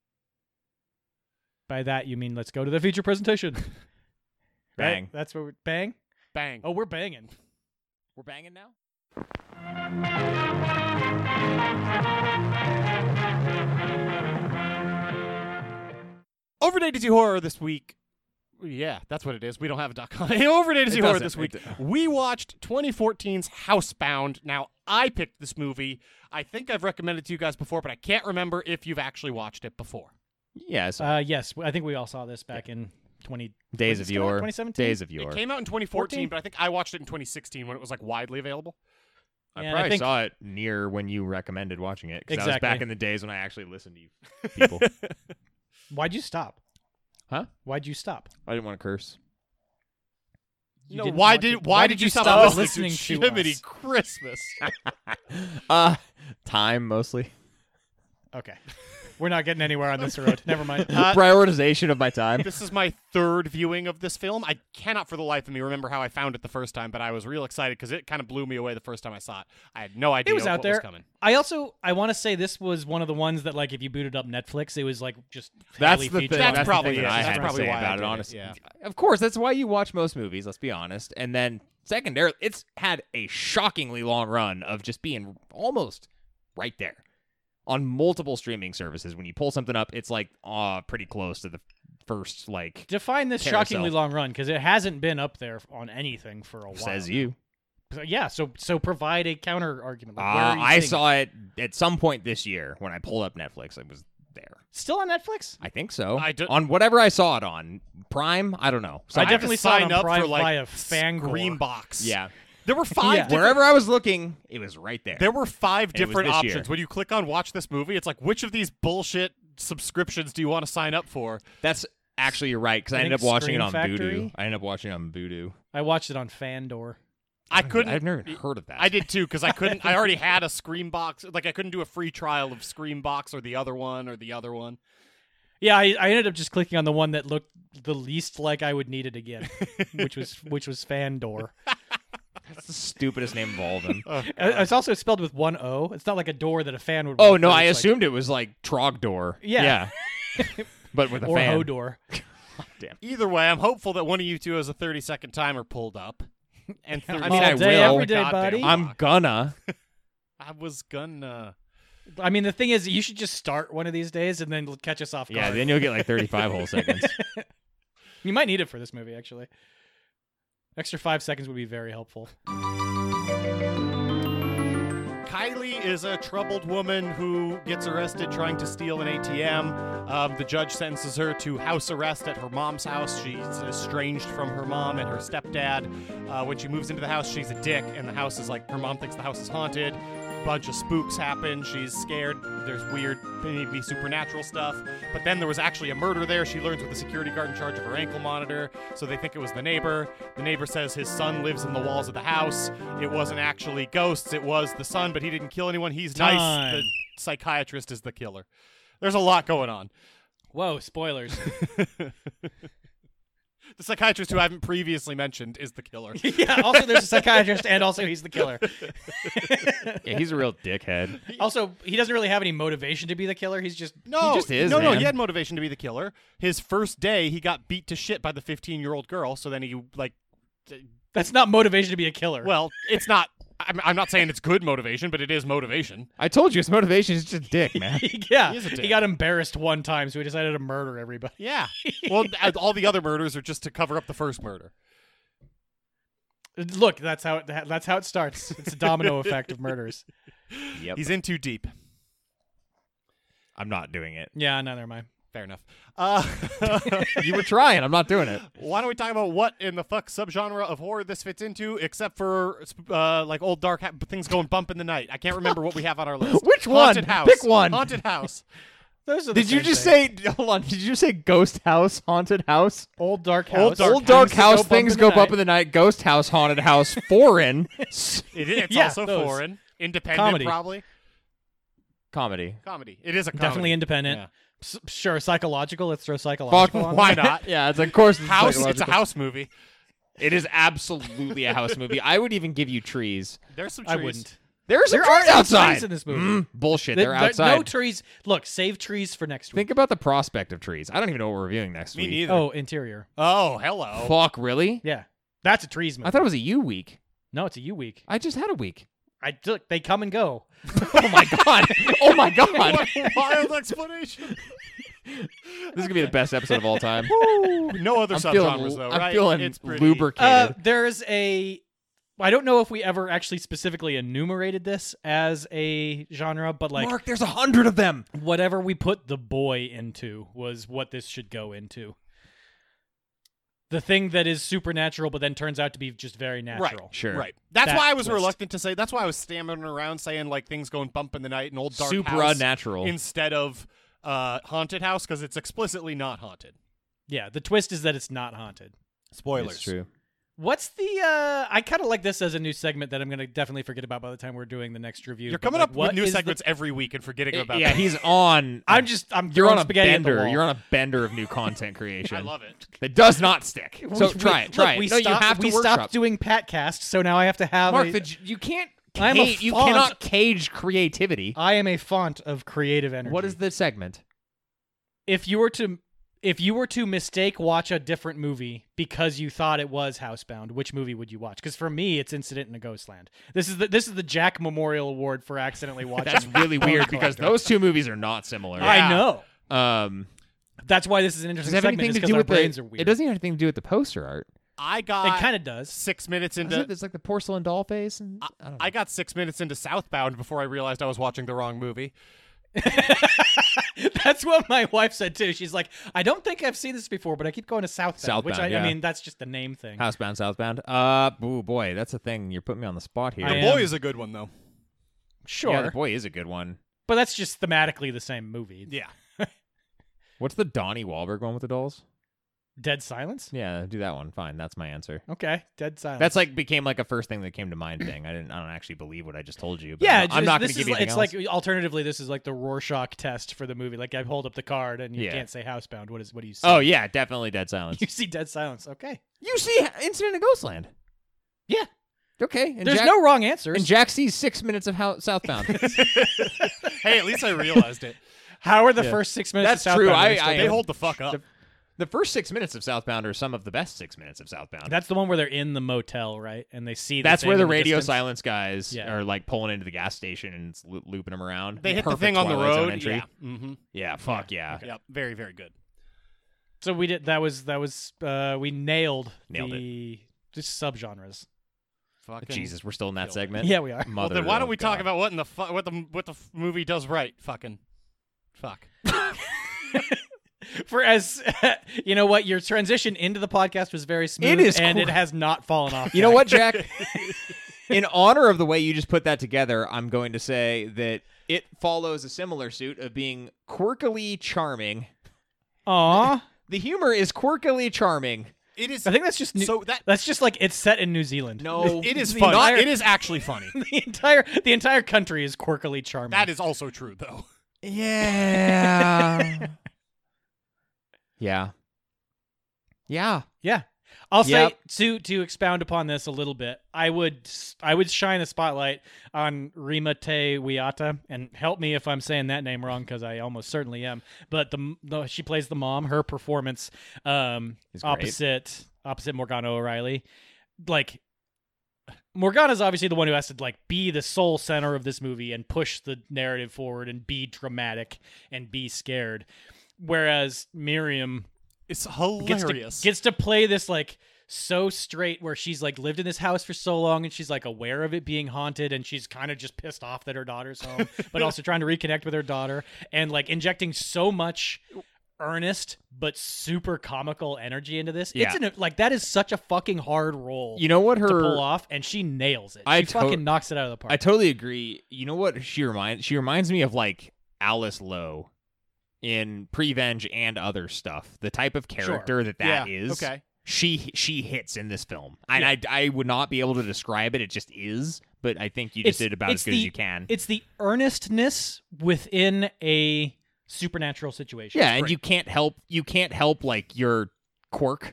[SPEAKER 1] By that you mean let's go to the feature presentation. Right?
[SPEAKER 2] Bang.
[SPEAKER 1] That's what we're bang.
[SPEAKER 3] Bang.
[SPEAKER 1] Oh, we're banging.
[SPEAKER 2] We're banging now.
[SPEAKER 3] Over to A to Z Horror this week. Yeah, that's what it is. We don't have a dot com. Over to A to Z
[SPEAKER 2] It
[SPEAKER 3] Horror
[SPEAKER 2] doesn't.
[SPEAKER 3] this week.
[SPEAKER 2] It-
[SPEAKER 3] We watched twenty fourteen's Housebound. Now, I picked this movie. I think I've recommended it to you guys before, but I can't remember if you've actually watched it before.
[SPEAKER 2] Yeah. So
[SPEAKER 1] Uh, yes, I think we all saw this back in twenty
[SPEAKER 2] Days
[SPEAKER 1] when
[SPEAKER 2] of
[SPEAKER 1] did this come out?
[SPEAKER 2] Yore.
[SPEAKER 1] twenty seventeen.
[SPEAKER 2] Days of Yore.
[SPEAKER 3] It came out in twenty fourteen,
[SPEAKER 1] fourteen?
[SPEAKER 3] but I think I watched it in twenty sixteen when it was like widely available.
[SPEAKER 2] I
[SPEAKER 1] And I
[SPEAKER 2] probably
[SPEAKER 1] think-
[SPEAKER 2] saw it near when you recommended watching it because I was
[SPEAKER 1] Exactly.
[SPEAKER 2] back in the days when I actually listened to you people.
[SPEAKER 1] Why'd you stop?
[SPEAKER 2] Huh?
[SPEAKER 1] Why'd you stop?
[SPEAKER 2] I didn't want to curse.
[SPEAKER 1] You
[SPEAKER 3] no,
[SPEAKER 1] didn't
[SPEAKER 3] why
[SPEAKER 1] want
[SPEAKER 3] did
[SPEAKER 1] to-
[SPEAKER 3] why,
[SPEAKER 1] why
[SPEAKER 3] did
[SPEAKER 1] did
[SPEAKER 3] you
[SPEAKER 1] you
[SPEAKER 3] stop,
[SPEAKER 1] stop
[SPEAKER 3] listening,
[SPEAKER 1] listening
[SPEAKER 3] to
[SPEAKER 1] to
[SPEAKER 3] Jiminy
[SPEAKER 1] us?
[SPEAKER 3] Christmas?
[SPEAKER 2] uh, time mostly.
[SPEAKER 1] Okay. We're not getting anywhere on this road. Never mind.
[SPEAKER 3] Uh,
[SPEAKER 2] Prioritization of my time.
[SPEAKER 3] This is my third viewing of this film. I cannot for the life of me remember how I found it the first time, but I was real excited because it kind of blew me away the first time I saw it. I had no idea
[SPEAKER 1] It was out
[SPEAKER 3] what
[SPEAKER 1] there.
[SPEAKER 3] was coming.
[SPEAKER 1] I also I want to say this was one of the ones that like if you booted up Netflix, it was like just
[SPEAKER 2] That's
[SPEAKER 1] highly
[SPEAKER 2] the
[SPEAKER 1] featured
[SPEAKER 2] thing.
[SPEAKER 1] on
[SPEAKER 3] That's
[SPEAKER 2] That's
[SPEAKER 3] probably
[SPEAKER 2] the thing
[SPEAKER 3] it.
[SPEAKER 2] that I
[SPEAKER 3] That's
[SPEAKER 2] had to
[SPEAKER 3] probably
[SPEAKER 2] say
[SPEAKER 3] why I
[SPEAKER 2] about
[SPEAKER 3] did
[SPEAKER 2] it.
[SPEAKER 3] it,
[SPEAKER 2] Honestly,
[SPEAKER 3] yeah.
[SPEAKER 2] of course, that's why you watch most movies. Let's be honest. And then secondary, it's had a shockingly long run of just being almost right there on multiple streaming services. When you pull something up, it's like uh pretty close to the first like
[SPEAKER 1] Define this
[SPEAKER 2] Carousel.
[SPEAKER 1] shockingly long run because it hasn't been up there on anything for a while.
[SPEAKER 2] says you.
[SPEAKER 1] So, yeah, so so provide a counter argument. Like, where
[SPEAKER 2] Uh,
[SPEAKER 1] are you
[SPEAKER 2] I
[SPEAKER 1] seeing
[SPEAKER 2] saw it at some point this year when I pulled up Netflix. It was there.
[SPEAKER 1] it? Still on Netflix.
[SPEAKER 2] I think so.
[SPEAKER 3] I do-
[SPEAKER 2] on whatever I saw it on Prime. I don't know.
[SPEAKER 1] I
[SPEAKER 2] Somewhere.
[SPEAKER 1] definitely
[SPEAKER 3] to
[SPEAKER 1] saw it
[SPEAKER 3] sign
[SPEAKER 1] on
[SPEAKER 3] up
[SPEAKER 1] Prime
[SPEAKER 3] for like
[SPEAKER 1] via Fangor.
[SPEAKER 3] Screambox.
[SPEAKER 2] Yeah.
[SPEAKER 3] There were five.
[SPEAKER 1] Yeah.
[SPEAKER 3] different-
[SPEAKER 2] Wherever I was looking, it was right there.
[SPEAKER 3] There were five
[SPEAKER 2] It was
[SPEAKER 3] different
[SPEAKER 2] this
[SPEAKER 3] options.
[SPEAKER 2] year.
[SPEAKER 3] When you click on watch this movie, it's like, which of these bullshit subscriptions do you want to sign up for?
[SPEAKER 2] That's actually you're right because I,
[SPEAKER 1] I
[SPEAKER 2] ended up
[SPEAKER 1] think
[SPEAKER 2] watching it
[SPEAKER 1] Scream
[SPEAKER 2] on Vudu.
[SPEAKER 1] Factory.
[SPEAKER 2] I ended up watching it on Vudu.
[SPEAKER 1] I watched it on Fandor.
[SPEAKER 3] I couldn't.
[SPEAKER 2] I've never even heard of that.
[SPEAKER 3] I did too because I couldn't. I already had a Screambox. Like I couldn't do a free trial of Screambox or the other one or the other one.
[SPEAKER 1] Yeah, I, I ended up just clicking on the one that looked the least like I would need it again, which was which was Fandor.
[SPEAKER 2] That's the stupidest name of all of them.
[SPEAKER 3] Oh,
[SPEAKER 1] Uh, It's also spelled with one O. It's not like a door that a fan would.
[SPEAKER 2] oh
[SPEAKER 1] walk
[SPEAKER 2] no,
[SPEAKER 1] through.
[SPEAKER 2] I
[SPEAKER 1] It's like-
[SPEAKER 2] assumed it was like Trogdor.
[SPEAKER 1] Yeah.
[SPEAKER 2] Yeah. But with a
[SPEAKER 1] or
[SPEAKER 2] fan.
[SPEAKER 1] Hodor.
[SPEAKER 3] Either way, I'm hopeful that one of you two has a thirty second timer pulled up. And
[SPEAKER 1] I
[SPEAKER 2] mean,
[SPEAKER 1] all
[SPEAKER 2] I
[SPEAKER 1] day,
[SPEAKER 2] will.
[SPEAKER 1] every day,
[SPEAKER 3] Goddamn
[SPEAKER 1] buddy.
[SPEAKER 3] clock.
[SPEAKER 2] I'm gonna.
[SPEAKER 3] I was gonna.
[SPEAKER 1] I mean, the thing is, you should just start one of these days and then catch us off guard.
[SPEAKER 2] Yeah, then you'll get like thirty-five whole seconds.
[SPEAKER 1] You might need it for this movie, actually. Extra five seconds would be very helpful.
[SPEAKER 3] Kylie is a troubled woman who gets arrested trying to steal an A T M. Um, the judge sentences her to house arrest at her mom's house. She's estranged from her mom and her stepdad. Uh, when she moves into the house, she's a dick, and the house is like, her mom thinks the house is haunted. Bunch of spooks happen. She's scared. There's weird, maybe supernatural stuff. But then there was actually a murder there. She learns with the security guard in charge of her ankle monitor. So they think it was the neighbor. The neighbor says his son lives in the walls of the house. It wasn't actually ghosts. It was the son, but he didn't kill anyone. He's nice.
[SPEAKER 1] Time.
[SPEAKER 3] The psychiatrist is the killer. There's a lot going on.
[SPEAKER 1] Whoa, spoilers.
[SPEAKER 3] The psychiatrist who I haven't previously mentioned is the killer.
[SPEAKER 1] Yeah, also there's a psychiatrist, and also he's the killer.
[SPEAKER 2] Yeah, he's a real dickhead.
[SPEAKER 1] Also, he doesn't really have any motivation to be the killer. He's just
[SPEAKER 3] No,
[SPEAKER 2] He just is,
[SPEAKER 3] no, no.
[SPEAKER 2] man.
[SPEAKER 3] He had motivation to be the killer. His first day, he got beat to shit by the fifteen-year-old girl. So then he like,
[SPEAKER 1] that's not motivation to be a killer.
[SPEAKER 3] well, it's not. I'm, I'm not saying it's good motivation, but it is motivation.
[SPEAKER 2] I told you his motivation is just dick, man.
[SPEAKER 1] yeah,
[SPEAKER 3] He is a dick.
[SPEAKER 1] he got embarrassed one time, so he decided to murder everybody.
[SPEAKER 3] Yeah. Well, th- all the other murders are just to cover up the first murder.
[SPEAKER 1] Look, that's how it, that's how it starts. It's a domino effect of murders.
[SPEAKER 2] Yep.
[SPEAKER 3] He's in too deep.
[SPEAKER 2] I'm not doing it.
[SPEAKER 1] Yeah, no, never mind.
[SPEAKER 3] Fair enough. Uh,
[SPEAKER 2] You were trying. I'm not doing it.
[SPEAKER 3] why don't we talk about what in the fuck subgenre of horror this fits into, except for uh, like old dark ha- things going bump in the night. I can't remember what we have on our list.
[SPEAKER 2] Which one?
[SPEAKER 3] Haunted house.
[SPEAKER 2] Pick one.
[SPEAKER 3] Haunted house.
[SPEAKER 1] Those are the
[SPEAKER 2] Did you
[SPEAKER 1] same
[SPEAKER 2] just
[SPEAKER 1] thing.
[SPEAKER 2] say? Hold on. Did you say ghost house, haunted house?
[SPEAKER 1] old dark house?
[SPEAKER 3] Old dark
[SPEAKER 2] Old dark
[SPEAKER 1] Things that
[SPEAKER 2] house.
[SPEAKER 1] go bump
[SPEAKER 2] Things
[SPEAKER 1] in
[SPEAKER 2] go
[SPEAKER 1] the
[SPEAKER 2] bump
[SPEAKER 1] night.
[SPEAKER 2] in the night. Ghost house, haunted house. Foreign.
[SPEAKER 3] It is. It's
[SPEAKER 1] Yeah,
[SPEAKER 3] also
[SPEAKER 1] those.
[SPEAKER 3] foreign. Independent,
[SPEAKER 1] Comedy.
[SPEAKER 3] probably.
[SPEAKER 2] Comedy.
[SPEAKER 3] Comedy. It is a comedy.
[SPEAKER 1] Definitely independent.
[SPEAKER 3] Yeah.
[SPEAKER 1] S- sure, psychological. Let's throw
[SPEAKER 2] Fuck.
[SPEAKER 1] psychological on
[SPEAKER 3] Why
[SPEAKER 1] there.
[SPEAKER 3] not?
[SPEAKER 2] Yeah, it's of course it's
[SPEAKER 3] House. It's a
[SPEAKER 2] psychological.
[SPEAKER 3] house movie.
[SPEAKER 2] It is absolutely a house movie. I would even give you trees.
[SPEAKER 3] There's some trees.
[SPEAKER 1] I wouldn't.
[SPEAKER 2] There are some
[SPEAKER 1] There
[SPEAKER 2] trees
[SPEAKER 1] are no
[SPEAKER 2] outside.
[SPEAKER 1] trees in this movie.
[SPEAKER 2] Mm, bullshit.
[SPEAKER 1] There-
[SPEAKER 2] They're
[SPEAKER 1] there-
[SPEAKER 2] outside.
[SPEAKER 1] No trees. Look, save trees for next week.
[SPEAKER 2] Think about the prospect of trees. I don't even know what we're reviewing next
[SPEAKER 3] Me
[SPEAKER 2] week.
[SPEAKER 3] neither.
[SPEAKER 1] Oh, interior.
[SPEAKER 3] Oh, hello.
[SPEAKER 2] Fuck, really?
[SPEAKER 1] Yeah, that's a trees movie.
[SPEAKER 2] I thought it was a you week.
[SPEAKER 1] No, it's a U week.
[SPEAKER 2] I just had a week.
[SPEAKER 1] I look, they come and go.
[SPEAKER 2] Oh my god. Oh my god.
[SPEAKER 3] What a wild explanation.
[SPEAKER 2] This is gonna be the best episode of all time.
[SPEAKER 3] No other
[SPEAKER 2] I'm
[SPEAKER 3] subgenres,
[SPEAKER 2] feeling,
[SPEAKER 3] though,
[SPEAKER 2] I'm
[SPEAKER 3] right?
[SPEAKER 2] feeling
[SPEAKER 3] it's pretty...
[SPEAKER 2] lubricated.
[SPEAKER 1] Uh, there's a. I don't know if we ever actually specifically enumerated this as a genre, but like
[SPEAKER 2] Mark, there's a hundred of them.
[SPEAKER 1] whatever we put the boy into was what this should go into. The thing that is supernatural, but then turns out to be just very natural.
[SPEAKER 3] Right,
[SPEAKER 2] Sure.
[SPEAKER 3] right. That's
[SPEAKER 1] That
[SPEAKER 3] why I was
[SPEAKER 1] twist.
[SPEAKER 3] reluctant to say. That's why I was stammering around saying like things going bump in the night and old dark house
[SPEAKER 2] Supernatural.
[SPEAKER 3] instead of uh, haunted house because it's explicitly not haunted.
[SPEAKER 1] Yeah, the twist is that it's not haunted.
[SPEAKER 3] Spoilers.
[SPEAKER 2] It's true.
[SPEAKER 1] What's the? uh I kind of like this as a new segment that I'm going to definitely forget about by the time we're doing the next review.
[SPEAKER 3] You're
[SPEAKER 1] but,
[SPEAKER 3] coming
[SPEAKER 1] like,
[SPEAKER 3] up
[SPEAKER 1] what
[SPEAKER 3] with new
[SPEAKER 1] is the-
[SPEAKER 3] segments every week and forgetting about
[SPEAKER 2] yeah,
[SPEAKER 3] them.
[SPEAKER 2] he's on.
[SPEAKER 1] I'm just. I'm.
[SPEAKER 2] You're
[SPEAKER 1] throwing
[SPEAKER 2] on a
[SPEAKER 1] spaghetti at the
[SPEAKER 2] bender.
[SPEAKER 1] wall.
[SPEAKER 2] You're on a bender of new content creation.
[SPEAKER 3] I love it.
[SPEAKER 2] That does not stick. So
[SPEAKER 1] We-
[SPEAKER 2] try it.
[SPEAKER 1] we-
[SPEAKER 2] Try
[SPEAKER 1] look,
[SPEAKER 2] it.
[SPEAKER 1] We
[SPEAKER 2] no,
[SPEAKER 1] stopped,
[SPEAKER 2] you have to
[SPEAKER 1] we
[SPEAKER 2] workshop.
[SPEAKER 1] stopped doing Patcast, so now I have to have.
[SPEAKER 2] Mark,
[SPEAKER 1] a,
[SPEAKER 2] the, you can't.
[SPEAKER 1] I'm a
[SPEAKER 2] cage- you
[SPEAKER 1] font.
[SPEAKER 2] cannot cage creativity.
[SPEAKER 1] I am a font of creative energy.
[SPEAKER 2] What is the segment?
[SPEAKER 1] if you were to if you were to mistake watch a different movie because you thought it was Housebound, which movie would you watch? Because for me, it's Incident in a Ghostland. This is the this is the Jack Memorial Award for accidentally watching.
[SPEAKER 2] That's really
[SPEAKER 1] Bone
[SPEAKER 2] weird because
[SPEAKER 1] Collector.
[SPEAKER 2] those two movies are not similar.
[SPEAKER 1] I
[SPEAKER 3] Yeah.
[SPEAKER 1] know.
[SPEAKER 2] Um,
[SPEAKER 1] That's why this is an
[SPEAKER 2] does
[SPEAKER 1] interesting
[SPEAKER 2] it have
[SPEAKER 1] segment.
[SPEAKER 2] anything
[SPEAKER 1] Is
[SPEAKER 2] to
[SPEAKER 1] because
[SPEAKER 2] do
[SPEAKER 1] our
[SPEAKER 2] with
[SPEAKER 1] brains
[SPEAKER 2] the?
[SPEAKER 1] are weird.
[SPEAKER 2] It doesn't have anything to do with the poster art.
[SPEAKER 3] I got
[SPEAKER 1] It kind of does.
[SPEAKER 3] six minutes
[SPEAKER 2] Is
[SPEAKER 3] into
[SPEAKER 2] it? It's like the porcelain doll face. And, I, don't know.
[SPEAKER 3] I got six minutes into Southbound before I realized I was watching the wrong movie.
[SPEAKER 1] That's what my wife said too. She's like, I don't think I've seen this before, but I keep going to Southbound. which I,
[SPEAKER 2] Southbound, yeah.
[SPEAKER 1] I mean, that's just a name thing.
[SPEAKER 2] Housebound, Southbound. Uh, oh boy, that's a thing. You're putting me on the spot here.
[SPEAKER 1] I
[SPEAKER 3] The
[SPEAKER 1] am.
[SPEAKER 3] Boy is a good one though.
[SPEAKER 1] Sure,
[SPEAKER 2] Yeah, the boy is a good one.
[SPEAKER 1] but that's just thematically the same movie.
[SPEAKER 3] Yeah.
[SPEAKER 2] What's the Donnie Wahlberg one with the dolls?
[SPEAKER 1] Dead Silence.
[SPEAKER 2] Yeah, do that one. Fine, that's my answer.
[SPEAKER 1] Okay, Dead Silence.
[SPEAKER 2] That's like became like a first thing that came to mind thing. I didn't. I don't actually believe what I just told you. But
[SPEAKER 1] yeah.
[SPEAKER 2] I'm,
[SPEAKER 1] just,
[SPEAKER 2] I'm not going
[SPEAKER 1] this
[SPEAKER 2] to give
[SPEAKER 1] is
[SPEAKER 2] you
[SPEAKER 1] like,
[SPEAKER 2] anything
[SPEAKER 1] it's
[SPEAKER 2] else.
[SPEAKER 1] like alternatively, this is like the Rorschach test for the movie. Like I hold up the card and you
[SPEAKER 2] Yeah.
[SPEAKER 1] can't say Housebound. What is? What do you see?
[SPEAKER 2] Oh yeah, definitely Dead Silence.
[SPEAKER 1] You see Dead Silence. Okay.
[SPEAKER 2] You see Incident in Ghostland.
[SPEAKER 1] Yeah.
[SPEAKER 2] Okay. And
[SPEAKER 1] There's
[SPEAKER 2] Jack,
[SPEAKER 1] no wrong answers.
[SPEAKER 2] And Jack sees six minutes of how, Southbound.
[SPEAKER 3] Hey, at least I realized it.
[SPEAKER 1] How are the
[SPEAKER 2] Yeah.
[SPEAKER 1] first six minutes?
[SPEAKER 2] That's
[SPEAKER 1] of
[SPEAKER 2] true.
[SPEAKER 1] Southbound?
[SPEAKER 2] I-
[SPEAKER 1] Are they still
[SPEAKER 2] I-
[SPEAKER 3] They
[SPEAKER 1] good?
[SPEAKER 3] hold the fuck up.
[SPEAKER 2] The- The first six minutes of Southbound are some of the best six minutes of Southbound.
[SPEAKER 1] That's the one where they're in the motel, right? And they see.
[SPEAKER 2] That's
[SPEAKER 1] thing
[SPEAKER 2] where the
[SPEAKER 1] in
[SPEAKER 2] radio
[SPEAKER 1] distance.
[SPEAKER 2] silence guys
[SPEAKER 1] Yeah.
[SPEAKER 2] are like pulling into the gas station and it's lo- looping them around.
[SPEAKER 3] They hit the
[SPEAKER 2] Perfect
[SPEAKER 3] thing on the
[SPEAKER 2] Twilight Zone
[SPEAKER 3] road.
[SPEAKER 2] entry.
[SPEAKER 3] Yeah. Mm-hmm.
[SPEAKER 2] Yeah, fuck yeah.
[SPEAKER 3] Yep. Very, very good.
[SPEAKER 1] So we did. That was that was. Uh, we nailed,
[SPEAKER 2] Nailed
[SPEAKER 1] the just subgenres.
[SPEAKER 3] Fucking
[SPEAKER 2] Jesus, we're still in that
[SPEAKER 3] killed it.
[SPEAKER 2] segment.
[SPEAKER 1] Yeah, we are.
[SPEAKER 3] Well,
[SPEAKER 2] Mother
[SPEAKER 3] then why don't
[SPEAKER 2] of
[SPEAKER 3] we talk
[SPEAKER 2] God.
[SPEAKER 3] about what in the fu- what the what the f- movie does right? Fucking fuck.
[SPEAKER 1] For as you know, what your transition into the podcast was very smooth,
[SPEAKER 2] It is
[SPEAKER 1] and
[SPEAKER 2] cr-
[SPEAKER 1] it has not fallen off.
[SPEAKER 2] You know
[SPEAKER 1] yet.
[SPEAKER 2] what, Jack? In honor of the way you just put that together, I'm going to say that it follows a similar suit of being quirkily charming.
[SPEAKER 1] Aw,
[SPEAKER 2] The humor is quirkily charming.
[SPEAKER 3] It is
[SPEAKER 1] I think that's just new-
[SPEAKER 3] so that
[SPEAKER 1] that's just like it's set in New Zealand.
[SPEAKER 2] No,
[SPEAKER 3] it is
[SPEAKER 1] the
[SPEAKER 3] funny.
[SPEAKER 1] entire-
[SPEAKER 3] It is actually funny.
[SPEAKER 1] the entire the entire country is quirkily charming.
[SPEAKER 3] That is also true though.
[SPEAKER 2] Yeah. yeah. Yeah.
[SPEAKER 1] Yeah. I'll
[SPEAKER 2] Yep.
[SPEAKER 1] say to to expound upon this a little bit. I would I would shine a spotlight on Rima Te Wiata, and help me if I'm saying that name wrong because I almost certainly am. But the, the she plays the mom. Her performance um,
[SPEAKER 2] Is great.
[SPEAKER 1] opposite opposite Morgana O'Reilly, like Morgana's obviously the one who has to like be the sole center of this movie and push the narrative forward and be dramatic and be scared, whereas Miriam
[SPEAKER 3] It's
[SPEAKER 1] gets
[SPEAKER 3] hilarious.
[SPEAKER 1] to, gets to play this like so straight where she's like lived in this house for so long and she's like aware of it being haunted and she's kind of just pissed off that her daughter's home but also trying to reconnect with her daughter and like injecting so much earnest but super comical energy into this.
[SPEAKER 2] Yeah.
[SPEAKER 1] It's an, like that is such a fucking hard role
[SPEAKER 2] You know what her
[SPEAKER 1] to pull off, and she nails it.
[SPEAKER 2] I
[SPEAKER 1] She
[SPEAKER 2] to-
[SPEAKER 1] fucking knocks it out of the park.
[SPEAKER 2] I totally agree. You know what she reminds she reminds me of like Alice Lowe in Prevenge and other stuff. The type of character that that
[SPEAKER 3] yeah.
[SPEAKER 2] is.
[SPEAKER 3] Okay.
[SPEAKER 2] She she hits in this film. And I I would not be able to describe it. It just is, but I think you just
[SPEAKER 1] It's-
[SPEAKER 2] did about as
[SPEAKER 1] it's
[SPEAKER 2] good
[SPEAKER 1] the-
[SPEAKER 2] as you can.
[SPEAKER 1] It's the earnestness within a supernatural situation.
[SPEAKER 2] Yeah,
[SPEAKER 1] It's
[SPEAKER 2] and
[SPEAKER 1] great.
[SPEAKER 2] you can't help you can't help like your quirk.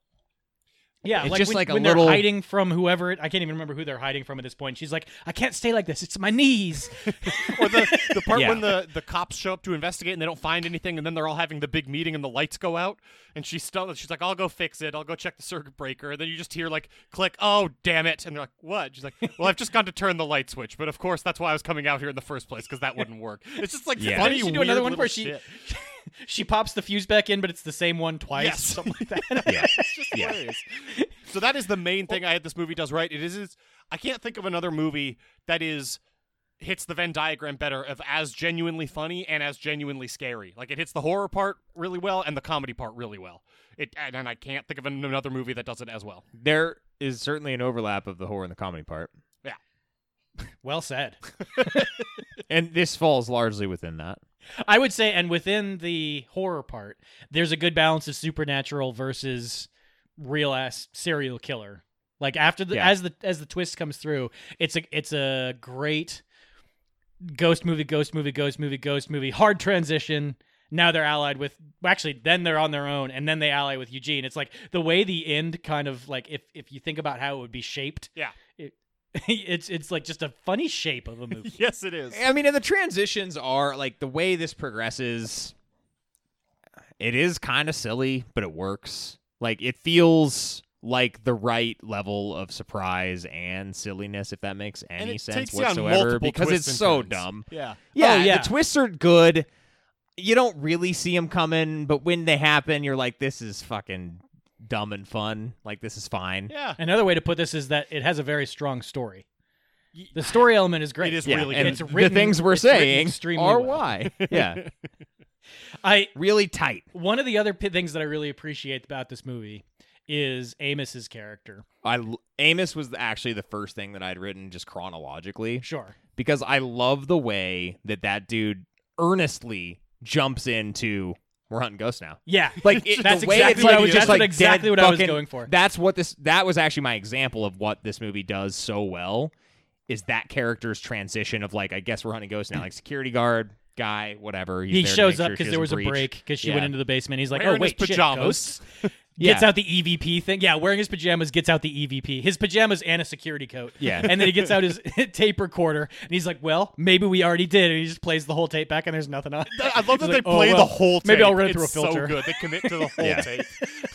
[SPEAKER 1] Yeah,
[SPEAKER 2] It's
[SPEAKER 1] like
[SPEAKER 2] just
[SPEAKER 1] when,
[SPEAKER 2] like a
[SPEAKER 1] when
[SPEAKER 2] little-
[SPEAKER 1] they're hiding from whoever. It, I can't even remember who they're hiding from at this point. She's like, I can't stay like this. It's my knees.
[SPEAKER 3] Or the, the part
[SPEAKER 2] Yeah.
[SPEAKER 3] when the, the cops show up to investigate and they don't find anything, and then they're all having the big meeting and the lights go out, and she's still she's like, I'll go fix it. I'll go check the circuit breaker. And then you just hear like click. Oh damn it! And they're like, what? She's like, well, I've just gone to turn the light switch, but of course that's why I was coming out here in the first place because that wouldn't work. It's just like
[SPEAKER 2] Yeah.
[SPEAKER 3] funny.
[SPEAKER 1] Didn't she do
[SPEAKER 3] weird
[SPEAKER 1] another one
[SPEAKER 3] little
[SPEAKER 1] where she
[SPEAKER 3] shit.
[SPEAKER 1] she pops the fuse back in, but it's the same one twice?
[SPEAKER 3] Yes.
[SPEAKER 1] Something like that.
[SPEAKER 2] Yeah.
[SPEAKER 3] It's just
[SPEAKER 2] Yeah.
[SPEAKER 3] hilarious. So that is the main thing I had this movie does right. It is, is I can't think of another movie that is hits the Venn diagram better of as genuinely funny and as genuinely scary. Like it hits the horror part really well and the comedy part really well. It and, and I can't think of another movie that does it as well.
[SPEAKER 2] There is certainly an overlap of the horror and the comedy part.
[SPEAKER 1] Well said.
[SPEAKER 2] And this falls largely within that.
[SPEAKER 1] I would say, and within the horror part, there's a good balance of supernatural versus real ass serial killer. Like after the
[SPEAKER 2] Yeah.
[SPEAKER 1] as the as the twist comes through, it's a it's a great ghost movie, ghost movie, ghost movie, ghost movie. Hard transition. Now they're allied with. Well, actually, then they're on their own, and then they ally with Eugene. It's like the way the end kind of like if if you think about how it would be shaped.
[SPEAKER 3] Yeah.
[SPEAKER 1] It, it's it's like just a funny shape of a movie.
[SPEAKER 3] Yes, it is.
[SPEAKER 2] I mean, and the transitions are like the way this progresses. It is kind of silly, but it works. Like it feels like the right level of surprise and silliness, if that makes
[SPEAKER 3] and
[SPEAKER 2] any
[SPEAKER 3] it
[SPEAKER 2] sense
[SPEAKER 3] takes you on
[SPEAKER 2] whatsoever,
[SPEAKER 3] multiple
[SPEAKER 2] because
[SPEAKER 3] twists
[SPEAKER 2] it's
[SPEAKER 3] and
[SPEAKER 2] so
[SPEAKER 3] turns.
[SPEAKER 2] dumb.
[SPEAKER 3] Yeah.
[SPEAKER 2] Yeah,
[SPEAKER 1] Oh, yeah.
[SPEAKER 2] the twists are good. You don't really see them coming, but when they happen, you're like, this is fucking dumb and fun. Like, this is fine.
[SPEAKER 3] Yeah.
[SPEAKER 1] Another way to put this is that it has a very strong story. The story element is great.
[SPEAKER 3] It is
[SPEAKER 2] Yeah,
[SPEAKER 3] really
[SPEAKER 2] and
[SPEAKER 3] good.
[SPEAKER 1] It's
[SPEAKER 2] the
[SPEAKER 1] written-
[SPEAKER 2] things we're
[SPEAKER 1] it's written
[SPEAKER 2] saying
[SPEAKER 1] extremely
[SPEAKER 2] are
[SPEAKER 1] well.
[SPEAKER 2] why. Yeah,
[SPEAKER 1] I
[SPEAKER 2] really tight.
[SPEAKER 1] one of the other p- things that I really appreciate about this movie is Amos's character.
[SPEAKER 2] I l- Amos was actually the first thing that I'd written just chronologically
[SPEAKER 1] Sure.
[SPEAKER 2] because I love the way that that dude earnestly jumps into we're hunting ghosts now.
[SPEAKER 1] Yeah.
[SPEAKER 2] Like it,
[SPEAKER 1] That's
[SPEAKER 2] the way
[SPEAKER 1] exactly
[SPEAKER 2] it's
[SPEAKER 1] what
[SPEAKER 2] like
[SPEAKER 1] I was-
[SPEAKER 2] just
[SPEAKER 1] that's what
[SPEAKER 2] like
[SPEAKER 1] exactly
[SPEAKER 2] dead
[SPEAKER 1] what I was
[SPEAKER 2] fucking-
[SPEAKER 1] going for.
[SPEAKER 2] That's what this. That was actually my example of what this movie does so well. Is that character's transition of like I guess we're hunting ghosts now, like security guard guy, whatever. He's
[SPEAKER 1] He
[SPEAKER 2] there to
[SPEAKER 1] shows
[SPEAKER 2] make
[SPEAKER 1] up
[SPEAKER 2] sure
[SPEAKER 1] because
[SPEAKER 2] she
[SPEAKER 1] there was
[SPEAKER 2] doesn't
[SPEAKER 1] a
[SPEAKER 2] breach.
[SPEAKER 1] break because she
[SPEAKER 2] Yeah.
[SPEAKER 1] went into the basement. He's like,
[SPEAKER 3] Wearing
[SPEAKER 1] oh, wait,
[SPEAKER 3] his
[SPEAKER 1] shit,
[SPEAKER 3] pajamas.
[SPEAKER 1] ghosts?
[SPEAKER 2] Yeah.
[SPEAKER 1] Gets out the E V P thing. Yeah, wearing his pajamas, gets out the E V P. His pajamas and a security coat.
[SPEAKER 2] Yeah.
[SPEAKER 1] And then he gets out his tape recorder, and he's like, well, maybe we already did. And he just plays the whole tape back, and there's nothing on it.
[SPEAKER 3] I love that
[SPEAKER 1] He's
[SPEAKER 3] they
[SPEAKER 1] like, oh,
[SPEAKER 3] play
[SPEAKER 1] well,
[SPEAKER 3] the whole tape.
[SPEAKER 1] maybe I'll run it through
[SPEAKER 3] It's
[SPEAKER 1] a filter.
[SPEAKER 3] so good. They commit to the whole
[SPEAKER 2] Yeah.
[SPEAKER 3] tape.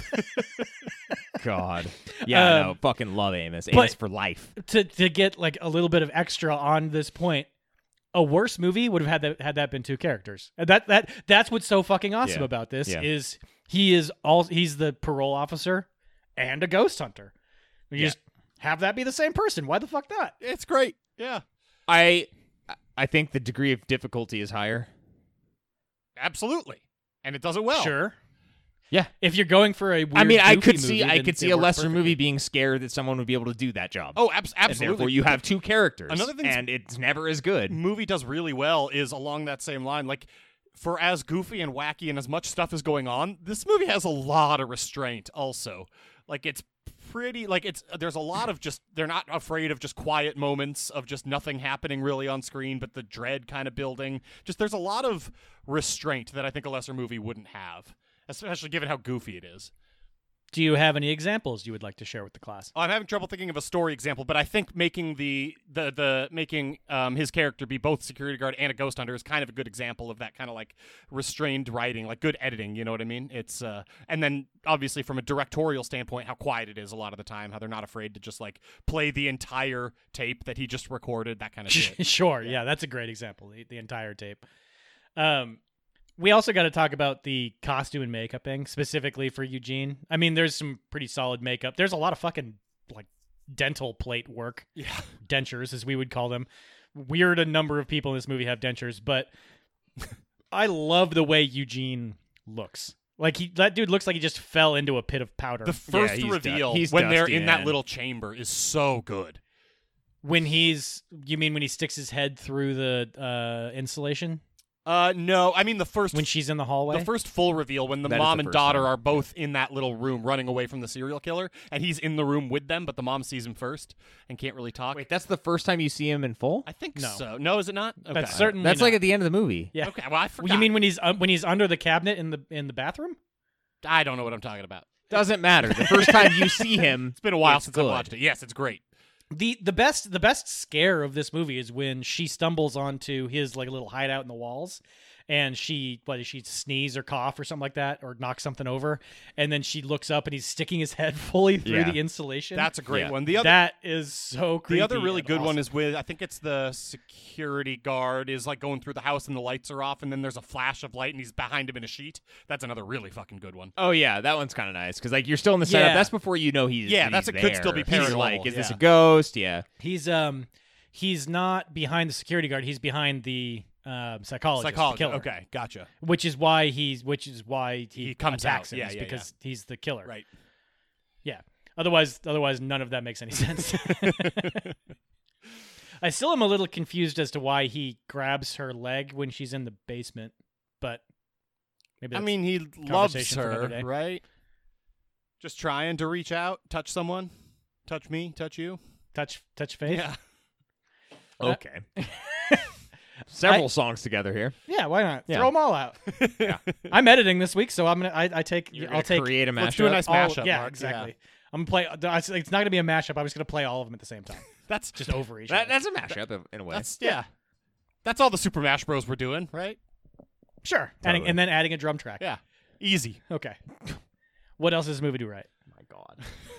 [SPEAKER 2] God. Yeah,
[SPEAKER 1] Um,
[SPEAKER 2] no, fucking love Amos. Amos
[SPEAKER 1] but-
[SPEAKER 2] for life.
[SPEAKER 1] to to get like a little bit of extra on this point, a worse movie would have had that had that been two characters. And that that that's what's so fucking awesome
[SPEAKER 2] Yeah.
[SPEAKER 1] about this
[SPEAKER 2] Yeah.
[SPEAKER 1] is he is all he's the parole officer and a ghost hunter. You
[SPEAKER 2] Yeah.
[SPEAKER 1] just have that be the same person. Why the fuck not?
[SPEAKER 3] It's great. Yeah.
[SPEAKER 2] I I think the degree of difficulty is higher.
[SPEAKER 3] Absolutely. And it does it well.
[SPEAKER 1] Sure.
[SPEAKER 2] Yeah.
[SPEAKER 1] If you're going for a weird,
[SPEAKER 2] I mean, I
[SPEAKER 1] goofy
[SPEAKER 2] could see
[SPEAKER 1] movie,
[SPEAKER 2] I
[SPEAKER 1] then
[SPEAKER 2] could see
[SPEAKER 1] it
[SPEAKER 2] a
[SPEAKER 1] works
[SPEAKER 2] lesser
[SPEAKER 1] perfectly.
[SPEAKER 2] movie being scared that someone would be able to do that job.
[SPEAKER 3] Oh, abs-
[SPEAKER 2] And
[SPEAKER 3] absolutely.
[SPEAKER 2] therefore, you have two characters.
[SPEAKER 3] Another thing's-
[SPEAKER 2] and it's never as good.
[SPEAKER 3] movie does really well is along that same line. Like, for as goofy and wacky and as much stuff is going on, this movie has a lot of restraint also. Like, it's pretty, like, it's, there's a lot of just, they're not afraid of just quiet moments of just nothing happening really on screen, but the dread kind of building. Just, there's a lot of restraint that I think a lesser movie wouldn't have, especially given how goofy it is.
[SPEAKER 1] Do you have any examples you would like to share with the class?
[SPEAKER 3] I'm having trouble thinking of a story example, but I think making the the the making um, his character be both security guard and a ghost hunter is kind of a good example of that kind of like restrained writing, like good editing. You know what I mean? It's uh, and then obviously from a directorial standpoint, how quiet it is a lot of the time, how they're not afraid to just like play the entire tape that he just recorded, that kind of shit.
[SPEAKER 1] Sure. Yeah. that's a great example. The, the entire tape. Um, we also got to talk about the costume and makeuping specifically for Eugene. I mean, there's some pretty solid makeup. There's a lot of fucking like dental plate work,
[SPEAKER 3] Yeah,
[SPEAKER 1] dentures as we would call them. Weird a number of people in this movie have dentures, but I love the way Eugene looks. Like he, that dude looks like he just fell into a pit of powder.
[SPEAKER 3] the first
[SPEAKER 2] he's du-
[SPEAKER 3] reveal
[SPEAKER 2] he's
[SPEAKER 3] when they're
[SPEAKER 2] dusty,
[SPEAKER 3] in that
[SPEAKER 2] man.
[SPEAKER 3] little chamber is so good.
[SPEAKER 1] when he's, you mean when he sticks his head through the uh, insulation
[SPEAKER 3] Uh, no, I mean the first
[SPEAKER 1] when she's in the hallway?
[SPEAKER 3] The first full reveal when the
[SPEAKER 2] That is
[SPEAKER 3] mom
[SPEAKER 2] the
[SPEAKER 3] and
[SPEAKER 2] first
[SPEAKER 3] daughter
[SPEAKER 2] one.
[SPEAKER 3] are both in that little room running away from the serial killer, and he's in the room with them, but the mom sees him first and can't really talk.
[SPEAKER 2] Wait, that's the first time you see him in full?
[SPEAKER 3] I think
[SPEAKER 1] No.
[SPEAKER 3] so. No, is it not? Okay.
[SPEAKER 1] That's certainly
[SPEAKER 2] That's
[SPEAKER 1] not.
[SPEAKER 2] like at the end of the movie.
[SPEAKER 1] Yeah.
[SPEAKER 3] Okay, well, I forgot.
[SPEAKER 1] You mean when he's uh, when he's under the cabinet in the in the bathroom?
[SPEAKER 3] I don't know what I'm talking about.
[SPEAKER 2] Doesn't matter. The first time you see him,
[SPEAKER 3] It's been a while
[SPEAKER 2] it's
[SPEAKER 3] since
[SPEAKER 2] good.
[SPEAKER 3] I watched it. Yes, it's great.
[SPEAKER 1] The the best the best scare of this movie is when she stumbles onto his like little hideout in the walls, and she what she sneeze or cough or something like that, or knock something over, and then she looks up and he's sticking his head fully through
[SPEAKER 2] Yeah.
[SPEAKER 1] the insulation.
[SPEAKER 3] That's a great
[SPEAKER 2] Yeah.
[SPEAKER 3] one. The other
[SPEAKER 1] that is so creepy.
[SPEAKER 3] The other really
[SPEAKER 1] and
[SPEAKER 3] good one
[SPEAKER 1] awesome.
[SPEAKER 3] is with, I think it's the security guard is like going through the house and the lights are off, and then there's a flash of light and he's behind him in a sheet. That's another really fucking good one.
[SPEAKER 2] Oh yeah, that one's kind of nice because like you're still in the setup.
[SPEAKER 1] Yeah.
[SPEAKER 2] That's before you know he's
[SPEAKER 3] Yeah,
[SPEAKER 2] he's
[SPEAKER 3] that's- it could still be
[SPEAKER 2] there. He's
[SPEAKER 3] paranormal,
[SPEAKER 2] like, is this
[SPEAKER 3] yeah.
[SPEAKER 2] a ghost? Yeah.
[SPEAKER 1] he's um he's not behind the security guard. He's behind the um, psychologist, the
[SPEAKER 3] Psychology.
[SPEAKER 1] killer.
[SPEAKER 3] Okay, gotcha.
[SPEAKER 1] Which is why he's which is why he,
[SPEAKER 3] He comes
[SPEAKER 1] attacks
[SPEAKER 3] out.
[SPEAKER 1] him,
[SPEAKER 3] Yeah,
[SPEAKER 1] is
[SPEAKER 3] yeah,
[SPEAKER 1] because he's the killer.
[SPEAKER 3] Right.
[SPEAKER 1] Yeah. Otherwise, otherwise, none of that makes any sense. I still am a little confused as to why he grabs her leg when she's in the basement, but maybe
[SPEAKER 3] I
[SPEAKER 1] that's
[SPEAKER 3] mean, he loves
[SPEAKER 1] conversation for another
[SPEAKER 3] her,
[SPEAKER 1] day.
[SPEAKER 3] right? Just trying to reach out, touch someone, touch me, touch you.
[SPEAKER 1] touch touch faith.
[SPEAKER 3] Yeah.
[SPEAKER 2] Okay. Several
[SPEAKER 1] I-
[SPEAKER 2] songs together here.
[SPEAKER 1] Yeah, why not?
[SPEAKER 2] Yeah.
[SPEAKER 1] Throw them all out.
[SPEAKER 2] Yeah.
[SPEAKER 1] I'm editing this week, so I'm gonna. I, I take.
[SPEAKER 2] You're
[SPEAKER 1] I'll
[SPEAKER 2] gonna
[SPEAKER 1] take.
[SPEAKER 2] create a mashup.
[SPEAKER 3] Let's do a nice
[SPEAKER 1] all,
[SPEAKER 3] mashup.
[SPEAKER 1] yeah,
[SPEAKER 3] Mark.
[SPEAKER 1] exactly. I'm gonna play. It's not gonna be a mashup. I'm just gonna play all of them at the same time,
[SPEAKER 3] That's
[SPEAKER 1] just over each
[SPEAKER 2] That,
[SPEAKER 1] other.
[SPEAKER 2] that's a mashup in- in a way.
[SPEAKER 3] That's yeah. That's all the Super Mash Bros. We're doing, right?
[SPEAKER 1] Sure, adding,
[SPEAKER 2] Totally.
[SPEAKER 1] and then adding a drum track.
[SPEAKER 3] Yeah. Easy.
[SPEAKER 1] Okay. What else does this movie do right?
[SPEAKER 2] my God.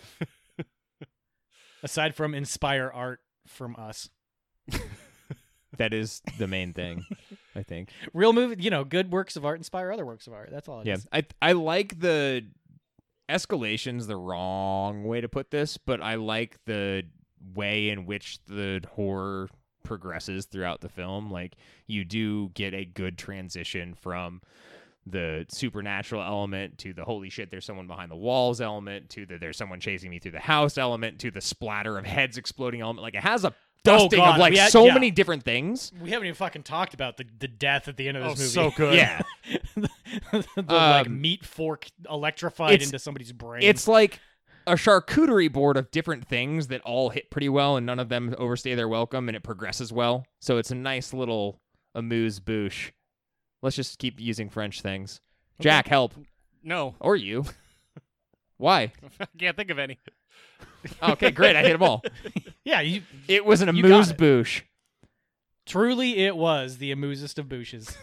[SPEAKER 1] Aside from inspire art from us,
[SPEAKER 2] That is the main thing, I think.
[SPEAKER 1] real movie. You know, good works of art inspire other works of art. That's all it
[SPEAKER 2] Yeah,
[SPEAKER 1] is.
[SPEAKER 2] I I like the escalation's the wrong way to put this, but I like the way in which the horror progresses throughout the film. Like, you do get a good transition from the supernatural element to the holy shit, there's someone behind the walls element to the there's someone chasing me through the house element to the splatter of heads exploding element. Like, it has a dusting
[SPEAKER 1] God,
[SPEAKER 2] of like
[SPEAKER 1] we had-
[SPEAKER 2] so
[SPEAKER 1] yeah.
[SPEAKER 2] many different things.
[SPEAKER 1] We haven't even fucking talked about the, the death at the end of this
[SPEAKER 3] Oh,
[SPEAKER 1] movie.
[SPEAKER 3] so good.
[SPEAKER 2] Yeah.
[SPEAKER 1] the like
[SPEAKER 2] Um,
[SPEAKER 1] meat fork electrified
[SPEAKER 2] it's-
[SPEAKER 1] into somebody's brain.
[SPEAKER 2] It's like a charcuterie board of different things that all hit pretty well, and none of them overstay their welcome, and it progresses well. So it's a nice little amuse-bouche. Let's just keep using French things. Jack, help.
[SPEAKER 3] No.
[SPEAKER 2] Or you. Why?
[SPEAKER 3] I can't think of any.
[SPEAKER 2] Okay, great. I hit them all.
[SPEAKER 1] yeah, you
[SPEAKER 2] It was an
[SPEAKER 1] You got it.
[SPEAKER 2] amuse-bouche.
[SPEAKER 1] truly it was the amusest of bouches.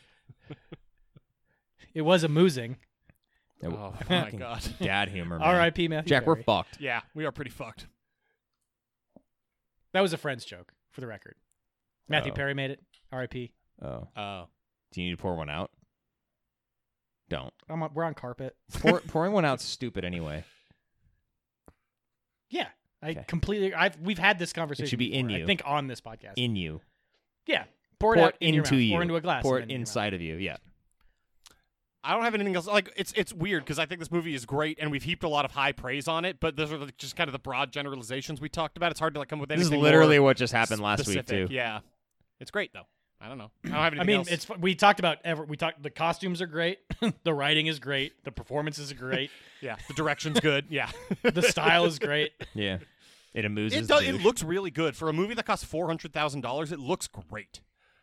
[SPEAKER 1] It was amusing.
[SPEAKER 3] Oh, my
[SPEAKER 2] Fucking
[SPEAKER 3] God.
[SPEAKER 2] Dad humor, man.
[SPEAKER 1] R I P Matthew
[SPEAKER 2] Jack, we're
[SPEAKER 1] Perry.
[SPEAKER 2] fucked.
[SPEAKER 3] Yeah, we are pretty fucked.
[SPEAKER 1] That was a Friends joke, for the record. Matthew
[SPEAKER 2] Oh.
[SPEAKER 1] Perry made it. R I P
[SPEAKER 2] Oh.
[SPEAKER 3] Oh.
[SPEAKER 2] Do you need to pour one out? Don't.
[SPEAKER 1] I'm on, we're on carpet.
[SPEAKER 2] Pour, pouring one out's stupid anyway.
[SPEAKER 1] Yeah, I
[SPEAKER 2] Okay.
[SPEAKER 1] completely. I've we've had this conversation.
[SPEAKER 2] should be in
[SPEAKER 1] before,
[SPEAKER 2] you.
[SPEAKER 1] I think on this podcast.
[SPEAKER 2] In you.
[SPEAKER 1] yeah, pour it
[SPEAKER 2] Pour
[SPEAKER 1] out
[SPEAKER 2] it
[SPEAKER 1] in your
[SPEAKER 2] into
[SPEAKER 1] mouth,
[SPEAKER 2] you.
[SPEAKER 1] or into a glass.
[SPEAKER 2] Pour
[SPEAKER 1] and
[SPEAKER 2] it
[SPEAKER 1] then in your mouth.
[SPEAKER 2] inside of you. Yeah.
[SPEAKER 3] I don't have anything else. Like, it's it's weird because I think this movie is great and we've heaped a lot of high praise on it, but those are like just kind of the broad generalizations we talked about. It's hard to like come with
[SPEAKER 2] This is
[SPEAKER 3] anything
[SPEAKER 2] literally
[SPEAKER 3] more
[SPEAKER 2] what just happened last week,
[SPEAKER 3] specific.
[SPEAKER 2] too.
[SPEAKER 3] Yeah. It's great, though. I don't know. I don't have anything
[SPEAKER 1] I mean,
[SPEAKER 3] else.
[SPEAKER 1] it's fu- we talked about ever. We talked. The costumes are great. The writing is great. The performances are great.
[SPEAKER 3] Yeah, the direction's good. Yeah.
[SPEAKER 1] The style is great.
[SPEAKER 2] Yeah. It amuses
[SPEAKER 3] It does, it
[SPEAKER 2] douche.
[SPEAKER 3] looks really good. For a movie that costs four hundred thousand dollars, it looks great.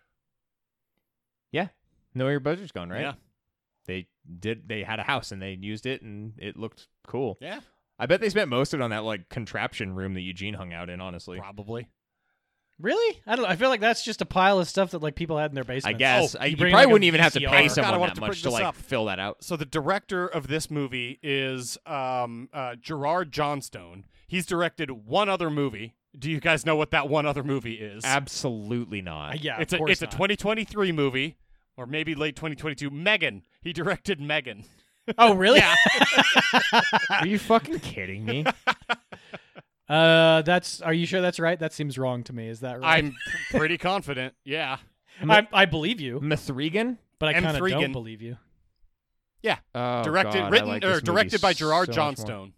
[SPEAKER 2] Yeah. Know where your budget's going, right?
[SPEAKER 3] Yeah.
[SPEAKER 2] They did. They had a house and they used it, and it looked cool.
[SPEAKER 3] Yeah,
[SPEAKER 2] I bet they spent most of it on that like contraption room that Eugene hung out in. Honestly,
[SPEAKER 3] probably.
[SPEAKER 1] Really? I don't know. I feel like that's just a pile of stuff that like people had in their
[SPEAKER 2] I
[SPEAKER 1] basement.
[SPEAKER 2] guess
[SPEAKER 3] Oh,
[SPEAKER 2] I,
[SPEAKER 1] you
[SPEAKER 2] you
[SPEAKER 1] bring,
[SPEAKER 2] probably
[SPEAKER 1] like, a
[SPEAKER 2] wouldn't even have to
[SPEAKER 1] V C R.
[SPEAKER 2] pay
[SPEAKER 1] God, I
[SPEAKER 2] someone
[SPEAKER 3] wanted
[SPEAKER 2] that
[SPEAKER 3] to
[SPEAKER 2] much
[SPEAKER 3] bring
[SPEAKER 2] to
[SPEAKER 3] this
[SPEAKER 2] like
[SPEAKER 3] up.
[SPEAKER 2] fill that out.
[SPEAKER 3] So the director of this movie is um, uh, Gerard Johnstone. He's directed one other movie. Do you guys know what that one other movie is?
[SPEAKER 2] Absolutely not.
[SPEAKER 1] Uh, yeah,
[SPEAKER 3] it's
[SPEAKER 1] of
[SPEAKER 3] a
[SPEAKER 1] course
[SPEAKER 3] it's
[SPEAKER 1] not.
[SPEAKER 3] a twenty twenty-three movie, or maybe late twenty twenty-two. Megan. He directed Megan.
[SPEAKER 1] Oh, really?
[SPEAKER 3] Yeah.
[SPEAKER 2] Are you fucking kidding me?
[SPEAKER 1] Uh, that's. Are you sure that's right? That seems wrong to me. Is that right?
[SPEAKER 3] I'm pretty confident. Yeah.
[SPEAKER 1] I, I believe you,
[SPEAKER 2] Mithrigan?
[SPEAKER 1] but I
[SPEAKER 3] M.
[SPEAKER 1] kind of
[SPEAKER 3] Thregan.
[SPEAKER 1] don't believe you.
[SPEAKER 2] Oh,
[SPEAKER 3] directed,
[SPEAKER 2] God, I
[SPEAKER 3] written,
[SPEAKER 2] like
[SPEAKER 3] or
[SPEAKER 2] this movie
[SPEAKER 3] directed by
[SPEAKER 2] so
[SPEAKER 3] Gerard
[SPEAKER 2] much more.
[SPEAKER 3] Johnstone.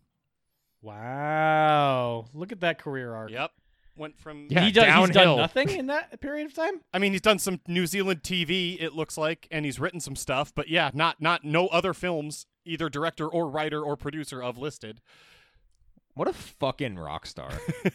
[SPEAKER 1] Wow, look at that career arc.
[SPEAKER 3] Yep. Went from.
[SPEAKER 2] Yeah,
[SPEAKER 1] he does, he's done
[SPEAKER 2] downhill.
[SPEAKER 1] nothing in that period of time.
[SPEAKER 3] I mean, he's done some New Zealand T V. It looks like, and he's written some stuff. But yeah, not not no other films, either director or writer or producer of listed.
[SPEAKER 2] What a fucking rock star.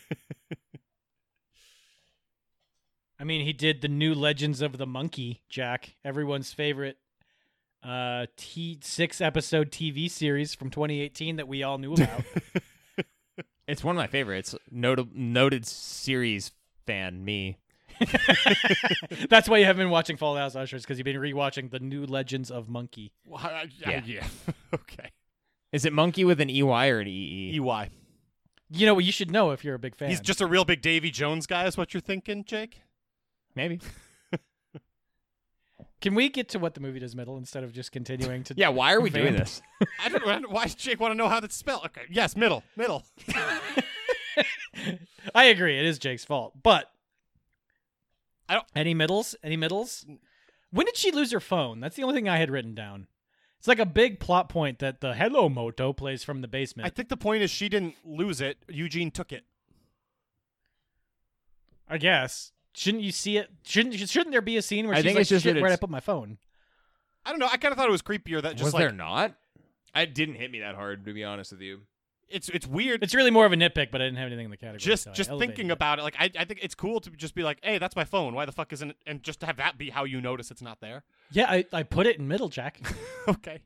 [SPEAKER 1] I mean, he did the new Legends of the Monkey, Jack, everyone's favorite uh T six episode T V series from twenty eighteen that we all knew about.
[SPEAKER 2] It's one of my favorites. Noted noted series fan, me.
[SPEAKER 1] That's why you haven't been watching Fall House Ushers, because you've been rewatching the new Legends of Monkey.
[SPEAKER 3] Well, I- I-
[SPEAKER 2] Yeah.
[SPEAKER 3] yeah. Okay.
[SPEAKER 2] Is it monkey with an E Y or an E E?
[SPEAKER 3] E Y.
[SPEAKER 1] You know what? You should know if you're a big fan.
[SPEAKER 3] He's just a real big Davy Jones guy, is what you're thinking, Jake?
[SPEAKER 2] Maybe.
[SPEAKER 1] Can we get to what the movie does middle instead of just continuing to?
[SPEAKER 2] Yeah, why are we
[SPEAKER 1] Vamp.
[SPEAKER 2] doing this?
[SPEAKER 3] I don't know. Why does Jake want to know how that's spelled? Okay. Yes, middle. Middle.
[SPEAKER 1] I agree. It is Jake's fault, but
[SPEAKER 3] I don't-
[SPEAKER 1] any middles? Any middles? When did she lose her phone? That's the only thing I had written down. It's like a big plot point that the Hello Moto plays from the basement.
[SPEAKER 3] I think the point is she didn't lose it. Eugene took it.
[SPEAKER 1] I guess. Shouldn't you see it? Shouldn't Shouldn't there be a scene where
[SPEAKER 2] I
[SPEAKER 1] she's
[SPEAKER 2] think
[SPEAKER 1] like,
[SPEAKER 2] it's just
[SPEAKER 1] shit,
[SPEAKER 2] that
[SPEAKER 1] where'd I
[SPEAKER 2] it's-
[SPEAKER 1] put my phone?
[SPEAKER 3] I don't know. I kind of thought it was creepier that just
[SPEAKER 2] Was
[SPEAKER 3] like
[SPEAKER 2] there not? It didn't hit me that hard, to be honest with you.
[SPEAKER 3] it's it's weird.
[SPEAKER 1] It's really more of a nitpick, but I didn't have anything in the category.
[SPEAKER 3] just
[SPEAKER 1] so I
[SPEAKER 3] just
[SPEAKER 1] elevated
[SPEAKER 3] thinking
[SPEAKER 1] it.
[SPEAKER 3] about it, like I I think it's cool to just be like, hey, that's my phone. Why the fuck isn't it? And just to have that be how you notice it's not there.
[SPEAKER 1] Yeah, I, I put it in middle, Jack.
[SPEAKER 3] Okay.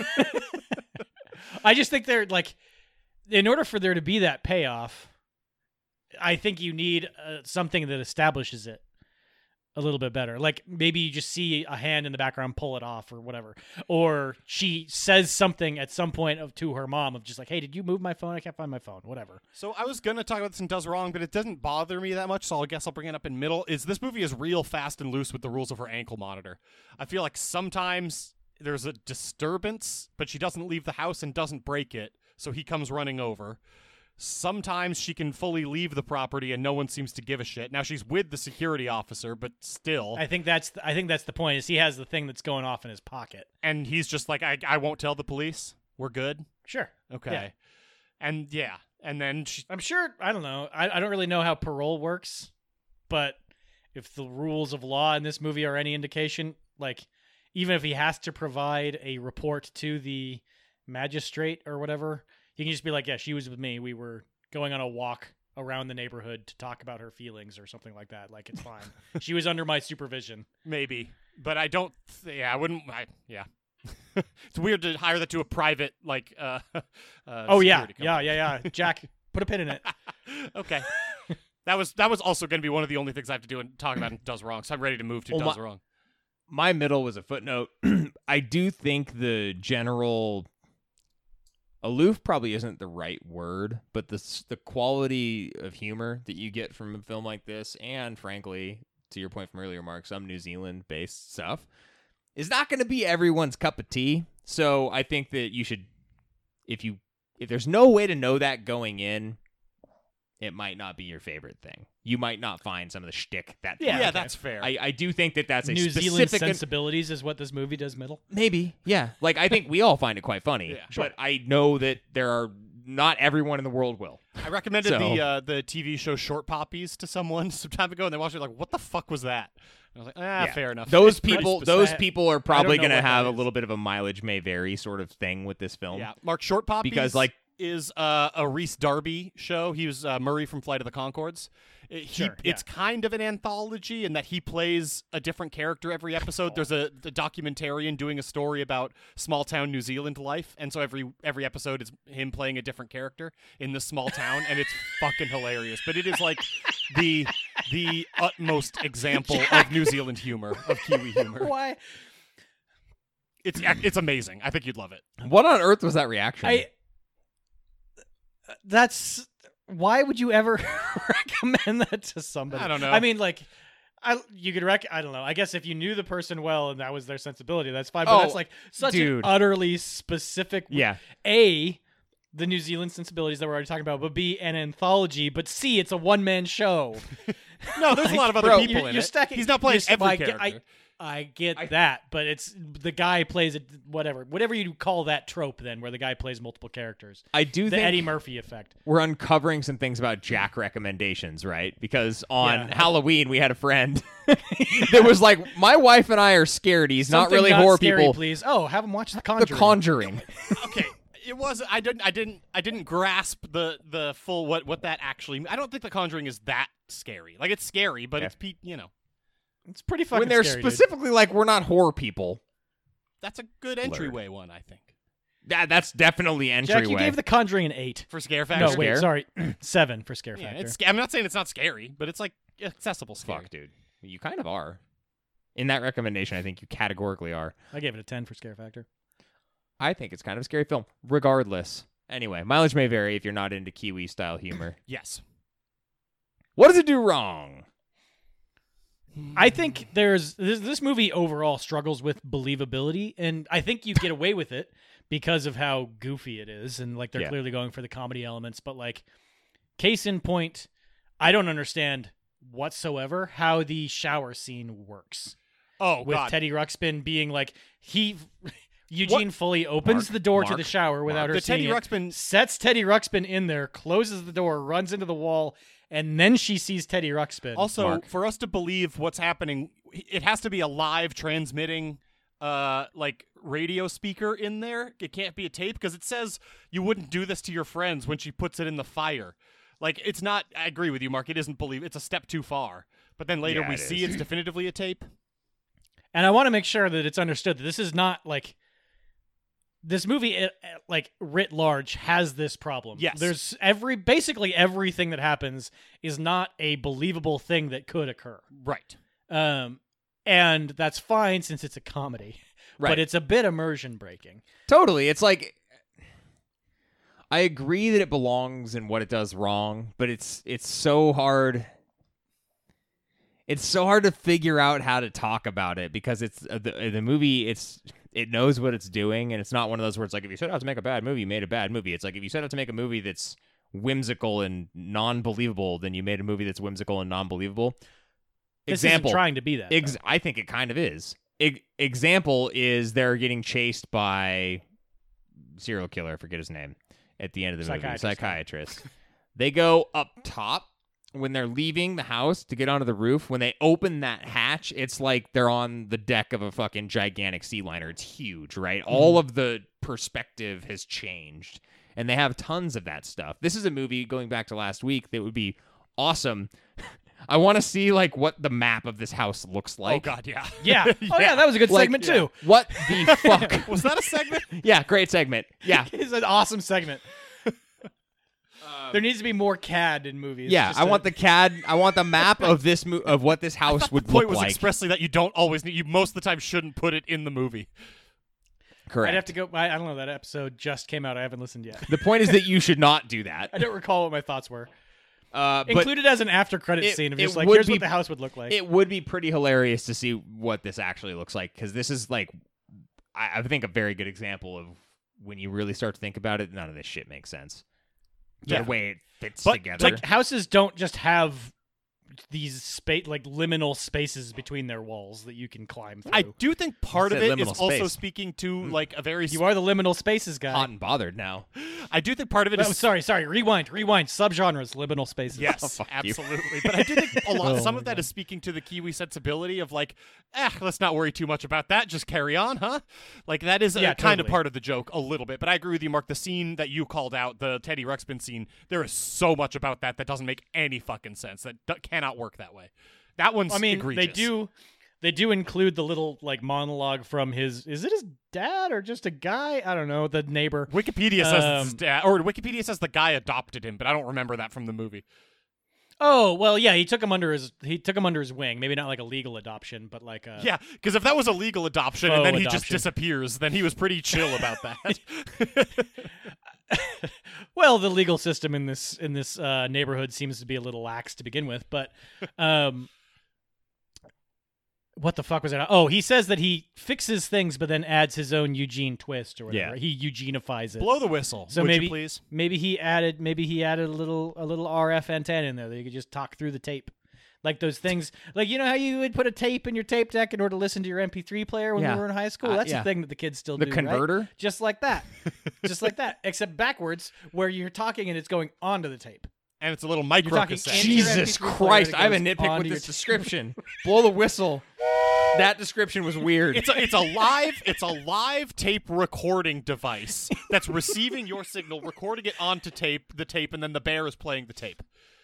[SPEAKER 1] I just think they're like, in order for there to be that payoff, I think you need uh, something that establishes it a little bit better. Like maybe you just see a hand in the background pull it off or whatever, or she says something at some point of to her mom of just like, "Hey, did you move my phone? I can't find my phone." Whatever.
[SPEAKER 3] So I was gonna talk about this in Does Wrong, but it doesn't bother me that much, so I guess I'll bring it up in middle. Is this movie is real fast and loose with the rules of her ankle monitor. I feel like sometimes there's a disturbance, but she doesn't leave the house and doesn't break it, so he comes running over. Sometimes she can fully leave the property and no one seems to give a shit. Now she's with the security officer, but still.
[SPEAKER 1] I think that's the, I think that's the point. Is he has the thing that's going off in his pocket.
[SPEAKER 3] And he's just like, I, I won't tell the police. We're good.
[SPEAKER 1] Sure.
[SPEAKER 3] Okay.
[SPEAKER 1] Yeah.
[SPEAKER 3] And yeah. And then she,
[SPEAKER 1] I'm sure. I don't know. I, I don't really know how parole works, but if the rules of law in this movie are any indication, like even if he has to provide a report to the magistrate or whatever, he can just be like, "Yeah, she was with me. We were going on a walk around the neighborhood to talk about her feelings or something like that. Like it's fine. She was under my supervision."
[SPEAKER 3] maybe. But I don't, th- yeah, I wouldn't, I, yeah. It's weird to hire that to a private, like, uh, uh
[SPEAKER 1] Oh yeah,
[SPEAKER 3] security
[SPEAKER 1] yeah,
[SPEAKER 3] company.
[SPEAKER 1] yeah, yeah. Jack, put a pin in it.
[SPEAKER 3] Okay. That was that was also going to be one of the only things I have to do and talk about in Does Wrong, so I'm ready to move to
[SPEAKER 2] Well,
[SPEAKER 3] Does
[SPEAKER 2] my-
[SPEAKER 3] Wrong.
[SPEAKER 2] My middle was a footnote. I do think the general aloof probably isn't the right word, but the s- the quality of humor that you get from a film like this, and frankly, to your point from earlier, Mark, some New Zealand-based stuff, is not going to be everyone's cup of tea. So I think that you should, if you if there's no way to know that going in, it might not be your favorite thing. You might not find some of the shtick that
[SPEAKER 3] Yeah,
[SPEAKER 2] funny.
[SPEAKER 3] yeah, that's fair.
[SPEAKER 2] I, I do think that that's a
[SPEAKER 1] New Zealand
[SPEAKER 2] specific
[SPEAKER 1] sensibilities is what this movie does. Middle.
[SPEAKER 2] Maybe, yeah. Like I think we all find it quite funny,
[SPEAKER 3] Yeah, sure.
[SPEAKER 2] but I know that there are not everyone in the world will.
[SPEAKER 3] I recommended
[SPEAKER 2] So-
[SPEAKER 3] the uh, the T V show Short Poppies to someone some time ago, and they watched it like, "What the fuck was that?" And I was like, "Ah,
[SPEAKER 2] Yeah.
[SPEAKER 3] fair enough."
[SPEAKER 2] Those
[SPEAKER 3] It's pretty
[SPEAKER 2] people,
[SPEAKER 3] specific.
[SPEAKER 2] those people are probably
[SPEAKER 1] know
[SPEAKER 2] going to
[SPEAKER 1] what that
[SPEAKER 2] have a
[SPEAKER 1] is.
[SPEAKER 2] little bit of a mileage may vary sort of thing with this film.
[SPEAKER 3] Yeah, Mark Short Poppies
[SPEAKER 2] Because, like-
[SPEAKER 3] is uh, a Reese Darby show. He was uh, Murray from Flight of the Conchords. It- he,
[SPEAKER 1] Sure, yeah.
[SPEAKER 3] It's kind of an anthology in that he plays a different character every episode. There's a, a documentarian doing a story about small town New Zealand life, and so every every episode is him playing a different character in this small town, and it's fucking hilarious. But it is like the the utmost example of New Zealand humor, of Kiwi humor.
[SPEAKER 1] Why?
[SPEAKER 3] It's it's amazing. I think you'd love it.
[SPEAKER 2] What on earth was that reaction?
[SPEAKER 1] I. That's why would you ever recommend that to somebody?
[SPEAKER 3] I don't know.
[SPEAKER 1] I mean, like, I you could rec. I don't know. I guess if you knew the person well and that was their sensibility, that's fine. But
[SPEAKER 2] Oh,
[SPEAKER 1] that's like such
[SPEAKER 2] dude.
[SPEAKER 1] an utterly specific.
[SPEAKER 2] yeah.
[SPEAKER 1] A, the New Zealand sensibilities that we're already talking about, but B, an anthology, but C, it's a one man show.
[SPEAKER 3] No, there's a lot of other
[SPEAKER 1] Bro,
[SPEAKER 3] people
[SPEAKER 1] you're,
[SPEAKER 3] in
[SPEAKER 1] you're
[SPEAKER 3] it.
[SPEAKER 1] stacking,
[SPEAKER 3] He's not playing
[SPEAKER 1] you're st-
[SPEAKER 3] every
[SPEAKER 1] well, I get-
[SPEAKER 3] character.
[SPEAKER 1] I, I get
[SPEAKER 2] I-
[SPEAKER 1] that, but it's the guy plays it. Whatever, whatever you call that trope, then where the guy plays multiple characers.
[SPEAKER 2] I do
[SPEAKER 1] The
[SPEAKER 2] think
[SPEAKER 1] Eddie Murphy effect.
[SPEAKER 2] we're uncovering some things about Jack recommendations, right? Because on
[SPEAKER 1] Yeah.
[SPEAKER 2] Halloween we had a friend that was like, "My wife and I are scared. He's not
[SPEAKER 1] Something
[SPEAKER 2] really
[SPEAKER 1] not
[SPEAKER 2] horror
[SPEAKER 1] scary,
[SPEAKER 2] people."
[SPEAKER 1] Please. Oh, have him watch The
[SPEAKER 2] The
[SPEAKER 1] Conjuring.
[SPEAKER 2] Conjuring.
[SPEAKER 3] Okay, it was. I didn't. I didn't. I didn't grasp the the full what what that actually. I don't think The Conjuring is that scary. Like it's scary, but
[SPEAKER 2] Yeah.
[SPEAKER 3] it's pe- you know
[SPEAKER 1] It's pretty fucking
[SPEAKER 2] when they're
[SPEAKER 1] scary, dude.
[SPEAKER 2] specifically like, "We're not horror people."
[SPEAKER 3] that's a good entryway one. I think
[SPEAKER 2] That that's definitely entryway.
[SPEAKER 1] Jack, you gave The Conjuring an eight.
[SPEAKER 3] for scare factor.
[SPEAKER 1] No, wait,
[SPEAKER 2] Scare?
[SPEAKER 1] sorry, seven for scare
[SPEAKER 3] Yeah,
[SPEAKER 1] factor.
[SPEAKER 3] it's. sca- I'm not saying it's not scary, but it's like accessible scary.
[SPEAKER 2] Fuck, dude. You kind of are. In that recommendation, I think you categorically are.
[SPEAKER 1] I gave it a ten for scare factor.
[SPEAKER 2] I think it's kind of a scary film, regardless. Anyway, mileage may vary if you're not into Kiwi style humor.
[SPEAKER 3] Yes.
[SPEAKER 2] What does it do wrong?
[SPEAKER 1] I think there's this, this movie overall struggles with believability, and I think you get away with it because of how goofy it is, and like they're
[SPEAKER 2] Yeah.
[SPEAKER 1] clearly going for the comedy elements. But like, case in point, I don't understand whatsoever how the shower scene works
[SPEAKER 3] Oh
[SPEAKER 1] with
[SPEAKER 3] God.
[SPEAKER 1] Teddy Ruxpin being like he. Eugene fully opens
[SPEAKER 2] Mark,
[SPEAKER 1] the door to
[SPEAKER 2] Mark,
[SPEAKER 1] the shower without her
[SPEAKER 3] the
[SPEAKER 1] seeing
[SPEAKER 3] Teddy
[SPEAKER 1] it,
[SPEAKER 3] Ruxpin.
[SPEAKER 1] sets Teddy Ruxpin in there, closes the door, runs into the wall, and then she sees Teddy Ruxpin.
[SPEAKER 3] Also,
[SPEAKER 2] Mark.
[SPEAKER 3] for us to believe what's happening, it has to be a live transmitting uh like radio speaker in there. It can't be a tape because it says you wouldn't do this to your friends when she puts it in the fire. Like, it's not, I agree with you, Mark, it isn't believe it's a step too far. But then later
[SPEAKER 2] Yeah,
[SPEAKER 3] we
[SPEAKER 2] it
[SPEAKER 3] see
[SPEAKER 2] is.
[SPEAKER 3] it's definitively a tape.
[SPEAKER 1] And I want to make sure that it's understood that this is not like this movie, it, like writ large, has this problem.
[SPEAKER 3] Yes.
[SPEAKER 1] There's every basically everything that happens is not a believable thing that could occur.
[SPEAKER 3] Right.
[SPEAKER 1] Um, and that's fine since it's a comedy,
[SPEAKER 2] Right.
[SPEAKER 1] but it's a bit immersion breaking.
[SPEAKER 2] Totally. It's like I agree that it belongs in what it does wrong, but it's it's so hard. It's so hard to figure out how to talk about it because it's uh, the the movie. It's it knows what it's doing, and it's not one of those where it's like if you set out to make a bad movie, you made a bad movie. It's like if you set out to make a movie that's whimsical and non-believable, then you made a movie that's whimsical and non-believable.
[SPEAKER 1] This
[SPEAKER 2] Example.
[SPEAKER 1] isn't trying to be that.
[SPEAKER 2] Ex-
[SPEAKER 1] though.
[SPEAKER 2] I think it kind of is. E- example is they're getting chased by serial killer. I forget his name at the end of the movie.
[SPEAKER 1] Psychiatrist.
[SPEAKER 2] Psychiatrist. They go up top when they're leaving the house to get onto the roof. When they open that hatch, it's like they're on the deck of a fucking gigantic sea liner. It's huge, right?
[SPEAKER 1] Mm-hmm.
[SPEAKER 2] All of the perspective has changed, and they have tons of that stuff. This is a movie going back to last week that would be awesome. I want to see like what the map of this house looks like.
[SPEAKER 3] Oh, God, yeah.
[SPEAKER 1] Yeah. Oh yeah, that was a good
[SPEAKER 2] Like,
[SPEAKER 1] segment too.
[SPEAKER 2] What the fuck?
[SPEAKER 3] Was that a segment?
[SPEAKER 2] Yeah, great segment. Yeah.
[SPEAKER 1] It's an awesome segment. There needs to be more C A D in movies.
[SPEAKER 2] Yeah,
[SPEAKER 1] Just
[SPEAKER 2] I
[SPEAKER 1] to-
[SPEAKER 2] want the C A D. I want the map of this mo- of what this house would
[SPEAKER 3] The point
[SPEAKER 2] look
[SPEAKER 3] was
[SPEAKER 2] like.
[SPEAKER 3] expressly that you don't always need, you most of the time shouldn't put it in the movie.
[SPEAKER 2] Correct.
[SPEAKER 1] I'd have to go. I, I don't know. That episode just came out. I haven't listened yet.
[SPEAKER 2] The point is that you should not do that.
[SPEAKER 1] I don't recall what my thoughts were.
[SPEAKER 2] Uh, but
[SPEAKER 1] Included as an after credit
[SPEAKER 2] it-
[SPEAKER 1] scene of
[SPEAKER 2] it
[SPEAKER 1] just like,
[SPEAKER 2] would
[SPEAKER 1] here's
[SPEAKER 2] be-
[SPEAKER 1] what the house would look like.
[SPEAKER 2] it would be pretty hilarious to see what this actually looks like because this is like, I, I think a very good example of when you really start to think about it. None of this shit makes sense.
[SPEAKER 1] Yeah.
[SPEAKER 2] The way it fits
[SPEAKER 3] But,
[SPEAKER 2] together.
[SPEAKER 1] like houses don't just have these space like liminal spaces between their walls that you can climb through.
[SPEAKER 3] I do think part of
[SPEAKER 2] Said
[SPEAKER 3] it is
[SPEAKER 2] liminal
[SPEAKER 3] also
[SPEAKER 2] space.
[SPEAKER 3] speaking to like a very.
[SPEAKER 1] you are the liminal spaces guy.
[SPEAKER 2] hot and bothered now.
[SPEAKER 3] I do think part of it
[SPEAKER 1] Oh,
[SPEAKER 3] is.
[SPEAKER 1] sorry, sorry. Rewind, rewind. Subgenres, liminal spaces.
[SPEAKER 3] Yes,
[SPEAKER 2] fuck you.
[SPEAKER 3] absolutely. But I do think a lot.
[SPEAKER 1] Oh
[SPEAKER 3] some
[SPEAKER 1] my
[SPEAKER 3] of that
[SPEAKER 1] God.
[SPEAKER 3] is speaking to the Kiwi sensibility of like, eh, let's not worry too much about that. Just carry on, huh? Like that is a,
[SPEAKER 1] Yeah,
[SPEAKER 3] kind of
[SPEAKER 1] totally.
[SPEAKER 3] part of the joke a little bit. But I agree with you, Mark. The scene that you called out, the Teddy Ruxpin scene, there is so much about that that doesn't make any fucking sense. That d- cannot work that way. That one's
[SPEAKER 1] I mean,
[SPEAKER 3] egregious.
[SPEAKER 1] they do. They do include the little like monologue from his. Is it his dad or just a guy? I don't know. The neighbor.
[SPEAKER 3] Wikipedia says it's his
[SPEAKER 1] Um,
[SPEAKER 3] dad, or Wikipedia says the guy adopted him, but I don't remember that from the movie.
[SPEAKER 1] Oh well, yeah. He took him under his. He took him under his wing. Maybe not like a legal adoption, but like a.
[SPEAKER 3] Yeah, because if that was a legal adoption and
[SPEAKER 1] Faux
[SPEAKER 3] then he just
[SPEAKER 1] adoption.
[SPEAKER 3] disappears, then he was pretty chill about that.
[SPEAKER 1] Well, the legal system in this in this uh, neighborhood seems to be a little lax to begin with, but um, what the fuck was that? Oh, he says that he fixes things, but then adds his own Eugene twist or whatever.
[SPEAKER 2] Yeah.
[SPEAKER 1] He Eugenifies it.
[SPEAKER 3] Blow the whistle,
[SPEAKER 1] So
[SPEAKER 3] would
[SPEAKER 1] maybe
[SPEAKER 3] you please?
[SPEAKER 1] maybe he added maybe he added a little a little R F antenna in there that you could just talk through the tape. Like those things, like you know how you would put a tape in your tape deck in order to listen to your M P three player when
[SPEAKER 2] Yeah.
[SPEAKER 1] you were in high school.
[SPEAKER 2] Uh,
[SPEAKER 1] That's
[SPEAKER 2] yeah.
[SPEAKER 1] the thing that the kids still
[SPEAKER 2] The
[SPEAKER 1] do. right?
[SPEAKER 2] converter?
[SPEAKER 1] Just like that, just like that, except backwards, where you're talking and it's going onto the tape.
[SPEAKER 3] And it's a little
[SPEAKER 1] talking
[SPEAKER 3] micro
[SPEAKER 1] into
[SPEAKER 3] cassette.
[SPEAKER 1] your
[SPEAKER 2] Jesus
[SPEAKER 1] M P three player
[SPEAKER 2] Christ!
[SPEAKER 1] that
[SPEAKER 2] I have a
[SPEAKER 1] goes
[SPEAKER 2] nitpick
[SPEAKER 1] onto
[SPEAKER 2] with
[SPEAKER 1] your
[SPEAKER 2] this
[SPEAKER 1] t-
[SPEAKER 2] description. Blow the whistle. That description was weird.
[SPEAKER 3] It's a it's a live it's a live tape recording device that's receiving your signal, recording it onto tape, the tape, and then the bear is playing the tape.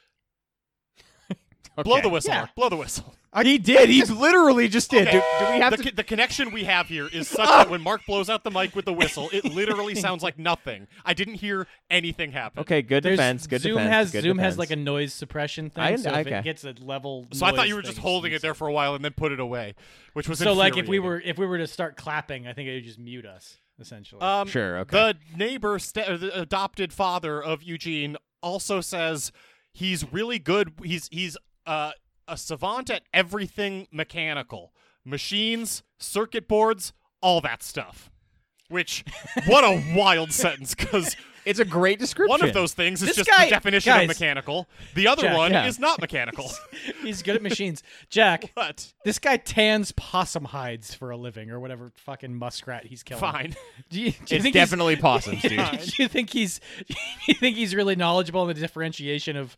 [SPEAKER 3] Blow
[SPEAKER 2] Okay.
[SPEAKER 3] the whistle,
[SPEAKER 1] Yeah.
[SPEAKER 3] Mark. Blow the whistle.
[SPEAKER 2] He did. He literally just did.
[SPEAKER 3] Okay.
[SPEAKER 2] Do, do we have
[SPEAKER 3] the,
[SPEAKER 2] to?
[SPEAKER 3] co- the connection we have here is such that when Mark blows out the mic with the whistle, it literally sounds like nothing. I didn't hear anything happen.
[SPEAKER 2] Okay, good
[SPEAKER 1] There's-
[SPEAKER 2] defense. Good
[SPEAKER 1] Zoom
[SPEAKER 2] defense.
[SPEAKER 1] has
[SPEAKER 2] good
[SPEAKER 1] Zoom
[SPEAKER 2] defense.
[SPEAKER 1] has like a noise suppression thing,
[SPEAKER 2] I-
[SPEAKER 1] so if
[SPEAKER 2] okay.
[SPEAKER 1] it gets a level.
[SPEAKER 3] So I thought
[SPEAKER 1] noise
[SPEAKER 3] you were just
[SPEAKER 1] thing,
[SPEAKER 3] holding it
[SPEAKER 1] mutes
[SPEAKER 3] there for a while and then put it away, which was
[SPEAKER 1] So like if we
[SPEAKER 3] infuriating.
[SPEAKER 1] were if we were to start clapping, I think it would just mute us essentially.
[SPEAKER 3] Um,
[SPEAKER 2] Sure, okay.
[SPEAKER 3] The neighbor, st- uh, the adopted father of Eugene, also says he's really good. He's he's uh, a savant at everything mechanical, machines, circuit boards, all that stuff. Which, what a wild sentence, because
[SPEAKER 2] It's a great description.
[SPEAKER 3] one of those things is
[SPEAKER 1] This
[SPEAKER 3] just
[SPEAKER 1] guy-
[SPEAKER 3] the definition
[SPEAKER 1] guys.
[SPEAKER 3] of mechanical. The other
[SPEAKER 1] Jack,
[SPEAKER 3] one
[SPEAKER 2] yeah.
[SPEAKER 3] is not mechanical.
[SPEAKER 1] He's good at machines. Jack,
[SPEAKER 3] But
[SPEAKER 1] this guy tans possum hides for a living or whatever fucking muskrat he's killing.
[SPEAKER 3] fine.
[SPEAKER 1] Do you, do you
[SPEAKER 2] It's
[SPEAKER 1] think he's-
[SPEAKER 2] definitely possums, dude.
[SPEAKER 1] do you think he's do you think he's really knowledgeable in the differentiation of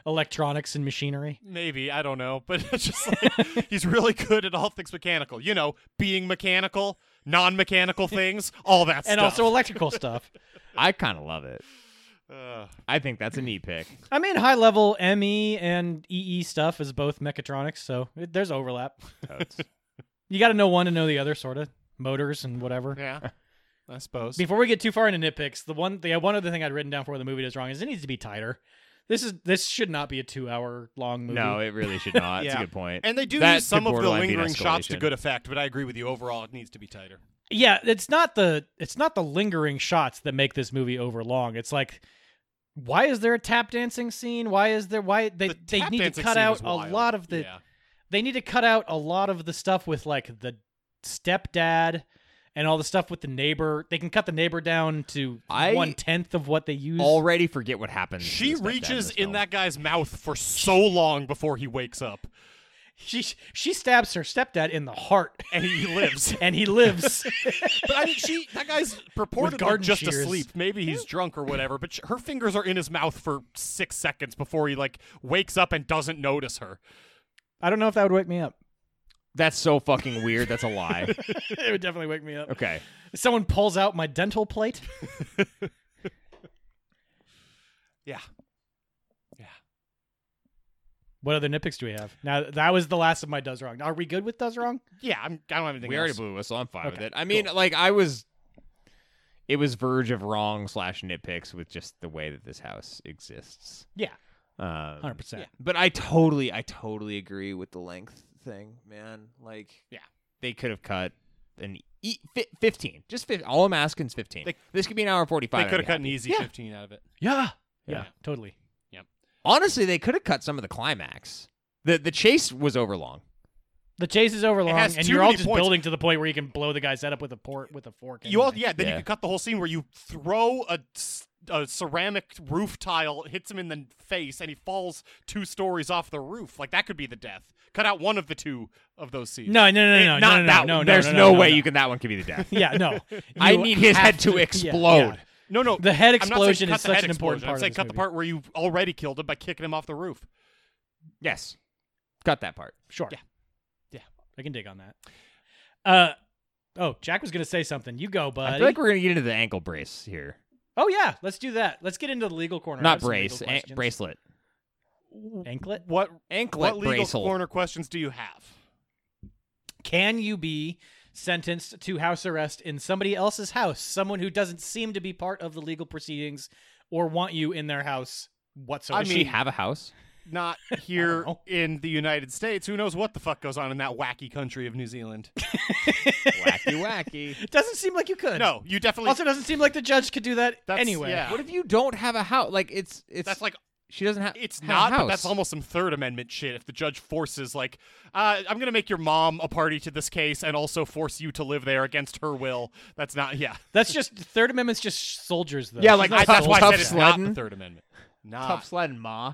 [SPEAKER 1] electronics and machinery.
[SPEAKER 3] Maybe, I don't know, but it's just like he's really good at all things mechanical. You know, being mechanical, non-mechanical things, all that stuff.
[SPEAKER 1] And also electrical stuff.
[SPEAKER 2] I kind of love it.
[SPEAKER 3] Uh,
[SPEAKER 2] I think that's a neat pick.
[SPEAKER 1] I mean, high level M E and E E stuff is both mechatronics, so it, there's overlap.
[SPEAKER 2] Totes.
[SPEAKER 1] You got to know one to know the other, sort of. Motors and whatever.
[SPEAKER 3] yeah, I suppose.
[SPEAKER 1] Before we get too far into nitpicks, the one the one other thing I'd written down for where the movie does wrong is it needs to be tighter. This is this should not be a two hour long movie.
[SPEAKER 2] No, it really should not. That's
[SPEAKER 3] Yeah.
[SPEAKER 2] a good point.
[SPEAKER 3] And they do
[SPEAKER 2] That
[SPEAKER 3] use some
[SPEAKER 2] could
[SPEAKER 3] of the
[SPEAKER 2] borderline be an
[SPEAKER 3] lingering shots to
[SPEAKER 2] escalation.
[SPEAKER 3] good effect, but I agree with you. Overall, it needs to be tighter.
[SPEAKER 1] Yeah, it's not the it's not the lingering shots that make this movie overlong. It's like, why is there a tap dancing scene? Why is there why they
[SPEAKER 3] The
[SPEAKER 1] they
[SPEAKER 3] tap
[SPEAKER 1] need to
[SPEAKER 3] dancing
[SPEAKER 1] cut
[SPEAKER 3] scene
[SPEAKER 1] out
[SPEAKER 3] is
[SPEAKER 1] a
[SPEAKER 3] wild.
[SPEAKER 1] lot of the
[SPEAKER 3] Yeah.
[SPEAKER 1] they need to cut out a lot of the stuff with like the stepdad and all the stuff with the neighbor. They can cut the neighbor down to
[SPEAKER 2] I
[SPEAKER 1] one tenth of what they use.
[SPEAKER 2] Already forget what happens. to
[SPEAKER 3] She
[SPEAKER 2] the stepdad
[SPEAKER 3] reaches
[SPEAKER 2] this
[SPEAKER 3] in
[SPEAKER 2] film.
[SPEAKER 3] that guy's mouth for so long before he wakes up,
[SPEAKER 1] She she stabs her stepdad in the heart,
[SPEAKER 3] and he lives.
[SPEAKER 1] and he lives.
[SPEAKER 3] But I mean, she that guy's purportedly
[SPEAKER 1] garden
[SPEAKER 3] just
[SPEAKER 1] shears.
[SPEAKER 3] asleep. Maybe he's drunk or whatever. But sh- her fingers are in his mouth for six seconds before he like wakes up and doesn't notice her.
[SPEAKER 1] I don't know if that would wake me up.
[SPEAKER 2] That's so fucking weird. That's a lie.
[SPEAKER 1] It would definitely wake me up.
[SPEAKER 2] Okay.
[SPEAKER 1] If someone pulls out my dental plate.
[SPEAKER 3] Yeah. Yeah.
[SPEAKER 1] What other nitpicks do we have? Now that was the last of my does wrong. Are we good with does wrong?
[SPEAKER 3] Yeah. I'm. I don't have anything
[SPEAKER 2] We
[SPEAKER 3] else.
[SPEAKER 2] already blew a whistle. I'm fine with
[SPEAKER 1] Okay,
[SPEAKER 2] it. I mean,
[SPEAKER 1] cool.
[SPEAKER 2] like I was, it was verge of wrong slash nitpicks with just the way that this house exists.
[SPEAKER 1] Yeah,
[SPEAKER 2] Um,
[SPEAKER 1] one hundred percent.
[SPEAKER 2] But I totally, I totally agree with the length thing, man. Like,
[SPEAKER 3] Yeah.
[SPEAKER 2] they could have cut an e- fi- fifteen. Just fifteen. All I'm asking is fifteen.
[SPEAKER 3] They-
[SPEAKER 2] this could be an hour forty-five.
[SPEAKER 3] They
[SPEAKER 2] I'd
[SPEAKER 3] could
[SPEAKER 2] be
[SPEAKER 3] have cut an
[SPEAKER 2] happy.
[SPEAKER 3] easy
[SPEAKER 1] Yeah.
[SPEAKER 3] fifteen out of it.
[SPEAKER 1] Yeah, yeah,
[SPEAKER 2] Yeah.
[SPEAKER 1] totally.
[SPEAKER 2] Honestly, they could have cut some of the climax. the The chase was overlong.
[SPEAKER 1] The chase is over long,
[SPEAKER 3] has
[SPEAKER 1] and
[SPEAKER 3] too
[SPEAKER 1] you're all
[SPEAKER 3] many
[SPEAKER 1] just
[SPEAKER 3] points.
[SPEAKER 1] building to the point where you can blow the guy's head up with a port with a fork.
[SPEAKER 3] You all,
[SPEAKER 1] anyway.
[SPEAKER 3] yeah. Then
[SPEAKER 2] Yeah.
[SPEAKER 3] you could cut the whole scene where you throw a, s- a ceramic roof tile, hits him in the face, and he falls two stories off the roof. Like that could be the death. Cut out one of the two of those scenes.
[SPEAKER 1] No, no, no,
[SPEAKER 2] It-
[SPEAKER 1] no, no,
[SPEAKER 2] not
[SPEAKER 1] no, no,
[SPEAKER 2] that.
[SPEAKER 1] no, no.
[SPEAKER 2] There's
[SPEAKER 1] no,
[SPEAKER 2] no,
[SPEAKER 1] no,
[SPEAKER 2] way
[SPEAKER 1] no.
[SPEAKER 2] you can. That one could be the death.
[SPEAKER 1] Yeah, no.
[SPEAKER 2] I
[SPEAKER 1] You
[SPEAKER 2] need his
[SPEAKER 1] have
[SPEAKER 2] head to
[SPEAKER 1] yeah,
[SPEAKER 2] explode.
[SPEAKER 1] yeah.
[SPEAKER 3] No, no.
[SPEAKER 1] The head
[SPEAKER 3] I'm not saying
[SPEAKER 1] explosion
[SPEAKER 3] cut
[SPEAKER 1] is
[SPEAKER 3] the
[SPEAKER 1] such
[SPEAKER 3] head
[SPEAKER 1] an important
[SPEAKER 3] explosion.
[SPEAKER 1] part
[SPEAKER 3] I'm
[SPEAKER 1] of
[SPEAKER 3] saying
[SPEAKER 1] this
[SPEAKER 3] cut the
[SPEAKER 1] movie.
[SPEAKER 3] part where you already killed him by kicking him off the roof.
[SPEAKER 2] Yes. Cut that part.
[SPEAKER 1] Sure.
[SPEAKER 3] Yeah. Yeah.
[SPEAKER 1] I can dig on that. Uh, oh, Jack was gonna say something. You go,
[SPEAKER 2] I
[SPEAKER 1] buddy.
[SPEAKER 2] feel like we're gonna get into the ankle brace here.
[SPEAKER 1] Oh yeah, let's do that. Let's get into the legal corner. I
[SPEAKER 2] Not
[SPEAKER 1] have some legal
[SPEAKER 2] brace, an-
[SPEAKER 1] questions.
[SPEAKER 2] bracelet.
[SPEAKER 1] Anklet.
[SPEAKER 3] What
[SPEAKER 2] Anklet
[SPEAKER 3] what legal
[SPEAKER 2] bracelet.
[SPEAKER 3] corner questions do you have?
[SPEAKER 1] Can you be sentenced to house arrest in somebody else's house? Someone who doesn't seem to be part of the legal proceedings or want you in their house whatsoever.
[SPEAKER 2] Does she have a house?
[SPEAKER 3] Not here
[SPEAKER 1] know.
[SPEAKER 3] in the United States. Who knows what the fuck goes on in that wacky country of New Zealand?
[SPEAKER 2] Wacky, wacky.
[SPEAKER 1] It doesn't seem like you could.
[SPEAKER 3] No, you definitely.
[SPEAKER 1] Also, doesn't seem like the judge could do that
[SPEAKER 3] That's-
[SPEAKER 1] anyway.
[SPEAKER 3] yeah.
[SPEAKER 2] What if you don't have a house? Like it's it's
[SPEAKER 3] that's like
[SPEAKER 2] she doesn't have.
[SPEAKER 3] it's
[SPEAKER 2] have
[SPEAKER 3] not,
[SPEAKER 2] a house.
[SPEAKER 3] but that's almost some Third Amendment shit. If the judge forces, like, uh, I'm gonna make your mom a party to this case and also force you to live there against her will. That's not. Yeah,
[SPEAKER 1] That's just Third Amendment's just soldiers, though.
[SPEAKER 2] Yeah,
[SPEAKER 1] She's
[SPEAKER 2] like,
[SPEAKER 1] not
[SPEAKER 3] I,
[SPEAKER 2] tough-
[SPEAKER 3] that's why I
[SPEAKER 2] tough
[SPEAKER 3] said it's not
[SPEAKER 2] sledding.
[SPEAKER 3] the Third Amendment. Nah.
[SPEAKER 2] tough sledding, ma.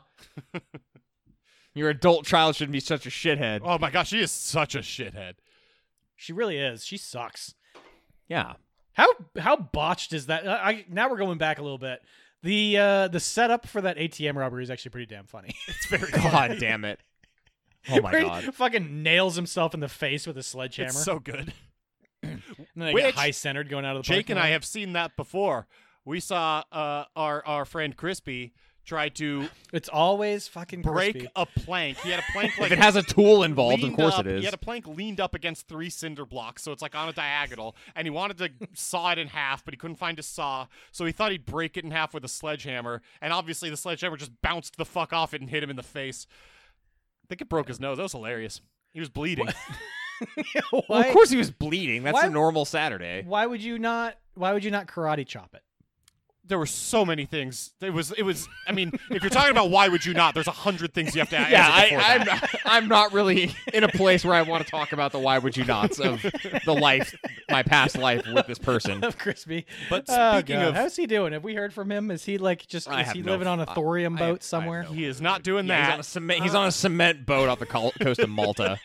[SPEAKER 2] Your adult child shouldn't be such a shithead.
[SPEAKER 3] Oh my gosh, she is such a shithead.
[SPEAKER 1] She really is. She sucks.
[SPEAKER 2] Yeah.
[SPEAKER 1] How how botched is that? I, I now we're going back a little bit. The uh, the setup for that A T M robbery is actually pretty damn funny.
[SPEAKER 3] It's very.
[SPEAKER 2] God damn it. Oh my
[SPEAKER 1] Where he
[SPEAKER 2] god.
[SPEAKER 1] fucking nails himself in the face with a sledgehammer.
[SPEAKER 3] It's so good.
[SPEAKER 1] and then they
[SPEAKER 3] Which-
[SPEAKER 1] get high centered going out of the
[SPEAKER 3] Jake
[SPEAKER 1] parking
[SPEAKER 3] and I
[SPEAKER 1] lot.
[SPEAKER 3] have seen that before. We saw uh, our our friend Crispy try to
[SPEAKER 1] It's always fucking
[SPEAKER 3] break
[SPEAKER 1] crispy.
[SPEAKER 3] a plank. He had a plank like
[SPEAKER 2] If it has a tool involved, of
[SPEAKER 3] leaned
[SPEAKER 2] course
[SPEAKER 3] up-
[SPEAKER 2] it is.
[SPEAKER 3] He had a plank leaned up against three cinder blocks, so it's like on a diagonal, and he wanted to saw it in half, but he couldn't find a saw, so he thought he'd break it in half with a sledgehammer, and obviously the sledgehammer just bounced the fuck off it and hit him in the face. I think it broke his nose. That was hilarious. He was bleeding.
[SPEAKER 2] Well,
[SPEAKER 1] why,
[SPEAKER 2] of course he was bleeding. That's
[SPEAKER 1] Why-
[SPEAKER 2] a normal Saturday.
[SPEAKER 1] why would you not? Why would you not karate chop it?
[SPEAKER 3] There were so many things. It was. It was. I mean, if you're talking about why would you not, there's a hundred things you have to answer
[SPEAKER 2] Yeah, I,
[SPEAKER 3] before
[SPEAKER 2] I'm,
[SPEAKER 3] that.
[SPEAKER 2] not, I'm not really in a place where I want to talk about the why would you nots of the life, my past life with this person.
[SPEAKER 1] Of crispy.
[SPEAKER 3] But
[SPEAKER 1] Oh,
[SPEAKER 3] speaking
[SPEAKER 1] God.
[SPEAKER 3] of-
[SPEAKER 1] how's he doing? Have we heard from him? Is he like just?
[SPEAKER 2] I
[SPEAKER 1] Is
[SPEAKER 2] have
[SPEAKER 1] he
[SPEAKER 2] no
[SPEAKER 1] living on a
[SPEAKER 2] fu-
[SPEAKER 1] thorium
[SPEAKER 2] I have- I
[SPEAKER 1] boat
[SPEAKER 2] have
[SPEAKER 1] somewhere?
[SPEAKER 2] no-
[SPEAKER 3] He is not doing
[SPEAKER 2] Yeah, he's
[SPEAKER 3] that.
[SPEAKER 2] on a cement. He's on a cement boat off the col- coast of Malta.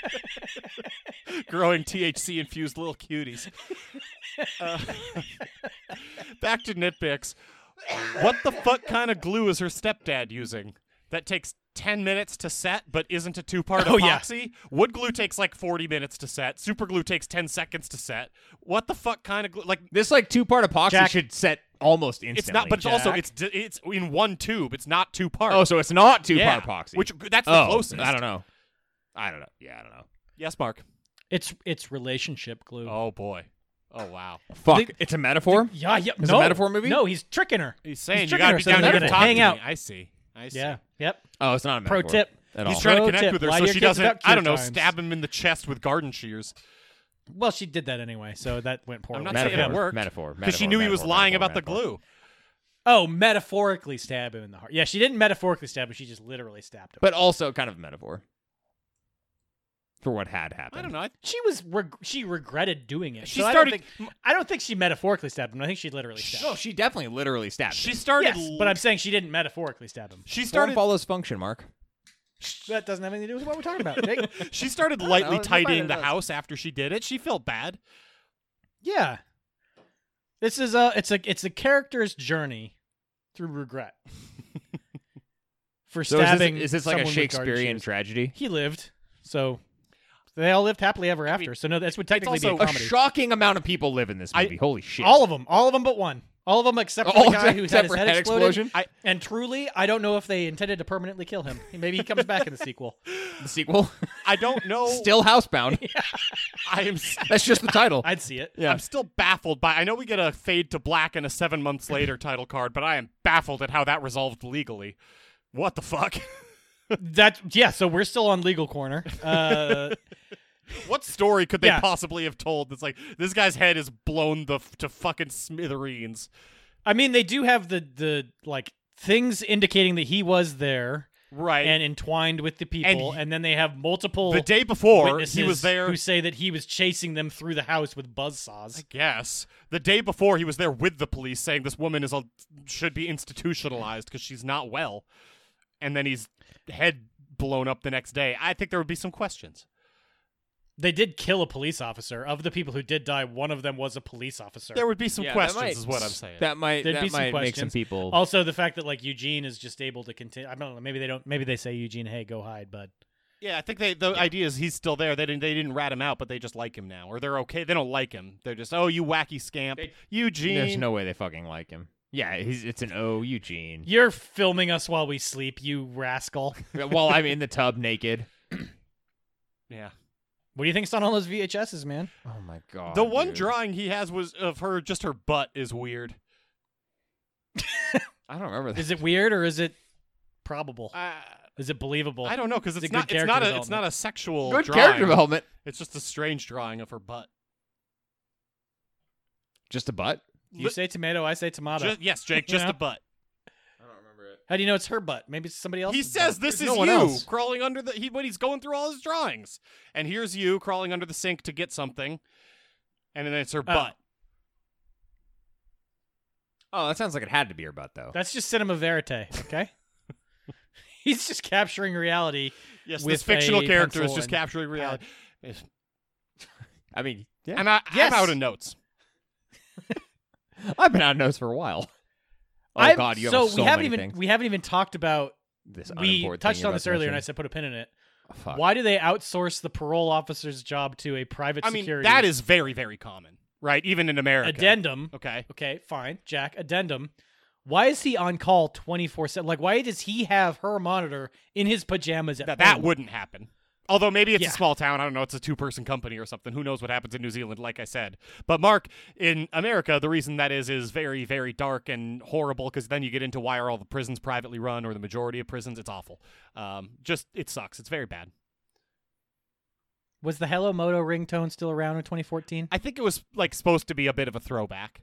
[SPEAKER 3] Growing T H C infused little cuties. Uh, back to nitpicks. What the fuck kind of glue is her stepdad using? that takes ten minutes to set but isn't a two-part
[SPEAKER 1] Oh, yeah.
[SPEAKER 3] epoxy. Wood glue takes like forty minutes to set. Super glue takes ten seconds to set. What the fuck kind of glue? Like,
[SPEAKER 2] This like two part epoxy
[SPEAKER 1] Jack-
[SPEAKER 2] should set almost instantly.
[SPEAKER 3] it's not, but it's also
[SPEAKER 1] Jack.
[SPEAKER 3] it's d- it's in one tube. It's not two parts.
[SPEAKER 2] oh, so it's not two
[SPEAKER 3] yeah.
[SPEAKER 2] part epoxy.
[SPEAKER 3] Which that's the
[SPEAKER 2] oh,
[SPEAKER 3] closest.
[SPEAKER 2] I don't know. I don't know. Yeah, I don't know.
[SPEAKER 3] Yes, Mark.
[SPEAKER 1] It's it's relationship glue.
[SPEAKER 3] Oh boy. Oh wow.
[SPEAKER 2] Fuck,
[SPEAKER 1] The-
[SPEAKER 2] it's a metaphor.
[SPEAKER 1] Yeah, yeah.
[SPEAKER 2] It's a
[SPEAKER 1] no.
[SPEAKER 2] metaphor movie?
[SPEAKER 1] No, he's tricking her.
[SPEAKER 3] He's saying you
[SPEAKER 1] tricking
[SPEAKER 3] gotta
[SPEAKER 1] her
[SPEAKER 3] be
[SPEAKER 1] so
[SPEAKER 3] down
[SPEAKER 1] they're
[SPEAKER 3] here to
[SPEAKER 1] gonna
[SPEAKER 3] talk
[SPEAKER 1] hang
[SPEAKER 3] to
[SPEAKER 1] out.
[SPEAKER 3] me. I see. I see.
[SPEAKER 1] Yeah. Yep.
[SPEAKER 2] Oh, it's not a
[SPEAKER 1] Pro
[SPEAKER 2] metaphor
[SPEAKER 1] tip.
[SPEAKER 2] at
[SPEAKER 3] He's
[SPEAKER 2] all.
[SPEAKER 3] trying
[SPEAKER 1] Pro
[SPEAKER 3] to connect
[SPEAKER 1] tip,
[SPEAKER 3] with her
[SPEAKER 1] lie
[SPEAKER 3] so
[SPEAKER 1] to your
[SPEAKER 3] she
[SPEAKER 1] kids
[SPEAKER 3] doesn't,
[SPEAKER 1] about
[SPEAKER 3] I don't
[SPEAKER 1] cure
[SPEAKER 3] know,
[SPEAKER 1] times.
[SPEAKER 3] stab him in the chest with garden shears.
[SPEAKER 1] Well, she did that anyway, so that went poorly.
[SPEAKER 3] I'm not
[SPEAKER 2] Metaphor.
[SPEAKER 3] saying it worked.
[SPEAKER 2] Metaphor.
[SPEAKER 3] Because she
[SPEAKER 2] metaphor,
[SPEAKER 3] knew he was
[SPEAKER 2] metaphor,
[SPEAKER 3] lying
[SPEAKER 2] metaphor,
[SPEAKER 3] about the
[SPEAKER 2] metaphor.
[SPEAKER 3] glue.
[SPEAKER 1] Oh, metaphorically stab him in the heart. Yeah, she didn't metaphorically stab him. She just literally stabbed him.
[SPEAKER 2] But also kind of a metaphor for what had happened.
[SPEAKER 3] I don't know. I,
[SPEAKER 1] She was reg- she regretted doing it.
[SPEAKER 3] She
[SPEAKER 1] so
[SPEAKER 3] started-
[SPEAKER 1] I don't, think, I don't think she metaphorically stabbed him. I think she literally stabbed
[SPEAKER 2] No,
[SPEAKER 1] him.
[SPEAKER 2] she definitely literally stabbed
[SPEAKER 3] she
[SPEAKER 2] him.
[SPEAKER 3] started.
[SPEAKER 1] Yes, but I'm saying she didn't metaphorically stab him.
[SPEAKER 3] She
[SPEAKER 2] Form
[SPEAKER 3] started.
[SPEAKER 2] follows function, Mark.
[SPEAKER 1] That doesn't have anything to do with what we're talking about. Jake.
[SPEAKER 3] She started
[SPEAKER 2] know,
[SPEAKER 3] lightly
[SPEAKER 2] it might-
[SPEAKER 3] tidying
[SPEAKER 2] it
[SPEAKER 3] the
[SPEAKER 2] does.
[SPEAKER 3] house after she did it. She felt bad.
[SPEAKER 1] Yeah, this is a it's a it's a character's journey through regret for
[SPEAKER 2] So is
[SPEAKER 1] stabbing.
[SPEAKER 2] this, is this like a
[SPEAKER 1] someone with garden
[SPEAKER 2] Shakespearean
[SPEAKER 1] shears.
[SPEAKER 2] tragedy?
[SPEAKER 1] He lived, so they all lived happily ever after.
[SPEAKER 3] mean,
[SPEAKER 1] so no, this would technically be
[SPEAKER 3] also
[SPEAKER 1] a
[SPEAKER 2] A
[SPEAKER 1] comedy.
[SPEAKER 2] shocking amount of people live in this
[SPEAKER 3] I-
[SPEAKER 2] movie. Holy shit!
[SPEAKER 1] All of them, all of them, but one. All of them except for
[SPEAKER 2] All
[SPEAKER 1] the guy who had
[SPEAKER 2] except
[SPEAKER 1] his
[SPEAKER 2] for
[SPEAKER 1] head,
[SPEAKER 2] head
[SPEAKER 1] exploded.
[SPEAKER 2] explosion?
[SPEAKER 3] I-
[SPEAKER 1] And truly, I don't know if they intended to permanently kill him. Maybe he comes back in the sequel.
[SPEAKER 2] The sequel,
[SPEAKER 3] I don't know.
[SPEAKER 2] still housebound.
[SPEAKER 3] I am. s-
[SPEAKER 2] That's just the title.
[SPEAKER 1] I'd see it.
[SPEAKER 2] Yeah.
[SPEAKER 3] I'm still baffled by. I know we get a fade to black and a seven months later title card, but I am baffled at how that resolved legally. What the fuck?
[SPEAKER 1] That yeah. So we're still on legal corner. Uh,
[SPEAKER 3] What story could they
[SPEAKER 1] Yeah.
[SPEAKER 3] possibly have told that's like this guy's head is blown the f- to fucking smithereens?
[SPEAKER 1] I mean, they do have the the like things indicating that he was there
[SPEAKER 3] Right.
[SPEAKER 1] and entwined with the people,
[SPEAKER 3] And
[SPEAKER 1] and, then they have multiple
[SPEAKER 3] the day before
[SPEAKER 1] witnesses
[SPEAKER 3] he was there.
[SPEAKER 1] who say that he was chasing them through the house with buzzsaws.
[SPEAKER 3] I guess the day before he was there with the police, saying this woman is a, should be institutionalized because she's not well, and then he's head blown up the next day. I think there would be some questions.
[SPEAKER 1] They did kill a police officer. Of the people who did die, one of them was a police officer.
[SPEAKER 3] There would be some
[SPEAKER 2] Yeah, that
[SPEAKER 3] questions,
[SPEAKER 2] might-
[SPEAKER 3] is what I'm saying.
[SPEAKER 2] That might
[SPEAKER 1] There'd
[SPEAKER 2] that
[SPEAKER 1] be some
[SPEAKER 2] might make some
[SPEAKER 1] questions.
[SPEAKER 2] people.
[SPEAKER 1] Also, the fact that like Eugene is just able to continue. I don't know. Maybe they don't. Maybe they say Eugene, hey, go hide. But
[SPEAKER 3] Yeah, I think they the idea is he's still there. They didn't they didn't rat him out, but they just like him now, or they're okay. They don't like him. They're just oh you wacky scamp,
[SPEAKER 2] They-
[SPEAKER 3] Eugene.
[SPEAKER 2] There's no way they fucking like him. Yeah, he's it's an O Eugene.
[SPEAKER 1] you're filming us while we sleep, you rascal.
[SPEAKER 2] While I'm in the tub naked.
[SPEAKER 3] Yeah.
[SPEAKER 1] What do you think's on all those V H Ses, man?
[SPEAKER 2] Oh my god.
[SPEAKER 3] The one
[SPEAKER 2] dude.
[SPEAKER 3] drawing he has was of her, just her butt is weird.
[SPEAKER 2] I don't remember that.
[SPEAKER 1] Is it weird or is it probable?
[SPEAKER 3] Uh,
[SPEAKER 1] Is it believable?
[SPEAKER 3] I don't know because
[SPEAKER 1] It's
[SPEAKER 3] it's
[SPEAKER 1] a good
[SPEAKER 3] not. It's
[SPEAKER 1] character
[SPEAKER 3] not a. It's
[SPEAKER 1] development.
[SPEAKER 3] not a sexual.
[SPEAKER 2] Good
[SPEAKER 3] drawing.
[SPEAKER 2] character development.
[SPEAKER 3] It's just a strange drawing of her butt.
[SPEAKER 2] Just a butt?
[SPEAKER 1] You
[SPEAKER 3] Li-
[SPEAKER 1] say tomato, I say tomato.
[SPEAKER 3] Just, yes, Jake, just
[SPEAKER 1] Yeah.
[SPEAKER 3] a butt.
[SPEAKER 2] I don't remember it.
[SPEAKER 1] How do you know it's her butt? Maybe it's somebody else's
[SPEAKER 3] He says
[SPEAKER 1] butt.
[SPEAKER 3] this
[SPEAKER 2] There's
[SPEAKER 3] is
[SPEAKER 2] no one
[SPEAKER 3] you
[SPEAKER 2] else.
[SPEAKER 3] crawling under the. He when he's going through all his drawings, and here's you crawling under the sink to get something, and then it's her butt.
[SPEAKER 2] Oh, that sounds like it had to be her butt though.
[SPEAKER 1] That's just cinema verite, okay? He's just capturing reality.
[SPEAKER 3] Yes,
[SPEAKER 1] with
[SPEAKER 3] this fictional
[SPEAKER 1] a
[SPEAKER 3] character is
[SPEAKER 1] pencil
[SPEAKER 3] just
[SPEAKER 1] and
[SPEAKER 3] capturing reality. It's-
[SPEAKER 2] I mean, yeah.
[SPEAKER 3] I'm, out,
[SPEAKER 1] Yes.
[SPEAKER 3] I'm out of notes.
[SPEAKER 2] I've been out of notes for a while. Oh
[SPEAKER 1] I've-
[SPEAKER 2] god, you
[SPEAKER 1] so
[SPEAKER 2] have so
[SPEAKER 1] we haven't
[SPEAKER 2] many
[SPEAKER 1] even
[SPEAKER 2] things.
[SPEAKER 1] we haven't even talked about.
[SPEAKER 2] This
[SPEAKER 1] We
[SPEAKER 2] unimportant
[SPEAKER 1] touched
[SPEAKER 2] thing
[SPEAKER 1] on
[SPEAKER 2] you're
[SPEAKER 1] this
[SPEAKER 2] about to
[SPEAKER 1] earlier, and I
[SPEAKER 2] mention.
[SPEAKER 1] said put a pin in it.
[SPEAKER 2] Oh, fuck.
[SPEAKER 1] Why do they outsource the parole officer's job to a private
[SPEAKER 3] I mean,
[SPEAKER 1] security?
[SPEAKER 3] that is very, very common, right? Even in America.
[SPEAKER 1] addendum.
[SPEAKER 3] Okay.
[SPEAKER 1] Okay, fine, Jack. Addendum. Why is he on call twenty-four seven? Like, why does he have her monitor in his pajamas at
[SPEAKER 3] That that
[SPEAKER 1] home?
[SPEAKER 3] wouldn't happen. Although maybe it's
[SPEAKER 1] Yeah.
[SPEAKER 3] a small town. I don't know. It's a two-person company or something. Who knows what happens in New Zealand, like I said. But, Mark, in America, the reason that is is very, very dark and horrible because then you get into why are all the prisons privately run or the majority of prisons. It's awful. Um, just, it sucks. It's very bad.
[SPEAKER 1] Was the Hello Moto ringtone still around in twenty fourteen?
[SPEAKER 3] I think it was, like, supposed to be a bit of a throwback.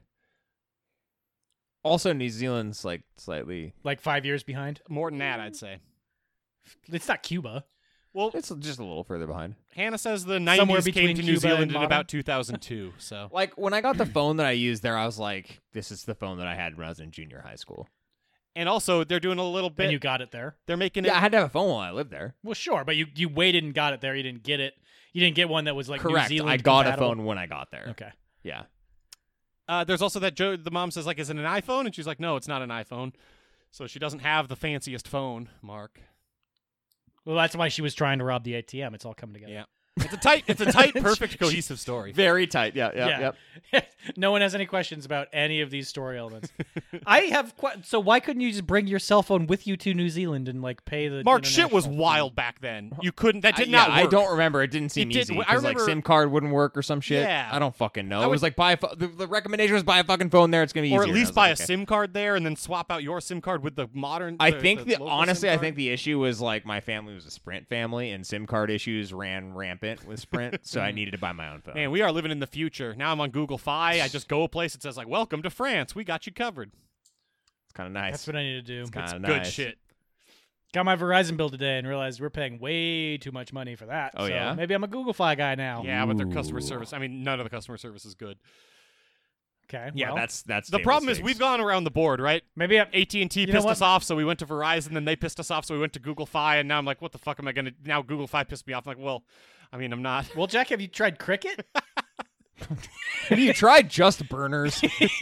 [SPEAKER 2] Also, New Zealand's like slightly.
[SPEAKER 1] Like five years behind?
[SPEAKER 3] More than that, I'd say.
[SPEAKER 1] It's not Cuba.
[SPEAKER 3] Well,
[SPEAKER 2] It's just a little further behind.
[SPEAKER 3] Hannah says the
[SPEAKER 1] Somewhere
[SPEAKER 3] nineties
[SPEAKER 1] between
[SPEAKER 3] came to New
[SPEAKER 1] Cuba
[SPEAKER 3] Zealand
[SPEAKER 1] and
[SPEAKER 3] in
[SPEAKER 1] modern?
[SPEAKER 3] about two thousand two, so...
[SPEAKER 2] Like when I got the phone that I used there, I was like, "This is the phone that I had when I was in junior high school."
[SPEAKER 3] And also, they're doing a little bit...
[SPEAKER 1] And you got it there.
[SPEAKER 3] They're making
[SPEAKER 2] Yeah, I
[SPEAKER 3] it...
[SPEAKER 2] had to have a phone while I lived there.
[SPEAKER 1] Well, sure, but you, you waited and got it there. You didn't get it. You didn't get one that was like
[SPEAKER 2] Correct.
[SPEAKER 1] New Zealand
[SPEAKER 2] I got
[SPEAKER 1] compatible.
[SPEAKER 2] a phone when I got there.
[SPEAKER 1] Okay.
[SPEAKER 2] Yeah.
[SPEAKER 3] Uh, there's also that Joe, the mom says, like, is it an iPhone? And she's like, no, it's not an iPhone. So she doesn't have the fanciest phone, Mark.
[SPEAKER 1] Well, that's why she was trying to rob the A T M. It's all coming together.
[SPEAKER 3] Yeah. It's a tight, it's a tight, perfect, cohesive story.
[SPEAKER 2] Very tight. Yeah, yeah,
[SPEAKER 1] Yeah. No one has any questions about any of these story elements. I have que- so why couldn't you just bring your cell phone with you to New Zealand and like pay the
[SPEAKER 3] Mark, shit was
[SPEAKER 1] international
[SPEAKER 3] wild
[SPEAKER 1] fee?
[SPEAKER 3] back then. You couldn't. That did
[SPEAKER 2] I,
[SPEAKER 3] not
[SPEAKER 2] yeah,
[SPEAKER 3] work.
[SPEAKER 2] I don't remember. It didn't seem
[SPEAKER 3] It did-
[SPEAKER 2] easy
[SPEAKER 3] I
[SPEAKER 2] because like
[SPEAKER 3] remember-
[SPEAKER 2] SIM card wouldn't work or some shit.
[SPEAKER 3] Yeah.
[SPEAKER 2] I don't fucking know.
[SPEAKER 3] I
[SPEAKER 2] it was
[SPEAKER 3] would-
[SPEAKER 2] like buy a pho- the, the recommendation was buy a fucking phone there. It's gonna be
[SPEAKER 3] Or
[SPEAKER 2] easier.
[SPEAKER 3] at
[SPEAKER 2] And I
[SPEAKER 3] least
[SPEAKER 2] was
[SPEAKER 3] buy
[SPEAKER 2] like,
[SPEAKER 3] a
[SPEAKER 2] okay.
[SPEAKER 3] SIM card there and then swap out your SIM card with the modern.
[SPEAKER 2] I
[SPEAKER 3] the-
[SPEAKER 2] think
[SPEAKER 3] the
[SPEAKER 2] the
[SPEAKER 3] local
[SPEAKER 2] honestly,
[SPEAKER 3] SIM
[SPEAKER 2] I
[SPEAKER 3] card.
[SPEAKER 2] think the issue was like my family was a Sprint family, and SIM card issues ran rampant with Sprint, so I needed to buy my own phone.
[SPEAKER 3] Man, we are living in the future. Now I'm on Google Fi. I just go a place that says like, "Welcome to France. We got you covered."
[SPEAKER 2] It's kind of nice.
[SPEAKER 1] That's what I need to do.
[SPEAKER 2] It's kind of
[SPEAKER 3] Good
[SPEAKER 2] nice.
[SPEAKER 3] shit.
[SPEAKER 1] Got my Verizon bill today and realized we're paying way too much money for that.
[SPEAKER 2] Oh,
[SPEAKER 1] So
[SPEAKER 2] yeah?
[SPEAKER 1] maybe I'm a Google Fi guy now.
[SPEAKER 3] Yeah, but their customer
[SPEAKER 2] Ooh.
[SPEAKER 3] service. I mean, none of the customer service is good.
[SPEAKER 1] Okay.
[SPEAKER 2] Yeah,
[SPEAKER 1] well,
[SPEAKER 2] that's that's
[SPEAKER 3] The
[SPEAKER 2] table
[SPEAKER 3] problem is
[SPEAKER 2] stakes.
[SPEAKER 3] we've gone around the board, right?
[SPEAKER 1] maybe I,
[SPEAKER 3] A T and T
[SPEAKER 1] You know
[SPEAKER 3] pissed
[SPEAKER 1] what?
[SPEAKER 3] us off, so we went to Verizon. Then they pissed us off, so we went to Google Fi. And now I'm like, what the fuck am I gonna? Now Google Fi pissed me off. I'm like, well, I mean, I'm not.
[SPEAKER 1] Well, Jack, have you tried Cricket?
[SPEAKER 2] Have you tried Just Burners?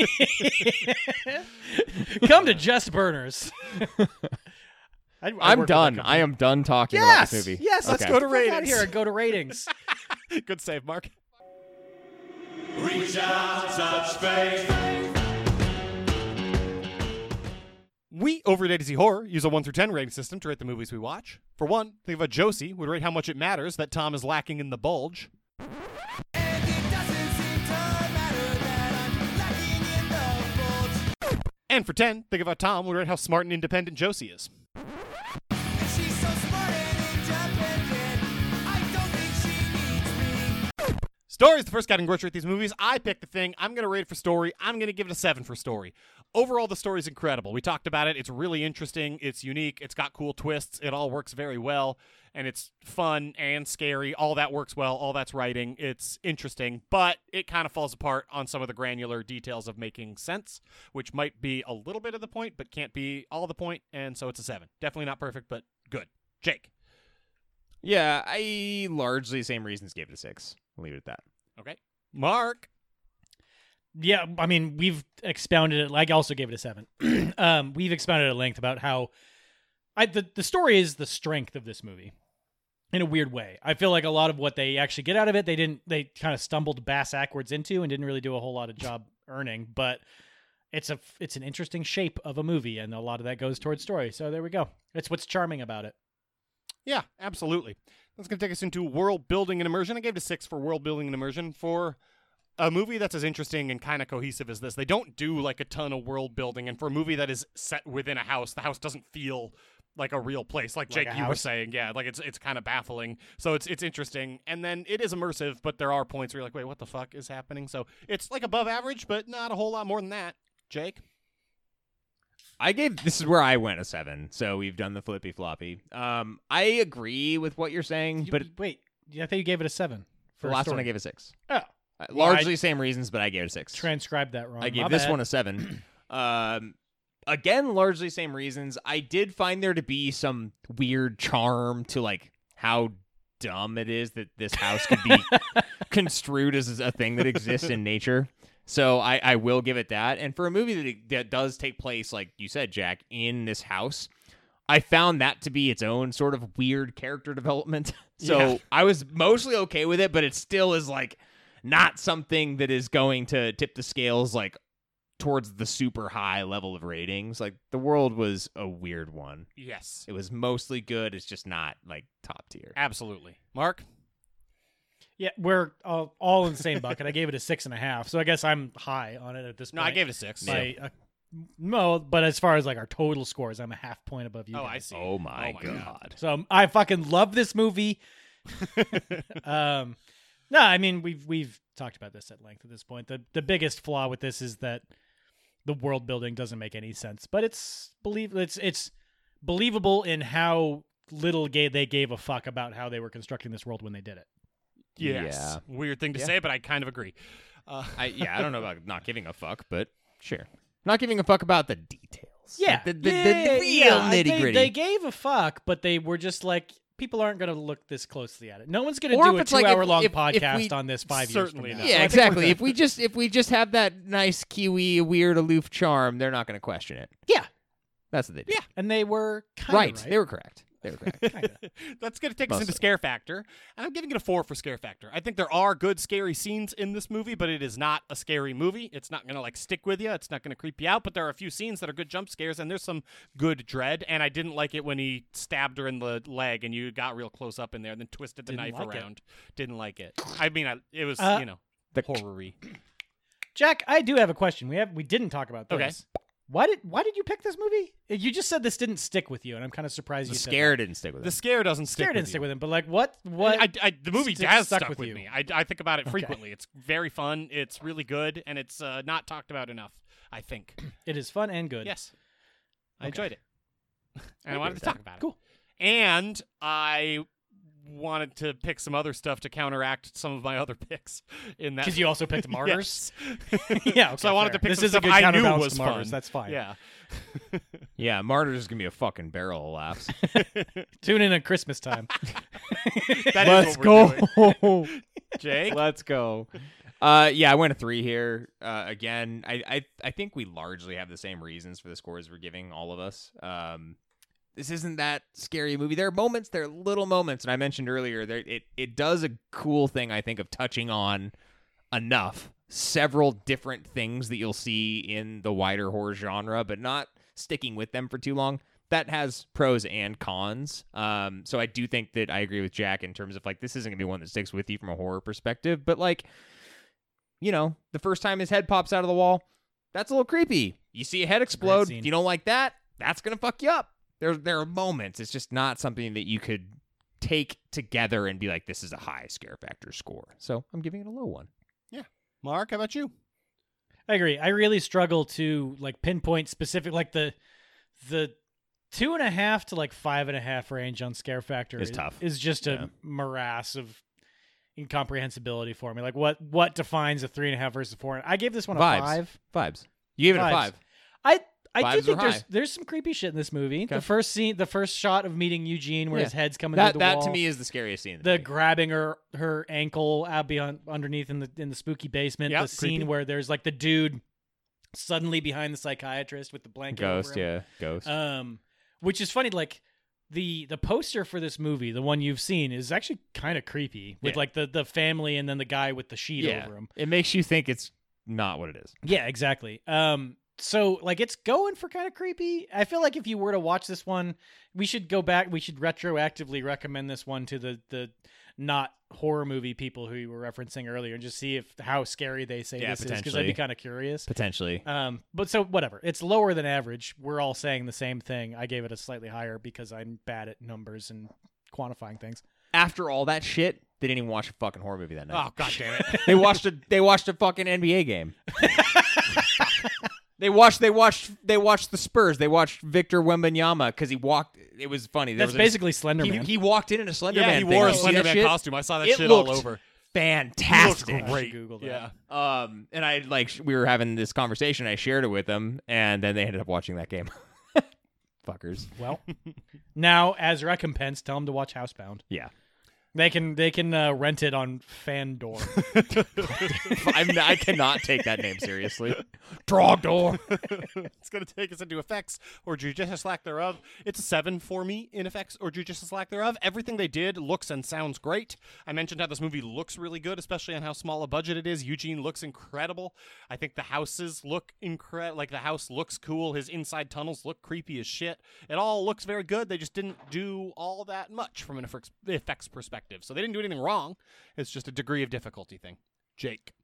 [SPEAKER 1] Come to Just Burners. I, I
[SPEAKER 2] I'm
[SPEAKER 1] work with that
[SPEAKER 2] done.
[SPEAKER 1] company.
[SPEAKER 2] I am done talking
[SPEAKER 1] Yes.
[SPEAKER 2] about this movie.
[SPEAKER 1] Yes. Let's
[SPEAKER 2] Okay.
[SPEAKER 1] go to
[SPEAKER 3] Fuck outta
[SPEAKER 1] ratings. Here, go to ratings.
[SPEAKER 3] Good save, Mark.
[SPEAKER 4] Reach out, touch faith.
[SPEAKER 3] We over at A to Z Horror use a one through ten rating system to rate the movies we watch. For one, think of a Josie would rate how much it matters that Tom is lacking in the bulge.
[SPEAKER 4] And it doesn't seem to matter that I'm lacking in the bulge.
[SPEAKER 3] And for ten, think of how Tom would rate how smart and independent Josie is.
[SPEAKER 4] And she's so smart and independent. I don't think she needs me.
[SPEAKER 3] Story is the first category to rate these movies. I picked the thing. I'm going to rate it for story. I'm going to give it a seven for story. Overall, the story is incredible. We talked about it. It's really interesting. It's unique. It's got cool twists. It all works very well. And it's fun and scary. All that works well. All that's writing. It's interesting. But it kind of falls apart on some of the granular details of making sense, which might be a little bit of the point, but can't be all the point. And so it's a seven. Definitely not perfect, but good. Jake.
[SPEAKER 2] Yeah, I largely same reasons gave it a six. I'll leave it at that.
[SPEAKER 3] Okay. Mark.
[SPEAKER 1] Yeah, I mean, we've expounded it. Like, I also gave it a seven. um, we've expounded at length about how I the the story is the strength of this movie, in a weird way. I feel like a lot of what they actually get out of it, they didn't. They kind of stumbled bass backwards into and didn't really do a whole lot of job earning. But it's a it's an interesting shape of a movie, and a lot of that goes towards story. So there we go. That's what's charming about it.
[SPEAKER 3] Yeah, absolutely. That's going to take us into world building and immersion. I gave it a six for world building and immersion. For a movie that's as interesting and kind of cohesive as this, they don't do like a ton of world building. And for a movie that is set within a house, the house doesn't feel like a real place. Like,
[SPEAKER 1] Like
[SPEAKER 3] Jake,
[SPEAKER 1] a
[SPEAKER 3] you were
[SPEAKER 1] house?
[SPEAKER 3] saying, yeah, like it's it's kind of baffling. So it's it's interesting, and then it is immersive. But there are points where you're like, wait, what the fuck is happening? So it's like above average, but not a whole lot more than that. Jake.
[SPEAKER 2] I gave this is where I went a seven. So we've done the flippy floppy. Um, I agree with what you're saying,
[SPEAKER 1] You-
[SPEAKER 2] but
[SPEAKER 1] wait, I thought you gave it a seven.
[SPEAKER 2] the
[SPEAKER 1] For a
[SPEAKER 2] last one
[SPEAKER 1] story.
[SPEAKER 2] I gave a six.
[SPEAKER 1] Oh,
[SPEAKER 2] Uh,
[SPEAKER 1] Well, I-
[SPEAKER 2] largely same reasons, but I gave it a six.
[SPEAKER 1] transcribed that wrong.
[SPEAKER 2] I gave
[SPEAKER 1] My
[SPEAKER 2] this
[SPEAKER 1] bad.
[SPEAKER 2] one a seven. um, again, largely same reasons. I did find there to be some weird charm to like how dumb it is that this house could be construed as a thing that exists in nature. So I, I will give it that. And for a movie that, that does take place, like you said, Jack, in this house, I found that to be its own sort of weird character development. So
[SPEAKER 3] Yeah.
[SPEAKER 2] I was mostly okay with it, but it still is like not something that is going to tip the scales like towards the super high level of ratings. Like the world was a weird one.
[SPEAKER 3] Yes,
[SPEAKER 2] It was mostly good. It's just not like top tier.
[SPEAKER 3] absolutely. Mark.
[SPEAKER 1] Yeah, we're all, all in the same bucket. I gave it a six and a half, so I guess I'm high on it at this point.
[SPEAKER 3] No, I gave it a six.
[SPEAKER 1] By a- no, but as far as like our total scores, I'm a half point above you.
[SPEAKER 3] Oh,
[SPEAKER 1] guys.
[SPEAKER 3] I see.
[SPEAKER 2] Oh my,
[SPEAKER 3] Oh my
[SPEAKER 2] god.
[SPEAKER 3] God.
[SPEAKER 1] So um, I fucking love this movie. um, no, I mean we've we've talked about this at length at this point. The the biggest flaw with this is that the world building doesn't make any sense, but it's believe it's it's believable in how little gay they gave a fuck about how they were constructing this world when they did it.
[SPEAKER 3] Yes.
[SPEAKER 2] Yeah.
[SPEAKER 3] Weird thing to
[SPEAKER 2] Yeah.
[SPEAKER 3] say, but I kind of agree. Uh,
[SPEAKER 2] I yeah, I don't know about not giving a fuck, but sure. Not giving a fuck about the details.
[SPEAKER 1] Yeah,
[SPEAKER 2] Like, the, the,
[SPEAKER 1] yeah,
[SPEAKER 2] the,
[SPEAKER 1] yeah,
[SPEAKER 2] the real
[SPEAKER 1] yeah.
[SPEAKER 2] nitty
[SPEAKER 1] They,
[SPEAKER 2] gritty.
[SPEAKER 1] they gave a fuck, but they were just like, people aren't going to look this closely at it. No one's going to
[SPEAKER 2] Or
[SPEAKER 1] do
[SPEAKER 2] if
[SPEAKER 1] a
[SPEAKER 2] it's like if-
[SPEAKER 1] two-hour-long
[SPEAKER 2] if- if
[SPEAKER 1] podcast
[SPEAKER 2] we-
[SPEAKER 1] on this five
[SPEAKER 3] Certainly
[SPEAKER 1] years
[SPEAKER 3] not.
[SPEAKER 1] from now.
[SPEAKER 2] Yeah,
[SPEAKER 1] So I think
[SPEAKER 2] exactly.
[SPEAKER 1] we're
[SPEAKER 2] If we just if we just have that nice Kiwi weird aloof charm, they're not going to question it.
[SPEAKER 1] good. Yeah,
[SPEAKER 2] That's what they did.
[SPEAKER 3] Yeah.
[SPEAKER 1] And they were kind
[SPEAKER 2] right.
[SPEAKER 1] of right.
[SPEAKER 2] They were correct. They were correct.
[SPEAKER 1] Kinda.
[SPEAKER 3] That's going to take us into
[SPEAKER 2] Mostly.
[SPEAKER 3] scare factor, and I'm giving it a four for scare factor. I think there are good scary scenes in this movie, but it is not a scary movie. It's not going to like stick with you. It's not going to creep you out. But there are a few scenes that are good jump scares, and there's some good dread. And I didn't like it when he stabbed her in the leg, and you got real close up in there, and then twisted the
[SPEAKER 1] Didn't
[SPEAKER 3] knife
[SPEAKER 1] like it.
[SPEAKER 3] around. Didn't like it. I mean, I, it was
[SPEAKER 1] Uh,
[SPEAKER 3] you know
[SPEAKER 2] The-
[SPEAKER 3] horror-y.
[SPEAKER 1] Jack, I do have a question. We have we didn't talk about this.
[SPEAKER 3] Okay.
[SPEAKER 1] Why did why did you pick this movie? You just said this didn't stick with you, and I'm kind of surprised
[SPEAKER 2] The
[SPEAKER 1] you said
[SPEAKER 2] scare
[SPEAKER 1] that.
[SPEAKER 2] didn't stick with
[SPEAKER 3] The
[SPEAKER 2] it.
[SPEAKER 3] scare doesn't stick.
[SPEAKER 1] Scare
[SPEAKER 3] with
[SPEAKER 1] didn't
[SPEAKER 3] you.
[SPEAKER 1] stick with him, but like what what
[SPEAKER 3] I, I, the movie
[SPEAKER 1] st-
[SPEAKER 3] has
[SPEAKER 1] stuck
[SPEAKER 3] stuck,
[SPEAKER 1] with
[SPEAKER 3] with,
[SPEAKER 1] you?
[SPEAKER 3] me. I, I think about it
[SPEAKER 1] Okay.
[SPEAKER 3] frequently. It's very fun. It's really good, and it's uh, not talked about enough, I think.
[SPEAKER 1] it is fun and good.
[SPEAKER 3] Yes. I
[SPEAKER 1] Okay.
[SPEAKER 3] enjoyed it. And I,
[SPEAKER 2] agree
[SPEAKER 3] wanted
[SPEAKER 2] with
[SPEAKER 3] to
[SPEAKER 2] that.
[SPEAKER 3] talk about it.
[SPEAKER 1] Cool.
[SPEAKER 3] And I wanted to pick some other stuff to counteract some of my other picks in that.
[SPEAKER 1] Because you also picked Martyrs.
[SPEAKER 3] Yes.
[SPEAKER 1] yeah, okay,
[SPEAKER 3] So I wanted
[SPEAKER 1] fair.
[SPEAKER 3] to pick
[SPEAKER 1] this
[SPEAKER 3] some
[SPEAKER 1] is
[SPEAKER 3] stuff
[SPEAKER 1] a good
[SPEAKER 3] I knew
[SPEAKER 1] counterbalance
[SPEAKER 3] was
[SPEAKER 1] to Martyrs.
[SPEAKER 3] fun.
[SPEAKER 1] That's fine.
[SPEAKER 3] Yeah.
[SPEAKER 2] Yeah, Martyrs is gonna be a fucking barrel of laughs.
[SPEAKER 1] Tune in at Christmas time.
[SPEAKER 3] That is
[SPEAKER 2] Let's
[SPEAKER 3] what we're
[SPEAKER 2] go.
[SPEAKER 3] doing. Jake?
[SPEAKER 2] Let's go. Uh, yeah, I went a three here. Uh, again, I, I I think we largely have the same reasons for the scores we're giving, all of us. Um, this isn't that scary a movie. There are moments, there are little moments, and I mentioned earlier, there it it does a cool thing, I think, of touching on enough several different things that you'll see in the wider horror genre, but not sticking with them for too long. That has pros and cons. Um, so I do think that I agree with Jack in terms of like this isn't gonna be one that sticks with you from a horror perspective, but like, you know, the first time his head pops out of the wall, that's a little creepy. You see a head explode.
[SPEAKER 1] scene.
[SPEAKER 2] If you don't like that, that's gonna fuck you up. There, there are moments. It's just not something that you could take together and be like, this is a high scare factor score. So I'm giving it a low one.
[SPEAKER 3] Mark, how about you?
[SPEAKER 1] I agree. I really struggle to like pinpoint specific like the the two and a half to like five and a half range on scare factor
[SPEAKER 2] It's
[SPEAKER 1] is,
[SPEAKER 2] tough.
[SPEAKER 1] is just a
[SPEAKER 2] Yeah.
[SPEAKER 1] morass of incomprehensibility for me. Like what what defines a three and a half versus a four? I gave this one a
[SPEAKER 2] Vibes.
[SPEAKER 1] five.
[SPEAKER 2] Vibes. You gave it a
[SPEAKER 1] Vibes.
[SPEAKER 2] five.
[SPEAKER 1] I I
[SPEAKER 2] Vibes
[SPEAKER 1] do
[SPEAKER 2] are
[SPEAKER 1] think there's
[SPEAKER 2] high.
[SPEAKER 1] there's some creepy shit in this movie.
[SPEAKER 2] Okay.
[SPEAKER 1] The first scene, the first shot of meeting Eugene, where
[SPEAKER 2] Yeah.
[SPEAKER 1] his head's coming
[SPEAKER 2] That
[SPEAKER 1] through the
[SPEAKER 2] that
[SPEAKER 1] wall.
[SPEAKER 2] to me is the scariest scene. in
[SPEAKER 1] the
[SPEAKER 2] movie.
[SPEAKER 1] grabbing her her ankle out beyond underneath in the in the spooky basement.
[SPEAKER 3] Yep,
[SPEAKER 1] the scene
[SPEAKER 3] creepy.
[SPEAKER 1] where there's like the dude suddenly behind the psychiatrist with the blanket
[SPEAKER 2] Ghost,
[SPEAKER 1] over him.
[SPEAKER 2] yeah, ghost.
[SPEAKER 1] Um, which is funny. Like the the poster for this movie, the one you've seen, is actually kind of creepy with
[SPEAKER 2] Yeah.
[SPEAKER 1] like the the family and then the guy with the sheet
[SPEAKER 2] yeah,
[SPEAKER 1] over him.
[SPEAKER 2] it makes you think it's not what it is.
[SPEAKER 1] Yeah, exactly. Um, so like it's going for kind of creepy. I feel like if you were to watch this one, we should go back. We should retroactively recommend this one to the the not horror movie people who you were referencing earlier, and just see if how scary they say
[SPEAKER 2] Yeah,
[SPEAKER 1] this is, because I'd
[SPEAKER 2] potentially.
[SPEAKER 1] be kind of curious.
[SPEAKER 2] Potentially.
[SPEAKER 1] Um, but so whatever, it's lower than average. We're all saying the same thing. I gave it a slightly higher because I'm bad at numbers and quantifying things.
[SPEAKER 2] After all that shit, they didn't even watch a fucking horror movie that night.
[SPEAKER 3] Oh, god damn it.
[SPEAKER 2] They watched a they watched a fucking N B A game. They watched they watched they watched the Spurs. They watched Victor Wembanyama because he walked. It was funny. There
[SPEAKER 1] That's
[SPEAKER 2] was
[SPEAKER 1] basically Slender
[SPEAKER 2] a, he,
[SPEAKER 1] Man.
[SPEAKER 2] he walked in in a Slender
[SPEAKER 3] Yeah,
[SPEAKER 2] Man
[SPEAKER 3] he
[SPEAKER 2] thing.
[SPEAKER 3] wore a
[SPEAKER 2] You see
[SPEAKER 3] Slender
[SPEAKER 2] that
[SPEAKER 3] Man
[SPEAKER 2] shit?
[SPEAKER 3] costume. I saw that
[SPEAKER 2] It
[SPEAKER 3] shit all
[SPEAKER 2] looked
[SPEAKER 3] over.
[SPEAKER 2] Fantastic.
[SPEAKER 3] He looked great.
[SPEAKER 1] I should Google that.
[SPEAKER 3] Yeah.
[SPEAKER 2] Um, and I like sh- we were having this conversation. I shared it with them, and then they ended up watching that game. Fuckers.
[SPEAKER 1] Well, now as recompense, tell them to watch Housebound.
[SPEAKER 2] Yeah.
[SPEAKER 1] They can they can uh, rent it on Fandor.
[SPEAKER 2] I'm, I cannot take that name seriously. Trogdor.
[SPEAKER 3] It's going to take us into effects or judicious lack thereof. It's a seven for me in effects or judicious lack thereof. Everything they did looks and sounds great. I mentioned how this movie looks really good, especially on how small a budget it is. Eugene looks incredible. I think the houses look incredible. Like the house looks cool. His inside tunnels look creepy as shit. It all looks very good. They just didn't do all that much from an effects effects perspective. So they didn't do anything wrong. It's just a degree of difficulty thing. Jake.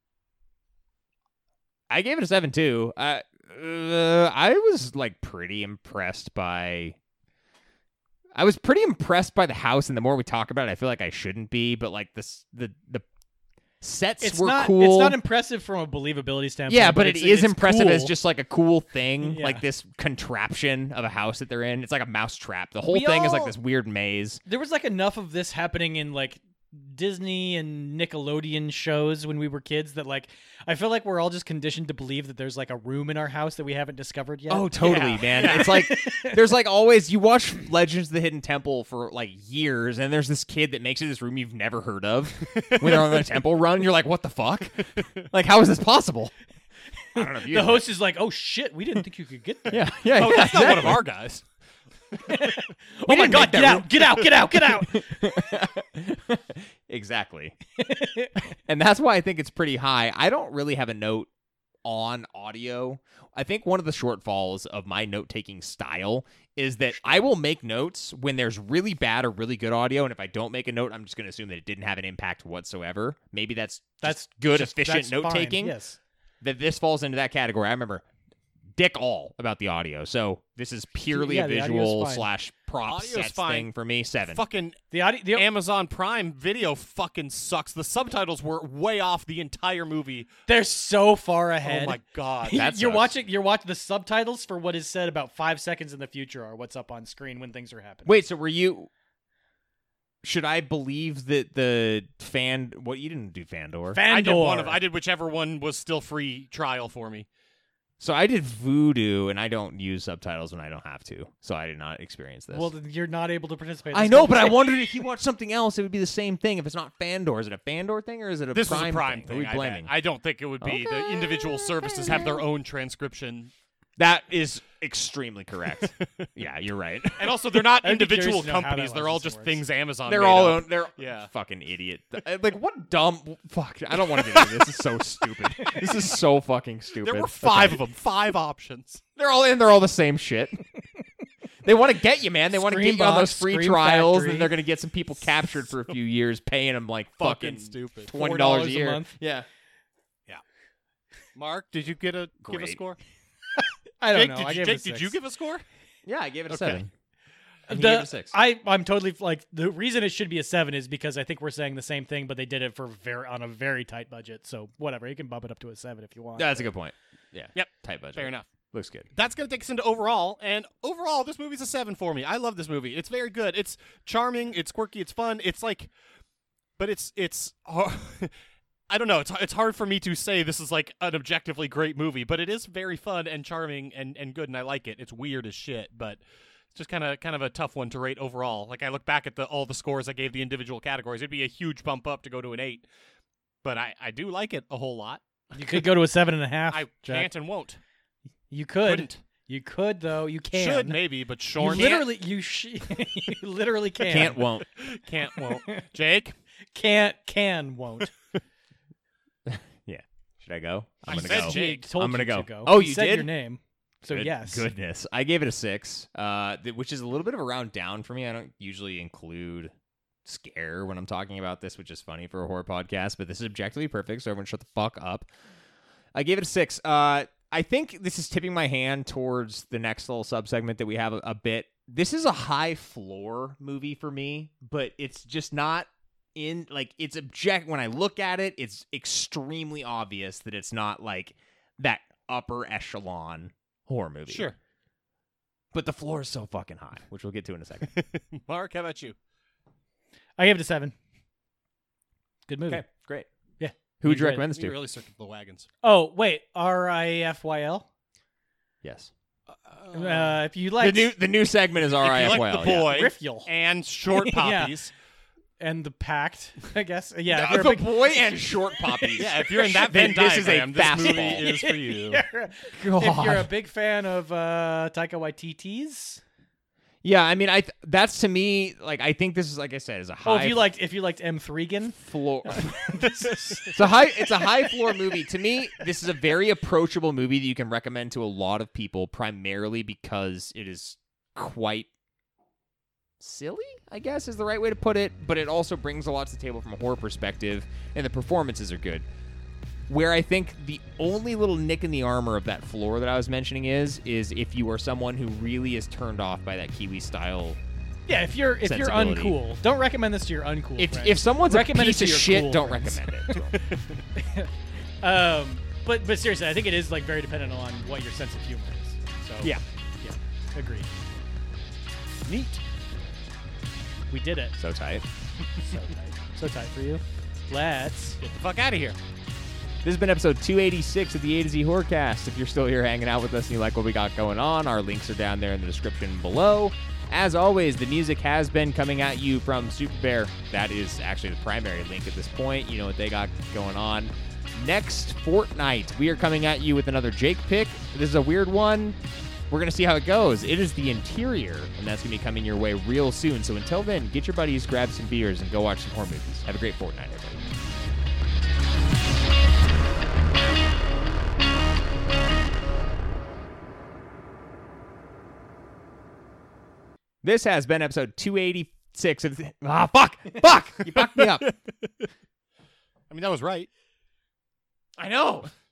[SPEAKER 2] I gave it a seven too. Uh, uh, I was like pretty impressed by. I was pretty impressed by the house, and the more we talk about it, I feel like I shouldn't be. But like this, the the sets
[SPEAKER 1] It's
[SPEAKER 2] were
[SPEAKER 1] not
[SPEAKER 2] cool.
[SPEAKER 1] it's not impressive from a believability standpoint.
[SPEAKER 2] yeah, but it
[SPEAKER 1] it's,
[SPEAKER 2] is
[SPEAKER 1] it's
[SPEAKER 2] impressive
[SPEAKER 1] cool.
[SPEAKER 2] as just like a cool thing,
[SPEAKER 1] Yeah.
[SPEAKER 2] like this contraption of a house that they're in. It's like a mouse trap. The whole
[SPEAKER 1] We
[SPEAKER 2] thing is like
[SPEAKER 1] all-
[SPEAKER 2] this weird maze.
[SPEAKER 1] There was like enough of this happening in like Disney and Nickelodeon shows when we were kids that like I feel like we're all just conditioned to believe that there's like a room in our house that we haven't discovered yet.
[SPEAKER 2] Oh, totally,
[SPEAKER 3] Yeah.
[SPEAKER 2] man. It's like there's like always you watch Legends of the Hidden Temple for like years, and there's this kid that makes it this room you've never heard of when they're on the temple run. You're like, what the fuck? Like, how is this possible? I don't know if you
[SPEAKER 1] The host is like, "Oh shit, we didn't think you could get there."
[SPEAKER 2] Yeah, yeah.
[SPEAKER 3] Oh,
[SPEAKER 2] yeah,
[SPEAKER 3] that's not one of
[SPEAKER 2] exactly.
[SPEAKER 3] our guys.
[SPEAKER 1] Oh my
[SPEAKER 2] didn't
[SPEAKER 1] god,
[SPEAKER 2] make
[SPEAKER 1] get
[SPEAKER 2] that
[SPEAKER 1] out, get out, get out, get out.
[SPEAKER 2] Exactly. And that's why I think it's pretty high. I don't really have a note on audio. I think one of the shortfalls of my note-taking style is that I will make notes when there's really bad or really good audio, and if I don't make a note, I'm just going to assume that it didn't have an impact whatsoever. Maybe that's
[SPEAKER 1] That's
[SPEAKER 2] just good,
[SPEAKER 1] just-
[SPEAKER 2] efficient
[SPEAKER 1] that's fine,
[SPEAKER 2] note-taking.
[SPEAKER 1] Yes.
[SPEAKER 2] That this falls into that category. I remember dick all about the audio. So this is purely
[SPEAKER 1] yeah,
[SPEAKER 2] a
[SPEAKER 1] the audio's
[SPEAKER 2] visual
[SPEAKER 1] fine.
[SPEAKER 2] slash prop
[SPEAKER 3] Audio's
[SPEAKER 2] sets
[SPEAKER 3] fine.
[SPEAKER 2] thing for me. Seven.
[SPEAKER 3] Fucking
[SPEAKER 1] The audio. The,
[SPEAKER 3] Amazon Prime Video fucking sucks. The subtitles were way off the entire movie.
[SPEAKER 1] they're so far ahead.
[SPEAKER 3] Oh my god.
[SPEAKER 2] That
[SPEAKER 1] you're
[SPEAKER 2] sucks.
[SPEAKER 1] watching. You're watching the subtitles for what is said about five seconds in the future are what's up on screen when things are happening.
[SPEAKER 2] Wait, so were you? Should I believe that the fan? What you didn't do Fandor?
[SPEAKER 1] Fandor.
[SPEAKER 3] I did one of I did whichever one was still free trial for me.
[SPEAKER 2] so I did Voodoo, and I don't use subtitles when I don't have to. So I did not experience this.
[SPEAKER 1] Well, then you're not able to participate. in
[SPEAKER 2] I
[SPEAKER 1] this
[SPEAKER 2] know, but I
[SPEAKER 1] conversation.
[SPEAKER 2] wondered if he watched something else, it would be the same thing. If it's not Fandor, is it a Fandor thing or is it a
[SPEAKER 3] This
[SPEAKER 2] Prime
[SPEAKER 3] was a Prime
[SPEAKER 2] thing?
[SPEAKER 3] thing.
[SPEAKER 2] Are we
[SPEAKER 3] I bet.
[SPEAKER 2] blaming?
[SPEAKER 3] I, don't think it would be. The
[SPEAKER 2] Okay,
[SPEAKER 3] individual services have their own transcription.
[SPEAKER 2] That is extremely correct. Yeah, you're right.
[SPEAKER 3] And also, they're not
[SPEAKER 1] I'd be curious
[SPEAKER 3] individual
[SPEAKER 1] to know how that
[SPEAKER 3] companies. They're all
[SPEAKER 1] license
[SPEAKER 3] just
[SPEAKER 1] works.
[SPEAKER 3] things Amazon
[SPEAKER 2] They're
[SPEAKER 3] made
[SPEAKER 2] all
[SPEAKER 3] up.
[SPEAKER 2] own, they're
[SPEAKER 3] Yeah.
[SPEAKER 2] fucking idiot. Uh, Like what dumb fuck? I don't want to get into this. This is so stupid. This is so fucking stupid.
[SPEAKER 3] There were five of them. Five options.
[SPEAKER 2] They're all in. They're all the same shit. They want to get you, man. They want to get you on those
[SPEAKER 1] Screambox,
[SPEAKER 2] free
[SPEAKER 1] Scream
[SPEAKER 2] trials,
[SPEAKER 1] Factory.
[SPEAKER 2] and they're gonna get some people captured for a few years, paying them like
[SPEAKER 3] Fucking
[SPEAKER 2] fucking
[SPEAKER 3] stupid.
[SPEAKER 2] twenty
[SPEAKER 1] four
[SPEAKER 2] dollars
[SPEAKER 1] dollars
[SPEAKER 2] a
[SPEAKER 1] a
[SPEAKER 2] year.
[SPEAKER 1] month.
[SPEAKER 2] Yeah,
[SPEAKER 3] Mark, did you get a give a
[SPEAKER 2] Great.
[SPEAKER 3] score?
[SPEAKER 1] I don't
[SPEAKER 3] Jake,
[SPEAKER 1] know.
[SPEAKER 3] did,
[SPEAKER 1] I
[SPEAKER 3] you,
[SPEAKER 1] gave
[SPEAKER 3] Jake,
[SPEAKER 1] it a
[SPEAKER 3] did
[SPEAKER 1] six.
[SPEAKER 3] you give a score?
[SPEAKER 2] yeah. I gave it a
[SPEAKER 3] Okay.
[SPEAKER 2] seven. And he
[SPEAKER 1] The-
[SPEAKER 2] gave it a six.
[SPEAKER 1] I I'm totally like the reason it should be a seven is because I think we're saying the same thing, but they did it for very on a very tight budget. So whatever, you can bump it up to a seven if you want.
[SPEAKER 2] That's a good point. Yeah.
[SPEAKER 3] Yep.
[SPEAKER 2] Tight budget.
[SPEAKER 3] Fair enough.
[SPEAKER 2] Looks good.
[SPEAKER 3] That's going to take us into overall. And overall, this movie's a seven for me. I love this movie. It's very good. It's charming. It's quirky. It's fun. It's like, but it's, it's, I don't know. It's, it's hard for me to say this is like an objectively great movie, but it is very fun and charming and, and good. And I like it. It's weird as shit, but it's just kind of, kind of a tough one to rate overall. Like I look back at the, all the scores I gave the individual categories. It'd be a huge bump up to go to an eight, but I, I do like it a whole lot.
[SPEAKER 1] You could go to a seven and a half.
[SPEAKER 3] I
[SPEAKER 1] Jack.
[SPEAKER 3] can't and won't.
[SPEAKER 1] You could.
[SPEAKER 3] Couldn't.
[SPEAKER 1] You could though. You can.
[SPEAKER 3] Should maybe, but
[SPEAKER 1] You
[SPEAKER 3] Shorn
[SPEAKER 1] literally. You sh- You literally can.
[SPEAKER 2] Can't, won't.
[SPEAKER 3] can't, won't. Jake?
[SPEAKER 1] Can't. Can. Won't.
[SPEAKER 2] Yeah. Should I go? I'm
[SPEAKER 3] I
[SPEAKER 2] gonna
[SPEAKER 3] said
[SPEAKER 2] go.
[SPEAKER 3] Jake.
[SPEAKER 1] He told
[SPEAKER 2] I'm gonna
[SPEAKER 1] you to
[SPEAKER 2] go.
[SPEAKER 1] go.
[SPEAKER 2] Oh,
[SPEAKER 1] He
[SPEAKER 2] you
[SPEAKER 1] said
[SPEAKER 2] did?
[SPEAKER 1] your name. So
[SPEAKER 2] Good-
[SPEAKER 1] yes.
[SPEAKER 2] Goodness. I gave it a six, uh, th- which is a little bit of a round down for me. I don't usually include scare when I'm talking about this, which is funny for a horror podcast, but this is objectively perfect, so everyone shut the fuck up. I gave it a six. Uh, I think this is tipping my hand towards the next little subsegment that we have a, a bit. This is a high floor movie for me, but it's just not in, like, it's object. When I look at it, it's extremely obvious that it's not, like, that upper echelon horror movie.
[SPEAKER 3] Sure.
[SPEAKER 2] But the floor is so fucking high, which we'll get to in a second.
[SPEAKER 3] Mark, how about you?
[SPEAKER 1] I gave it a seven. Good movie.
[SPEAKER 2] Okay, great.
[SPEAKER 1] Yeah.
[SPEAKER 2] Who would you
[SPEAKER 1] Enjoyed it.
[SPEAKER 2] recommend this
[SPEAKER 3] You
[SPEAKER 2] to?
[SPEAKER 3] really circled the wagons.
[SPEAKER 1] Oh wait, R I F Y L.
[SPEAKER 2] Yes.
[SPEAKER 1] Uh, if you
[SPEAKER 2] The
[SPEAKER 1] like
[SPEAKER 2] new the new segment is R I
[SPEAKER 3] If
[SPEAKER 2] F
[SPEAKER 3] you
[SPEAKER 2] Y
[SPEAKER 3] like
[SPEAKER 2] L.
[SPEAKER 3] the boy
[SPEAKER 1] Riffiel
[SPEAKER 3] and short
[SPEAKER 1] Yeah.
[SPEAKER 3] poppies,
[SPEAKER 1] and the Pact, I guess. Yeah. if
[SPEAKER 2] Yeah.
[SPEAKER 1] you're a
[SPEAKER 2] The
[SPEAKER 1] big-
[SPEAKER 2] boy and short poppies.
[SPEAKER 3] yeah, if you're in that
[SPEAKER 2] Then
[SPEAKER 3] Venn
[SPEAKER 2] this is a
[SPEAKER 3] diagram, this movie
[SPEAKER 2] fastball.
[SPEAKER 3] is for you.
[SPEAKER 1] You're- if you're a big fan of uh, Taika Waititi's,
[SPEAKER 2] Yeah, I mean, I th- that's to me like I think this is like I said is a high
[SPEAKER 1] oh, if you liked if you liked M. Threegan,
[SPEAKER 2] floor. It's a high it's a high floor movie. To me, this is a very approachable movie that you can recommend to a lot of people, primarily because it is quite silly, I guess is the right way to put it, but it also brings a lot to the table from a horror perspective, and the performances are good. Where I think the only little nick in the armor of that floor that I was mentioning is, is if you are someone who really is turned off by that Kiwi style.
[SPEAKER 1] yeah. If you're if you're
[SPEAKER 2] Sensibility.
[SPEAKER 1] uncool, don't recommend this to your uncool
[SPEAKER 2] If
[SPEAKER 1] friends.
[SPEAKER 2] if someone's
[SPEAKER 1] Recommend
[SPEAKER 2] a
[SPEAKER 1] it
[SPEAKER 2] piece
[SPEAKER 1] to
[SPEAKER 2] of
[SPEAKER 1] your
[SPEAKER 2] shit,
[SPEAKER 1] cool
[SPEAKER 2] don't
[SPEAKER 1] friends.
[SPEAKER 2] recommend it to 'em.
[SPEAKER 1] um, but but seriously, I think it is like very dependent on what your sense of humor is. So
[SPEAKER 2] Yeah.
[SPEAKER 1] yeah, agreed. Neat. We did it.
[SPEAKER 2] So tight.
[SPEAKER 1] So tight. So tight for you. Let's.
[SPEAKER 3] Get the fuck out of here.
[SPEAKER 2] This has been episode two eighty-six of the A to Z Horrorcast. If you're still here hanging out with us and you like what we got going on, our links are down there in the description below. As always, the music has been coming at you from Super Bear. That is actually the primary link at this point. You know what they got going on. Next fortnight, we are coming at you with another Jake pick. This is a weird one. We're going to see how it goes. It is The Interior, and that's going to be coming your way real soon. So until then, get your buddies, grab some beers, and go watch some horror movies. Have a great fortnight, everybody. This has been episode two eighty-six of the, ah fuck fuck you fucked me up.
[SPEAKER 3] I mean, that was right.
[SPEAKER 2] I know.